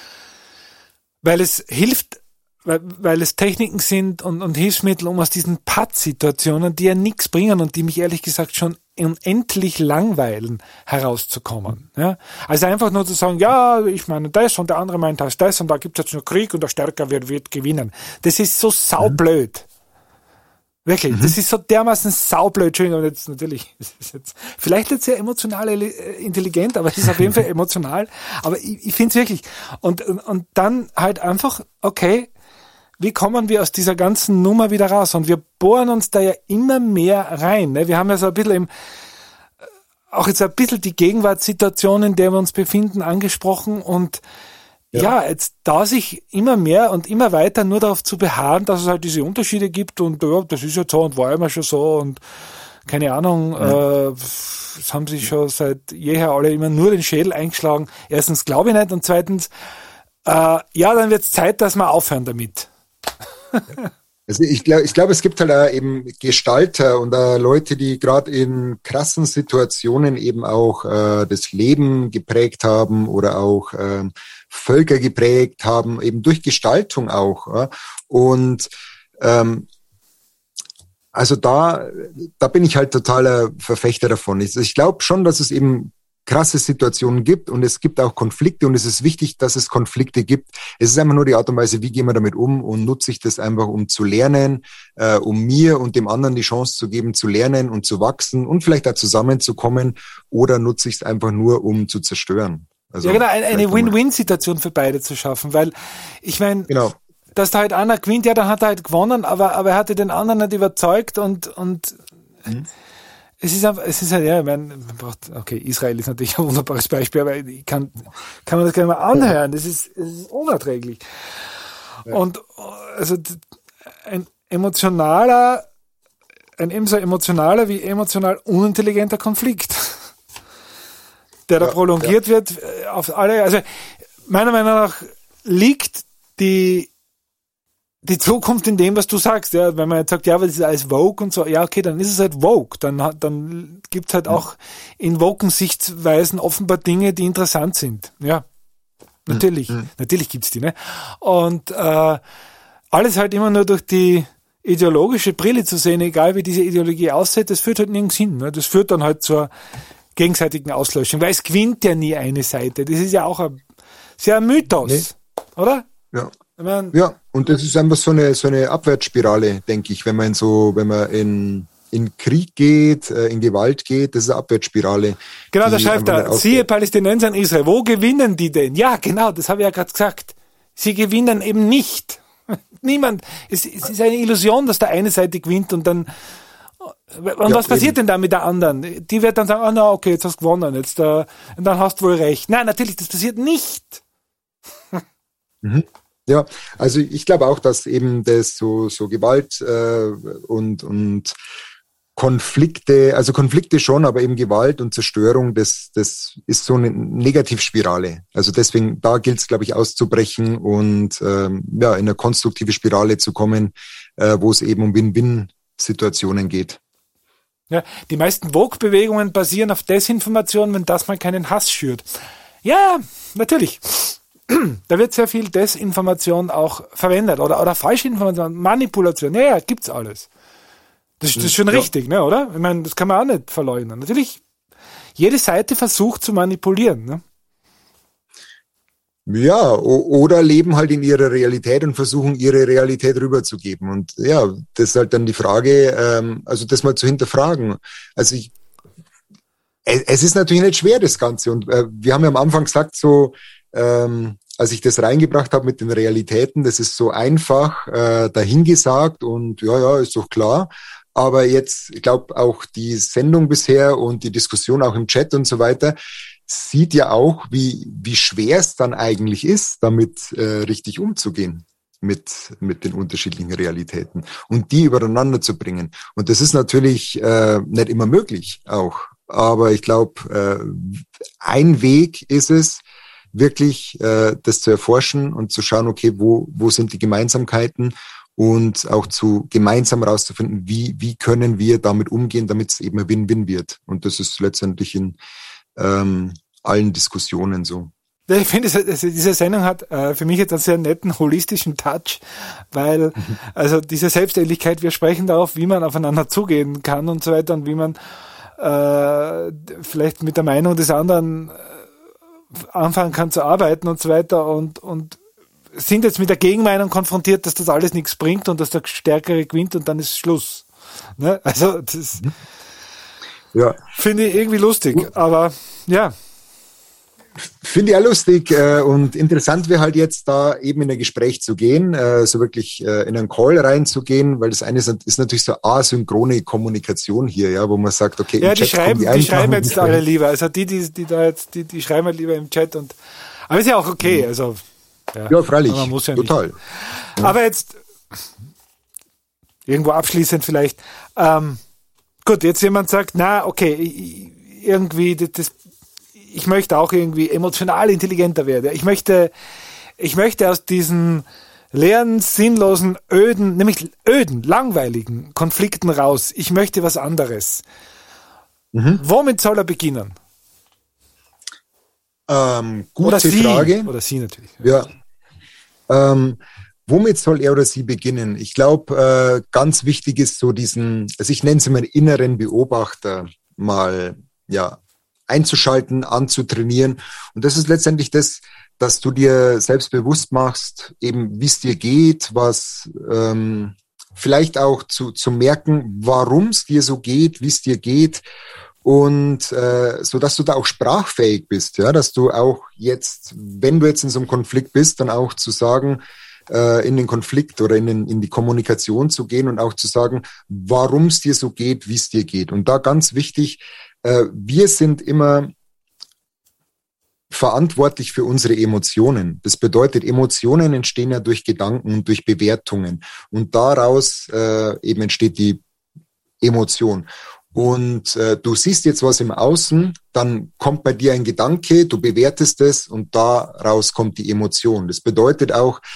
weil es hilft, weil, weil es Techniken sind und, und Hilfsmittel, um aus diesen Pattsituationen, die ja nichts bringen und die mich ehrlich gesagt schon unendlich langweilen, herauszukommen. Ja? Also einfach nur zu sagen, ja, ich meine das und der andere meint das, das und da gibt es jetzt nur Krieg und der Stärker wird, wird gewinnen. Das ist so saublöd. Wirklich, mhm. das ist so dermaßen saublöd. Entschuldigung, aber jetzt natürlich, das ist jetzt, vielleicht nicht sehr emotional intelligent, aber es ist auf jeden Fall emotional. Aber ich, ich finde es wirklich. Und, und, und dann halt einfach, okay, wie kommen wir aus dieser ganzen Nummer wieder raus? Und wir bohren uns da ja immer mehr rein. Ne? Wir haben ja so ein bisschen eben, auch jetzt ein bisschen die Gegenwartssituation, in der wir uns befinden, angesprochen. Und ja. ja, jetzt da sich immer mehr und immer weiter nur darauf zu beharren, dass es halt diese Unterschiede gibt und ja, das ist jetzt so und war immer schon so und keine Ahnung, ja. äh, das haben sich schon seit jeher alle immer nur den Schädel eingeschlagen. Erstens glaube ich nicht und zweitens, äh, ja, dann wird es Zeit, dass wir aufhören damit. Also ich glaube, ich glaube, es gibt halt auch eben Gestalter und auch Leute, die gerade in krassen Situationen eben auch äh, das Leben geprägt haben oder auch äh, Völker geprägt haben, eben durch Gestaltung auch. Ja? Und ähm, also da, da bin ich halt totaler Verfechter davon. Ich, ich glaube schon, dass es eben krasse Situationen gibt und es gibt auch Konflikte und es ist wichtig, dass es Konflikte gibt. Es ist einfach nur die Art und Weise, wie gehen wir damit um und nutze ich das einfach, um zu lernen, äh, um mir und dem anderen die Chance zu geben, zu lernen und zu wachsen und vielleicht auch zusammenzukommen oder nutze ich es einfach nur, um zu zerstören. Also ja genau, eine, eine Win-Win-Situation für beide zu schaffen, weil ich meine, genau. dass da halt einer gewinnt, ja, dann hat er halt gewonnen, aber, aber er hatte den anderen nicht überzeugt und, und mhm. Es ist einfach, es ist halt, ja, ich meine, man braucht, okay, Israel ist natürlich ein wunderbares Beispiel, aber ich kann, kann man das gar nicht mal anhören. Das ist, das ist unerträglich. Ja. Und, also, ein emotionaler, ein ebenso emotionaler wie emotional unintelligenter Konflikt, der da ja, prolongiert ja. wird auf alle, also, meiner Meinung nach liegt die, die Zukunft in dem, was du sagst, ja, wenn man jetzt sagt, ja, aber das ist alles Vogue und so, ja, okay, dann ist es halt Vogue, dann, dann gibt's halt auch in woken Sichtweisen offenbar Dinge, die interessant sind, ja, natürlich, mhm. natürlich gibt's die, ne, und, äh, alles halt immer nur durch die ideologische Brille zu sehen, egal wie diese Ideologie aussieht, das führt halt nirgends hin, ne, das führt dann halt zur gegenseitigen Auslöschung, weil es gewinnt ja nie eine Seite, das ist ja auch ein, sehr ein Mythos, nee. Oder? Ja. Ich mein, ja, und das ist einfach so eine so eine Abwärtsspirale, denke ich, wenn man in so, wenn man in in Krieg geht, in Gewalt geht, das ist eine Abwärtsspirale. Genau, da schreibt er, siehe Palästinenser in Israel, wo gewinnen die denn? Ja, genau, das habe ich ja gerade gesagt. Sie gewinnen eben nicht. Niemand. Es, es ist eine Illusion, dass der eine Seite gewinnt und dann und ja, was passiert eben. denn da mit der anderen? Die wird dann sagen, ah, oh, na, okay, jetzt hast du gewonnen, jetzt äh, und dann hast du wohl recht. Nein, natürlich, das passiert nicht. Mhm. Ja, also ich glaube auch, dass eben das so so Gewalt äh, und und Konflikte, also Konflikte schon, aber eben Gewalt und Zerstörung, das das ist so eine Negativspirale. Also deswegen, da gilt es, glaube ich, auszubrechen und ähm, ja in eine konstruktive Spirale zu kommen, äh, wo es eben um Win-Win-Situationen geht. Ja, die meisten Vogue-Bewegungen basieren auf Desinformation, wenn das mal keinen Hass schürt. Ja, natürlich. Da wird sehr viel Desinformation auch verwendet oder, oder Falschinformation, Manipulation. Ja, ja, gibt's alles. Das, das ist schon ja. richtig, ne, oder? Ich meine, das kann man auch nicht verleugnen. Natürlich, jede Seite versucht zu manipulieren, ne? Ja, oder leben halt in ihrer Realität und versuchen, ihre Realität rüberzugeben. Und ja, das ist halt dann die Frage, ähm, also das mal zu hinterfragen. Also ich, es ist natürlich nicht schwer, das Ganze. Und äh, wir haben ja am Anfang gesagt, so, ähm, als ich das reingebracht habe mit den Realitäten, das ist so einfach äh, dahingesagt und ja, ja, ist doch klar. Aber jetzt, ich glaube, auch die Sendung bisher und die Diskussion auch im Chat und so weiter sieht ja auch, wie wie schwer es dann eigentlich ist, damit äh, richtig umzugehen mit mit den unterschiedlichen Realitäten und die übereinander zu bringen. Und das ist natürlich äh, nicht immer möglich auch. Aber ich glaube, äh, ein Weg ist es, wirklich äh, das zu erforschen und zu schauen, okay, wo wo sind die Gemeinsamkeiten und auch zu gemeinsam rauszufinden, wie wie können wir damit umgehen, damit es eben ein Win-Win wird. Und das ist letztendlich in ähm, allen Diskussionen so. Ich finde, also diese Sendung hat äh, für mich jetzt einen sehr netten holistischen Touch, weil mhm. also diese Selbstähnlichkeit, wir sprechen darauf, wie man aufeinander zugehen kann und so weiter und wie man äh, vielleicht mit der Meinung des anderen anfangen kann zu arbeiten und so weiter und und sind jetzt mit der Gegenmeinung konfrontiert, dass das alles nichts bringt und dass der Stärkere gewinnt und dann ist Schluss. Ne? Also das ja. finde ich irgendwie lustig, aber ja. Finde ich auch lustig äh, und interessant wäre halt jetzt da eben in ein Gespräch zu gehen, äh, so wirklich äh, in einen Call reinzugehen, weil das eine ist, ist natürlich so asynchrone Kommunikation hier, ja, wo man sagt, okay, ja, im die Chat schreiben, die, die schreiben jetzt alle lieber, also die, die, die da jetzt, die, die schreiben halt lieber im Chat und, aber ist ja auch okay, also, ja, ja freilich, man muss ja total. Nicht. Ja. Aber jetzt, irgendwo abschließend vielleicht, ähm, gut, jetzt jemand sagt, na, okay, irgendwie, das, ich möchte auch irgendwie emotional intelligenter werden. Ich möchte, ich möchte aus diesen leeren, sinnlosen, öden, nämlich öden, langweiligen Konflikten raus. Ich möchte was anderes. Mhm. Womit soll er beginnen? Ähm, gute oder sie, Frage. Oder sie natürlich. Ja. Ähm, womit soll er oder sie beginnen? Ich glaube, äh, ganz wichtig ist so diesen, also ich nenne es immer inneren Beobachter mal, ja, einzuschalten, anzutrainieren. Und das ist letztendlich das, dass du dir selbst bewusst machst, eben wie es dir geht, was ähm, vielleicht auch zu, zu merken, warum es dir so geht, wie es dir geht und äh, so, dass du da auch sprachfähig bist, ja, dass du auch jetzt, wenn du jetzt in so einem Konflikt bist, dann auch zu sagen, äh, in den Konflikt oder in, den, in die Kommunikation zu gehen und auch zu sagen, warum es dir so geht, wie es dir geht. Und da ganz wichtig, wir sind immer verantwortlich für unsere Emotionen. Das bedeutet, Emotionen entstehen ja durch Gedanken und durch Bewertungen. Und daraus äh, eben entsteht die Emotion. Und äh, du siehst jetzt was im Außen, dann kommt bei dir ein Gedanke, du bewertest es und daraus kommt die Emotion. Das bedeutet auch,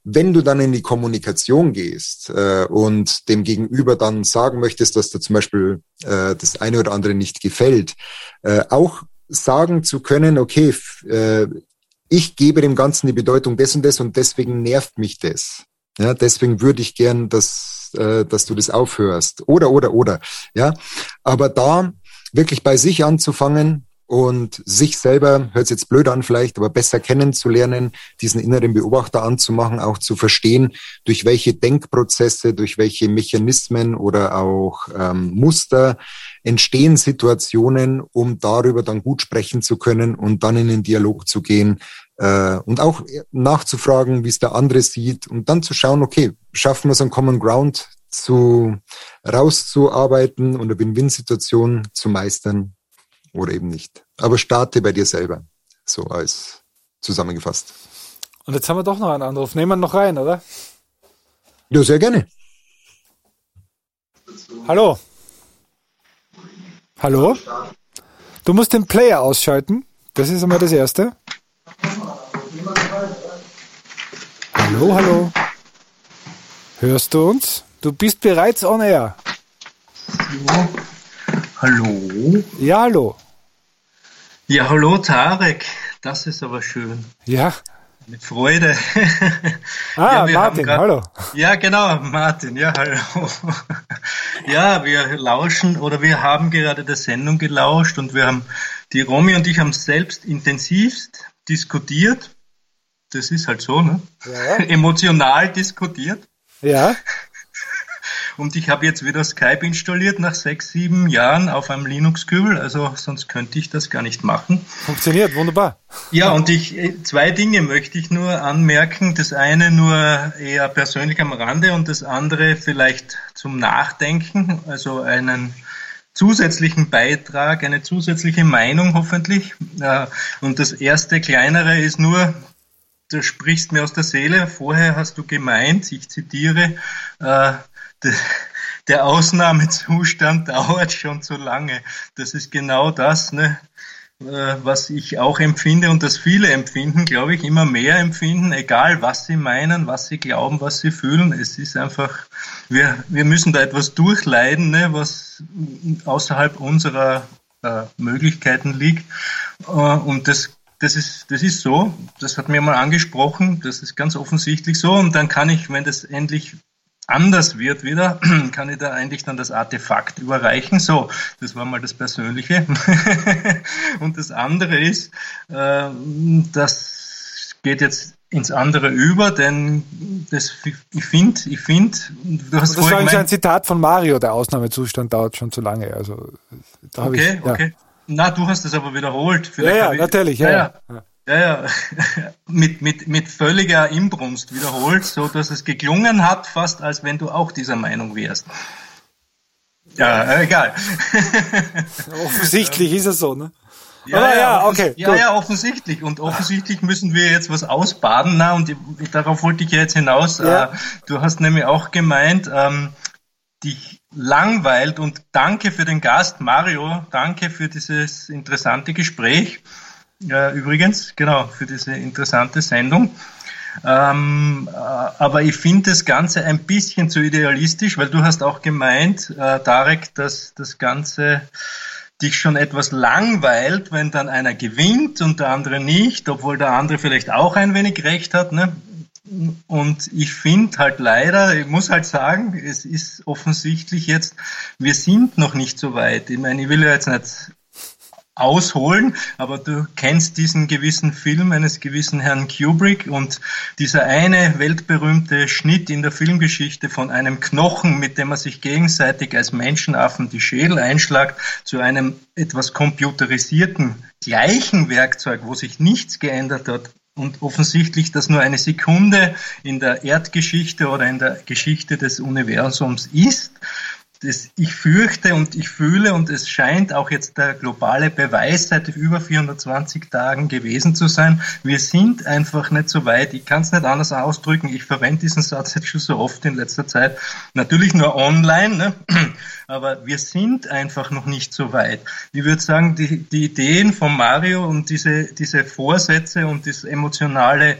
Wenn du dann in die Kommunikation gehst äh, und dem Gegenüber dann sagen möchtest, dass dir zum Beispiel äh, das eine oder andere nicht gefällt, äh, auch sagen zu können, okay, f- äh, ich gebe dem Ganzen die Bedeutung des und des und deswegen nervt mich das. Ja, deswegen würde ich gern, dass, äh, dass du das aufhörst. Oder, oder, oder. Ja, aber da wirklich bei sich anzufangen, und sich selber, hört sich jetzt blöd an vielleicht, aber besser kennenzulernen, diesen inneren Beobachter anzumachen, auch zu verstehen, durch welche Denkprozesse, durch welche Mechanismen oder auch ähm, Muster entstehen Situationen, um darüber dann gut sprechen zu können und dann in den Dialog zu gehen äh, und auch nachzufragen, wie es der andere sieht und dann zu schauen, okay, schaffen wir so einen Common Ground zu rauszuarbeiten und eine Win-Win-Situation zu meistern. Oder eben nicht. Aber starte bei dir selber. So als zusammengefasst. Und jetzt haben wir doch noch einen Anruf. Nehmen wir noch rein, oder? Ja, sehr gerne. Hallo? Hallo? Du musst den Player ausschalten. Das ist einmal das Erste. Hallo, hallo. Hörst du uns? Du bist bereits on air. Ja. Hallo? Ja, hallo. Ja, hallo Tarek, das ist aber schön. Ja. Mit Freude. Ah, ja, Martin, grad, hallo. Ja, genau, Martin, ja, hallo. Ja, wir lauschen oder wir haben gerade der Sendung gelauscht und wir haben, die Romy und ich haben selbst intensivst diskutiert. Das ist halt so, ne? Ja. Emotional diskutiert. Ja. Und ich habe jetzt wieder Skype installiert nach sechs, sieben Jahren auf einem Linux-Kübel, also sonst könnte ich das gar nicht machen. Funktioniert, wunderbar. Ja, und ich zwei Dinge möchte ich nur anmerken. Das eine nur eher persönlich am Rande und das andere vielleicht zum Nachdenken, also einen zusätzlichen Beitrag, eine zusätzliche Meinung hoffentlich. Und das erste kleinere ist nur, du sprichst mir aus der Seele, vorher hast du gemeint, ich zitiere, äh, der Ausnahmezustand dauert schon zu lange. Das ist genau das, ne, was ich auch empfinde und das viele empfinden, glaube ich, immer mehr empfinden, egal was sie meinen, was sie glauben, was sie fühlen. Es ist einfach, wir, wir müssen da etwas durchleiden, ne, was außerhalb unserer äh, Möglichkeiten liegt. Äh, und das Das ist, das ist so. Das hat mir mal angesprochen. Das ist ganz offensichtlich so. Und dann kann ich, wenn das endlich anders wird wieder, kann ich da eigentlich dann das Artefakt überreichen. So, das war mal das Persönliche. Und das andere ist, äh, das geht jetzt ins andere über, denn das, ich finde, ich finde, du hast das war eigentlich ein Zitat von Mario, der Ausnahmezustand dauert schon zu lange. Also, da habe okay, ich, ja. okay. Na, du hast es aber wiederholt. Vielleicht ja, ja, natürlich. Ja, ja. ja. Ja, ja, mit, mit, mit völliger Inbrunst wiederholt, so dass es geklungen hat, fast als wenn du auch dieser Meinung wärst. Ja, äh, egal. Offensichtlich ist es so, ne? Ja, Aber ja, ja, okay. Ja, gut. ja, offensichtlich. Und offensichtlich müssen wir jetzt was ausbaden. Na, und ich, darauf wollte ich ja jetzt hinaus. Ja. Äh, du hast nämlich auch gemeint, ähm, dich langweilt und danke für den Gast, Mario, danke für dieses interessante Gespräch. Ja, übrigens, genau, für diese interessante Sendung. Ähm, äh, aber ich finde das Ganze ein bisschen zu idealistisch, weil du hast auch gemeint, äh, Tarek, dass das Ganze dich schon etwas langweilt, wenn dann einer gewinnt und der andere nicht, obwohl der andere vielleicht auch ein wenig recht hat, ne? Und ich finde halt leider, ich muss halt sagen, es ist offensichtlich jetzt, wir sind noch nicht so weit. Ich meine, ich will ja jetzt nicht ausholen, aber du kennst diesen gewissen Film eines gewissen Herrn Kubrick und dieser eine weltberühmte Schnitt in der Filmgeschichte von einem Knochen, mit dem er sich gegenseitig als Menschenaffen die Schädel einschlagt, zu einem etwas computerisierten gleichen Werkzeug, wo sich nichts geändert hat und offensichtlich das nur eine Sekunde in der Erdgeschichte oder in der Geschichte des Universums ist. Das, ich fürchte und ich fühle und es scheint auch jetzt der globale Beweis seit über vierhundertzwanzig Tagen gewesen zu sein. Wir sind einfach nicht so weit. Ich kann es nicht anders ausdrücken. Ich verwende diesen Satz jetzt schon so oft in letzter Zeit. Natürlich nur online, ne? Aber wir sind einfach noch nicht so weit. Ich würde sagen, die, die Ideen von Mario und diese, diese Vorsätze und das emotionale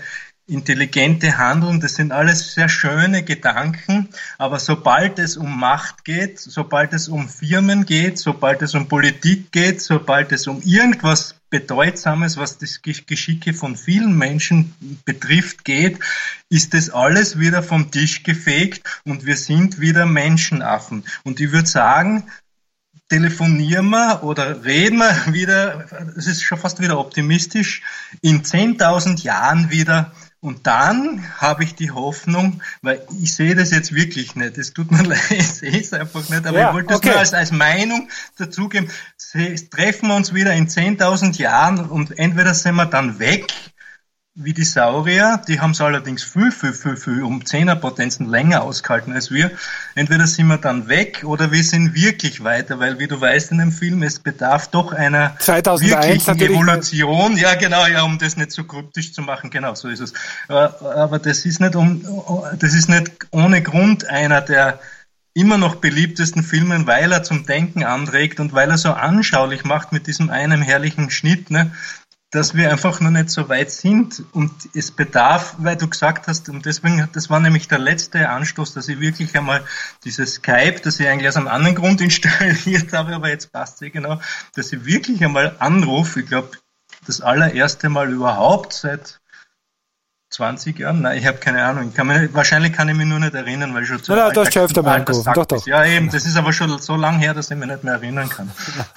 intelligente Handeln, das sind alles sehr schöne Gedanken, aber sobald es um Macht geht, sobald es um Firmen geht, sobald es um Politik geht, sobald es um irgendwas Bedeutsames, was das Geschicke von vielen Menschen betrifft, geht, ist das alles wieder vom Tisch gefegt und wir sind wieder Menschenaffen. Und ich würde sagen, telefonieren wir oder reden wir wieder, es ist schon fast wieder optimistisch, in zehntausend Jahren wieder. Und dann habe ich die Hoffnung, weil ich sehe das jetzt wirklich nicht, es tut mir leid, ich sehe es einfach nicht, aber ja, ich wollte das okay. nur als, als Meinung dazugeben, treffen wir uns wieder in zehntausend Jahren und entweder sind wir dann weg, wie die Saurier, die haben es allerdings viel, viel, viel, viel um Zehnerpotenzen länger ausgehalten als wir. Entweder sind wir dann weg oder wir sind wirklich weiter, weil wie du weißt in dem Film, es bedarf doch einer zweitausendeins wirklichen Evolution. Ja, genau, ja, um das nicht so kryptisch zu machen, genau, so ist es. Aber das ist nicht um, das ist nicht ohne Grund einer der immer noch beliebtesten Filmen, weil er zum Denken anregt und weil er so anschaulich macht mit diesem einen herrlichen Schnitt, ne? Dass wir einfach noch nicht so weit sind und es bedarf, weil du gesagt hast, und deswegen, das war nämlich der letzte Anstoß, dass ich wirklich einmal dieses Skype, das ich eigentlich aus einem anderen Grund installiert habe, aber jetzt passt es genau, dass ich wirklich einmal anrufe, ich glaube, das allererste Mal überhaupt seit zwanzig Jahren? Nein, ich habe keine Ahnung. Ich kann mich, wahrscheinlich kann ich mich nur nicht erinnern, weil ich schon zu alt bin. Du hast schon öfter mal angerufen, doch, doch. Ja, eben, das ist aber schon so lang her, dass ich mich nicht mehr erinnern kann.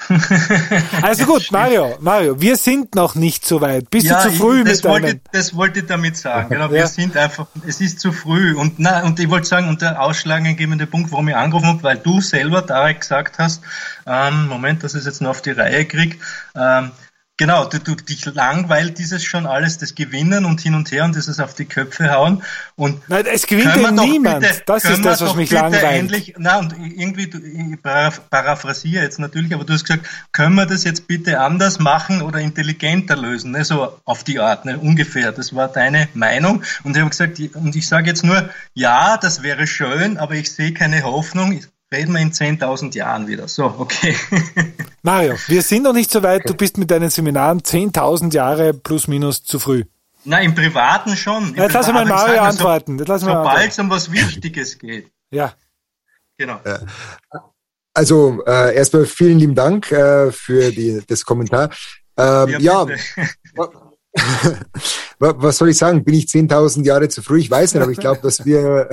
Also gut, Mario, Mario, wir sind noch nicht so weit. Bist ja, du zu früh ich, das mit wollte, deinen... Das wollte ich damit sagen. Genau, wir ja. sind einfach, es ist zu früh. Und na, und ich wollte sagen, und der ausschlaggebende Punkt, warum ich angerufen habe, weil du selber, Tarek, gesagt hast, ähm, Moment, dass ich es jetzt noch auf die Reihe kriege, ähm, genau, du, du dich langweilt dieses schon alles, das Gewinnen und hin und her und dieses auf die Köpfe hauen. Und nein, es gewinnt ja niemand. Bitte, das ist das, was mich langweilt. Endlich, na, und irgendwie, du, ich paraphrasiere jetzt natürlich, aber du hast gesagt, können wir das jetzt bitte anders machen oder intelligenter lösen? Ne? So auf die Art, ne? Ungefähr. Das war deine Meinung. Und ich habe gesagt, und ich sage jetzt nur, ja, das wäre schön, aber ich sehe keine Hoffnung. Reden wir in zehntausend Jahren wieder. So, okay. Mario, wir sind noch nicht so weit. Du bist mit deinen Seminaren zehntausend Jahre plus minus zu früh. Nein, im Privaten schon. Im Jetzt lass mal Mario sagen, antworten. So, sobald es um was Wichtiges geht. Ja. Genau. Also, äh, erstmal vielen lieben Dank äh, für die, das Kommentar. Ähm, ja, ja was soll ich sagen? Bin ich zehntausend Jahre zu früh? Ich weiß nicht, aber ich glaube, dass wir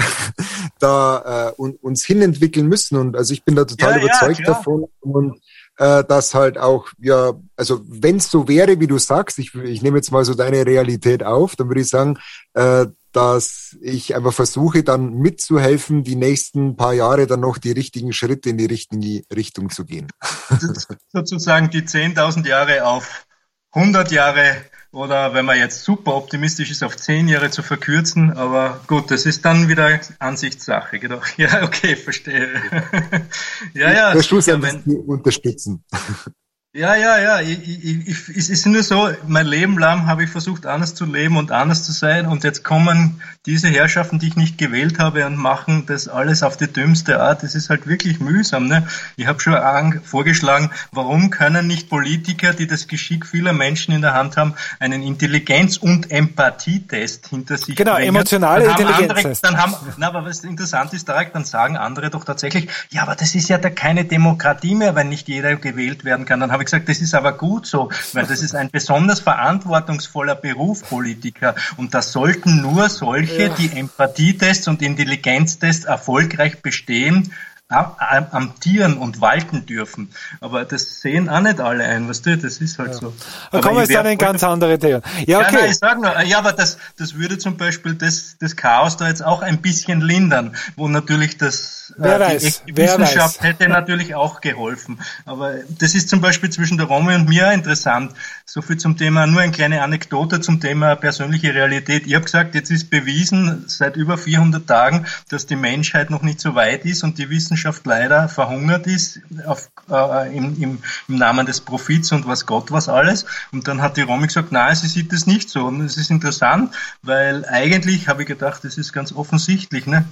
da äh, uns hinentwickeln müssen. Und also ich bin da total ja, überzeugt ja, davon. Und äh, dass halt auch, ja, also wenn es so wäre, wie du sagst, ich, ich nehme jetzt mal so deine Realität auf, dann würde ich sagen, äh, dass ich einfach versuche, dann mitzuhelfen, die nächsten paar Jahre dann noch die richtigen Schritte in die richtige Richtung zu gehen. Sozusagen die zehntausend Jahre auf hundert Jahre oder wenn man jetzt super optimistisch ist, auf zehn Jahre zu verkürzen. Aber gut, das ist dann wieder Ansichtssache. Genau. Ja, okay, verstehe. ja, ja. Der Schluss ja, wenn, unterstützen. Ja, ja, ja. Ich, ich, ich, es ist nur so, mein Leben lang habe ich versucht, anders zu leben und anders zu sein. Und jetzt kommen diese Herrschaften, die ich nicht gewählt habe, und machen das alles auf die dümmste Art. Das ist halt wirklich mühsam. Ne? Ich habe schon an, vorgeschlagen, warum können nicht Politiker, die das Geschick vieler Menschen in der Hand haben, einen Intelligenz- und Empathietest hinter sich genau, bringen? Genau, emotionale Intelligenz. Dann haben, na, aber was interessant ist, direkt, dann sagen andere doch tatsächlich, ja, aber das ist ja da keine Demokratie mehr, wenn nicht jeder gewählt werden kann. Dann habe ich gesagt, das ist aber gut so, weil das ist ein besonders verantwortungsvoller Beruf, Politiker. Und da sollten nur solche, ja. die Empathietests und Intelligenztests erfolgreich bestehen, amtieren und walten dürfen. Aber das sehen auch nicht alle ein, weißt du, das ist halt ja. so. Da kommen wir jetzt dann in ganz andere Themen. Ja, okay. Ja, nein, ich sag nur, ja, aber das, das würde zum Beispiel das, das Chaos da jetzt auch ein bisschen lindern, wo natürlich das, wer äh, weiß, die echte wer Wissenschaft weiß. hätte natürlich auch geholfen. Aber das ist zum Beispiel zwischen der Romy und mir interessant. So viel zum Thema, nur eine kleine Anekdote zum Thema persönliche Realität. Ich habe gesagt, jetzt ist bewiesen seit über vierhundert Tagen, dass die Menschheit noch nicht so weit ist und die Wissenschaft leider verhungert ist auf, äh, im, im, im Namen des Profits und was Gott was alles. Und dann hat die Romy gesagt, nein, sie sieht das nicht so. Und es ist interessant, weil eigentlich habe ich gedacht, das ist ganz offensichtlich, ne?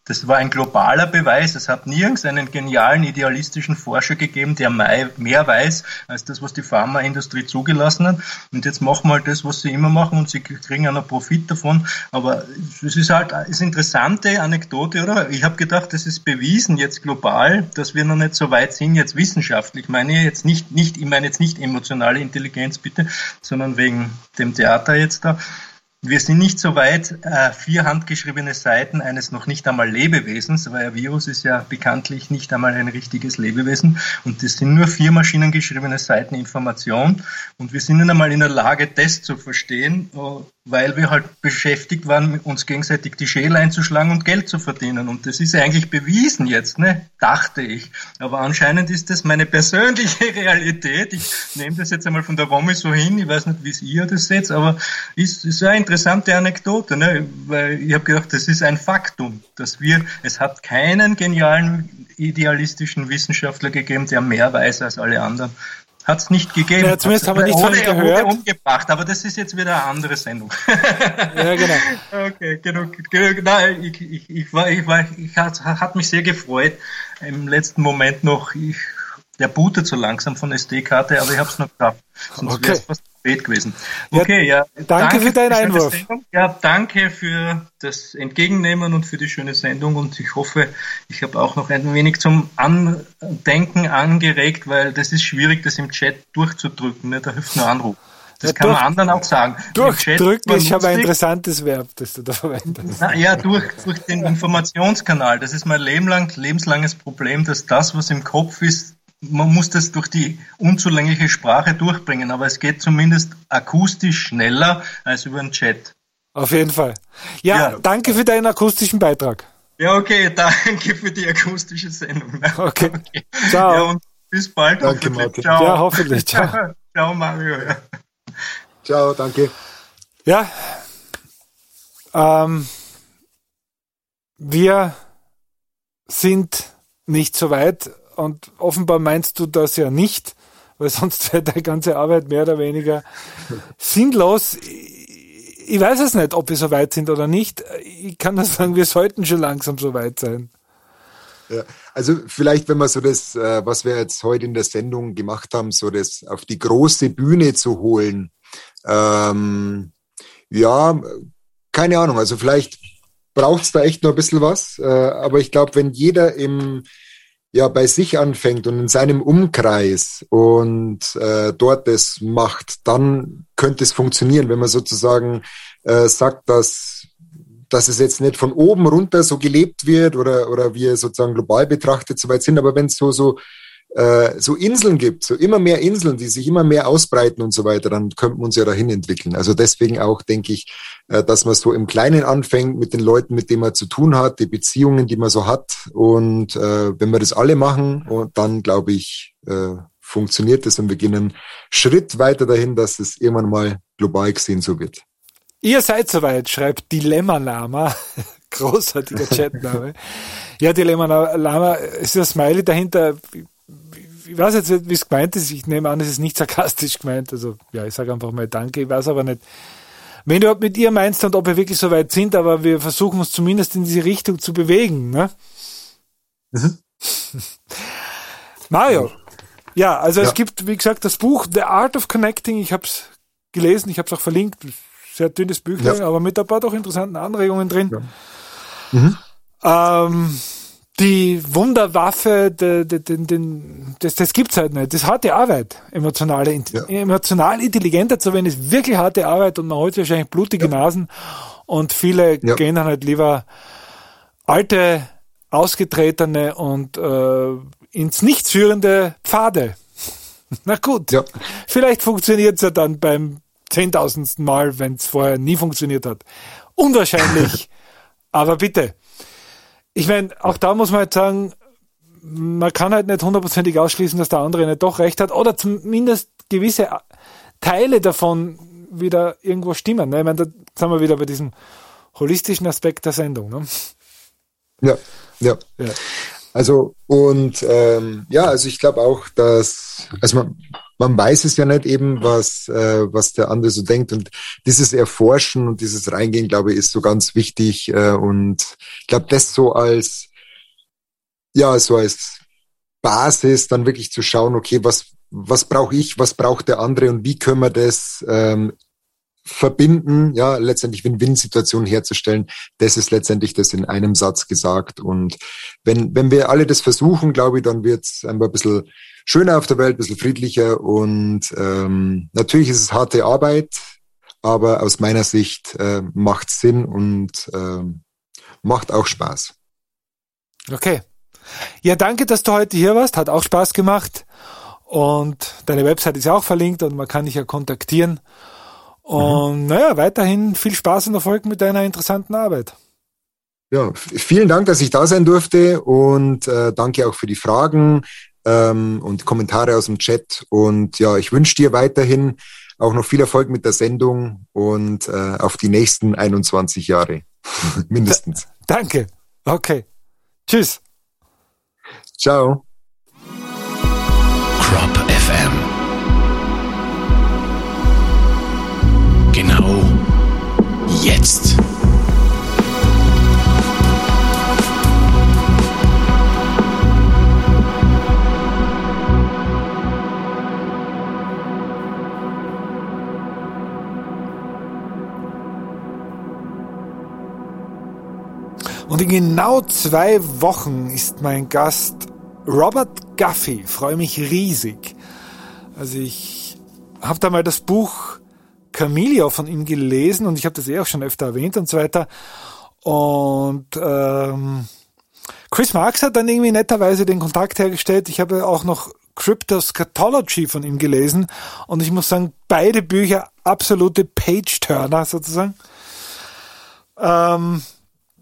Das war ein globaler Beweis. Es hat nirgends einen genialen, idealistischen Forscher gegeben, der mehr weiß als das, was die Pharmaindustrie zugelassen hat. Und jetzt machen wir halt das, was sie immer machen, und sie kriegen ja noch Profit davon. Aber es ist halt eine interessante Anekdote, oder? Ich habe gedacht, das ist bewiesen jetzt global, dass wir noch nicht so weit sind, jetzt wissenschaftlich. Ich meine jetzt nicht, nicht, ich meine jetzt nicht emotionale Intelligenz, bitte, sondern wegen dem Theater jetzt da. Wir sind nicht so weit, äh, vier handgeschriebene Seiten eines noch nicht einmal Lebewesens, weil ein Virus ist ja bekanntlich nicht einmal ein richtiges Lebewesen, und das sind nur vier maschinengeschriebene Seiten Information, und wir sind nicht einmal in der Lage, das zu verstehen, weil wir halt beschäftigt waren, uns gegenseitig die Schäle einzuschlagen und Geld zu verdienen. Und das ist ja eigentlich bewiesen jetzt, ne? Dachte ich. Aber anscheinend ist das meine persönliche Realität. Ich nehme das jetzt einmal von der Romy so hin. Ich weiß nicht, wie ihr das seht, aber ist, ist eine interessante Anekdote, ne? Weil ich habe gedacht, das ist ein Faktum, dass wir, es hat keinen genialen, idealistischen Wissenschaftler gegeben, der mehr weiß als alle anderen. Hat es nicht gegeben. Ja, zumindest haben wir nicht von ihm gehört. Umgebracht, aber das ist jetzt wieder eine andere Sendung. Ja, genau. Okay, genug. genug. Nein, ich, ich, ich war, ich war, ich hat, hat mich sehr gefreut. Im letzten Moment noch, ich, der bootet so langsam von S D-Karte, aber ich habe es noch geschafft. Sonst okay. wäre es fast spät gewesen. Okay, ja. ja danke, danke für deinen Einwurf. Sendung. Ja, danke für das Entgegennehmen und für die schöne Sendung, und ich hoffe, ich habe auch noch ein wenig zum Andenken angeregt, weil das ist schwierig, das im Chat durchzudrücken, ne? Da hilft nur Anruf. Das ja, kann durch, man anderen auch sagen. Durchdrücken ist aber ein interessantes Verb, das du da verwendest. Na, ja, durch, durch den Informationskanal. Das ist mein Leben lang, lebenslanges Problem, dass das, was im Kopf ist, man muss das durch die unzulängliche Sprache durchbringen, aber es geht zumindest akustisch schneller als über den Chat. Auf jeden Fall. Ja, ja, danke für deinen akustischen Beitrag. Ja, okay, danke für die akustische Sendung. Okay, okay. Ciao. Ja, und bis bald. Danke, Martin. Ciao. Ja, hoffentlich. Ciao. Ciao, Mario. Ja. Ciao, danke. Ja, ähm, wir sind nicht so weit. Und offenbar meinst du das ja nicht, weil sonst wäre deine ganze Arbeit mehr oder weniger sinnlos. Ich weiß es nicht, ob wir so weit sind oder nicht. Ich kann nur sagen, wir sollten schon langsam so weit sein. Ja, also vielleicht, wenn wir so das, was wir jetzt heute in der Sendung gemacht haben, so das auf die große Bühne zu holen. Ähm, ja, keine Ahnung. Also vielleicht braucht es da echt noch ein bisschen was. Aber ich glaube, wenn jeder im ja bei sich anfängt und in seinem Umkreis und äh, dort das macht, dann könnte es funktionieren, wenn man sozusagen äh, sagt, dass dass es jetzt nicht von oben runter so gelebt wird oder oder wir sozusagen global betrachtet so weit sind, aber wenn es so so äh, so Inseln gibt, so immer mehr Inseln, die sich immer mehr ausbreiten und so weiter, dann könnten wir uns ja dahin entwickeln. Also deswegen auch denke ich, äh, dass man so im Kleinen anfängt mit den Leuten, mit denen man zu tun hat, die Beziehungen, die man so hat. Und äh, wenn wir das alle machen, und dann glaube ich, äh, funktioniert das, und wir gehen einen Schritt weiter dahin, dass es irgendwann mal global gesehen so wird. Ihr seid soweit, schreibt Dilemma Lama. Großartiger Chatname. Ja, Dilemma Lama, ist das Smiley dahinter. Ich weiß jetzt nicht, wie es gemeint ist. Ich nehme an, es ist nicht sarkastisch gemeint. Also, ja, ich sage einfach mal Danke. Ich weiß aber nicht, wenn du mit ihr meinst und ob wir wirklich so weit sind, aber wir versuchen uns zumindest in diese Richtung zu bewegen, ne? Mhm. Mario. Ja, also ja. Es gibt, wie gesagt, das Buch The Art of Connecting. Ich habe es gelesen, ich habe es auch verlinkt. Sehr dünnes Büchlein, ja. Aber mit ein paar doch interessanten Anregungen drin. Ja. Mhm. Ähm, Die Wunderwaffe, de, de, de, de, das, das gibt's halt nicht. Das ist harte Arbeit, emotionale, ja. emotional intelligenter zu werden, ist wirklich harte Arbeit, und man holt wahrscheinlich blutige ja. Nasen, und viele ja. gehen dann halt lieber alte, ausgetretene und äh, ins Nichts führende Pfade. Na gut, ja. Vielleicht funktioniert's ja dann beim zehntausendsten Mal, wenn es vorher nie funktioniert hat. Unwahrscheinlich, aber bitte. Ich meine, auch da muss man halt sagen, man kann halt nicht hundertprozentig ausschließen, dass der andere nicht doch recht hat, oder zumindest gewisse Teile davon wieder irgendwo stimmen. Ne? Ich meine, da sind wir wieder bei diesem holistischen Aspekt der Sendung. Ne? Ja, ja, ja. Also, und ähm, ja, also ich glaube auch, dass, also man, man weiß es ja nicht eben, was, äh, was der andere so denkt. Und dieses Erforschen und dieses Reingehen, glaube ich, ist so ganz wichtig. Äh, und ich glaube, das so als, ja, so als Basis dann wirklich zu schauen, okay, was, was brauche ich, was braucht der andere und wie können wir das ähm, verbinden, ja, letztendlich Win-Win-Situationen herzustellen. Das ist letztendlich das in einem Satz gesagt. Und wenn, wenn wir alle das versuchen, glaube ich, dann wird es einfach ein bisschen schöner auf der Welt, ein bisschen friedlicher. Und ähm, natürlich ist es harte Arbeit, aber aus meiner Sicht äh, macht es Sinn und äh, macht auch Spaß. Okay. Ja, danke, dass du heute hier warst. Hat auch Spaß gemacht. Und deine Website ist ja auch verlinkt und man kann dich ja kontaktieren. Und mhm. naja, weiterhin viel Spaß und Erfolg mit deiner interessanten Arbeit. Ja, vielen Dank, dass ich da sein durfte und äh, danke auch für die Fragen ähm, und Kommentare aus dem Chat. Und ja, ich wünsche dir weiterhin auch noch viel Erfolg mit der Sendung und äh, auf die nächsten einundzwanzig Jahre mindestens. Da, danke. Okay. Tschüss. Ciao. Crop F M. Genau jetzt. Und in genau zwei Wochen ist mein Gast Robert Guffey. Ich freue mich riesig. Also ich habe da mal das Buch Camellia von ihm gelesen und ich habe das eh auch schon öfter erwähnt und so weiter. Und ähm, Chris Marks hat dann irgendwie netterweise den Kontakt hergestellt. Ich habe auch noch Cryptoscatology von ihm gelesen und ich muss sagen, beide Bücher absolute Page-Turner sozusagen. Ähm,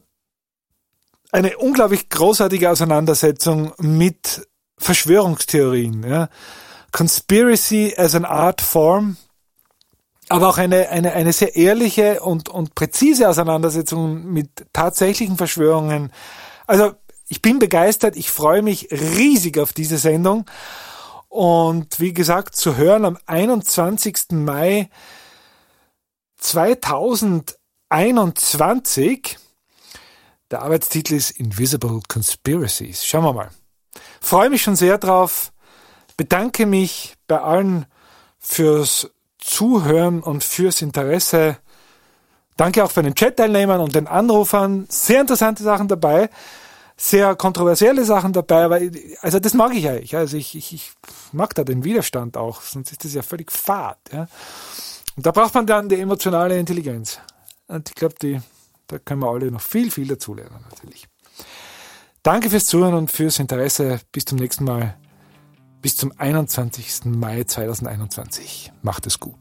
eine unglaublich großartige Auseinandersetzung mit Verschwörungstheorien. Ja. Conspiracy as an Art Form, aber auch eine, eine, eine sehr ehrliche und, und präzise Auseinandersetzung mit tatsächlichen Verschwörungen. Also ich bin begeistert, ich freue mich riesig auf diese Sendung. Und wie gesagt, zu hören am einundzwanzigsten Mai zweitausendeinundzwanzig. Der Arbeitstitel ist Invisible Conspiracies. Schauen wir mal. Freue mich schon sehr drauf. Bedanke mich bei allen fürs Zuhören und fürs Interesse. Danke auch für den Chat-Teilnehmern und den Anrufern. Sehr interessante Sachen dabei. Sehr kontroversielle Sachen dabei. Aber also das mag ich eigentlich. Also ich, ich, ich mag da den Widerstand auch. Sonst ist das ja völlig fad. Ja. Und da braucht man dann die emotionale Intelligenz. Und ich glaube, die Da können wir alle noch viel, viel dazulernen, natürlich. Danke fürs Zuhören und fürs Interesse. Bis zum nächsten Mal. Bis zum einundzwanzigsten Mai zweitausendeinundzwanzig. Macht es gut.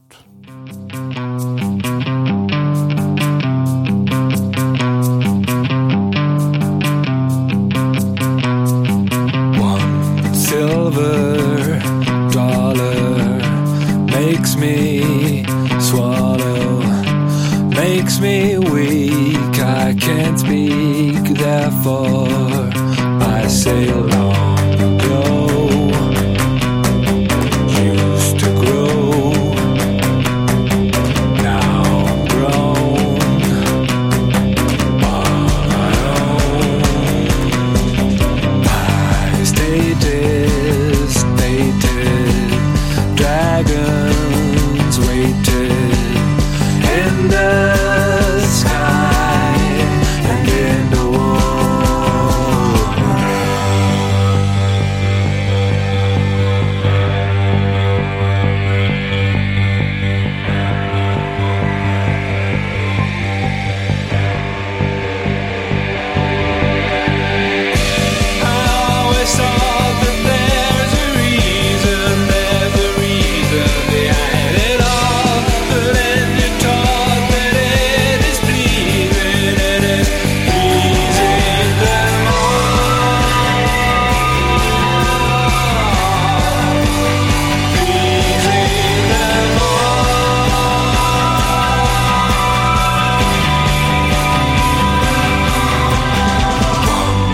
One silver dollar makes me swallow, makes me weak, I can't speak, therefore I say long ago, used to grow, now I'm grown, on my own, I stated, stated, dragons waited in the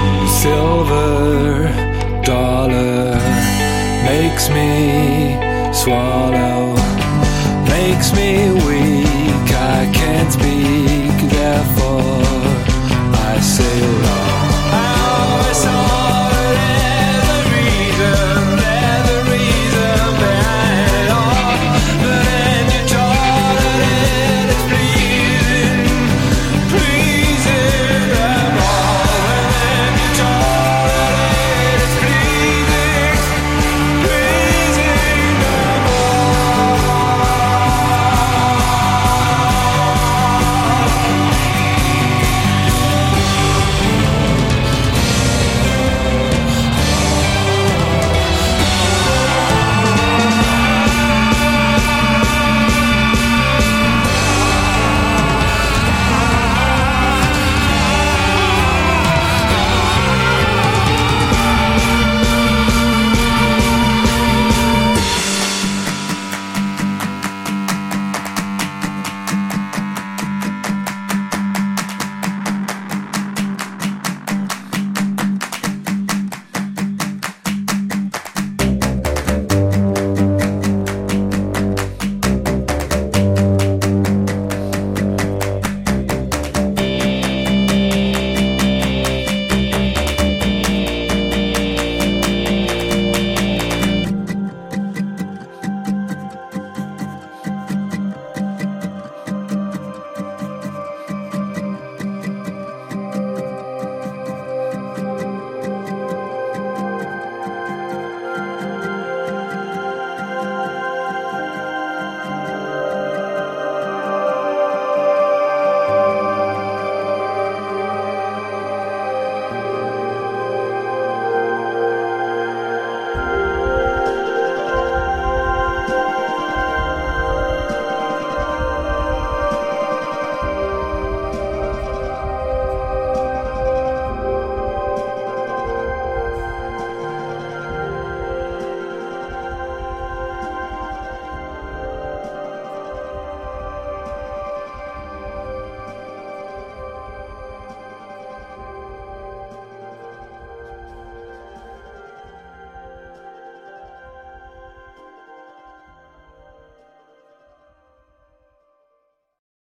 makes me swallow makes me weak. I can't speak, therefore I say love.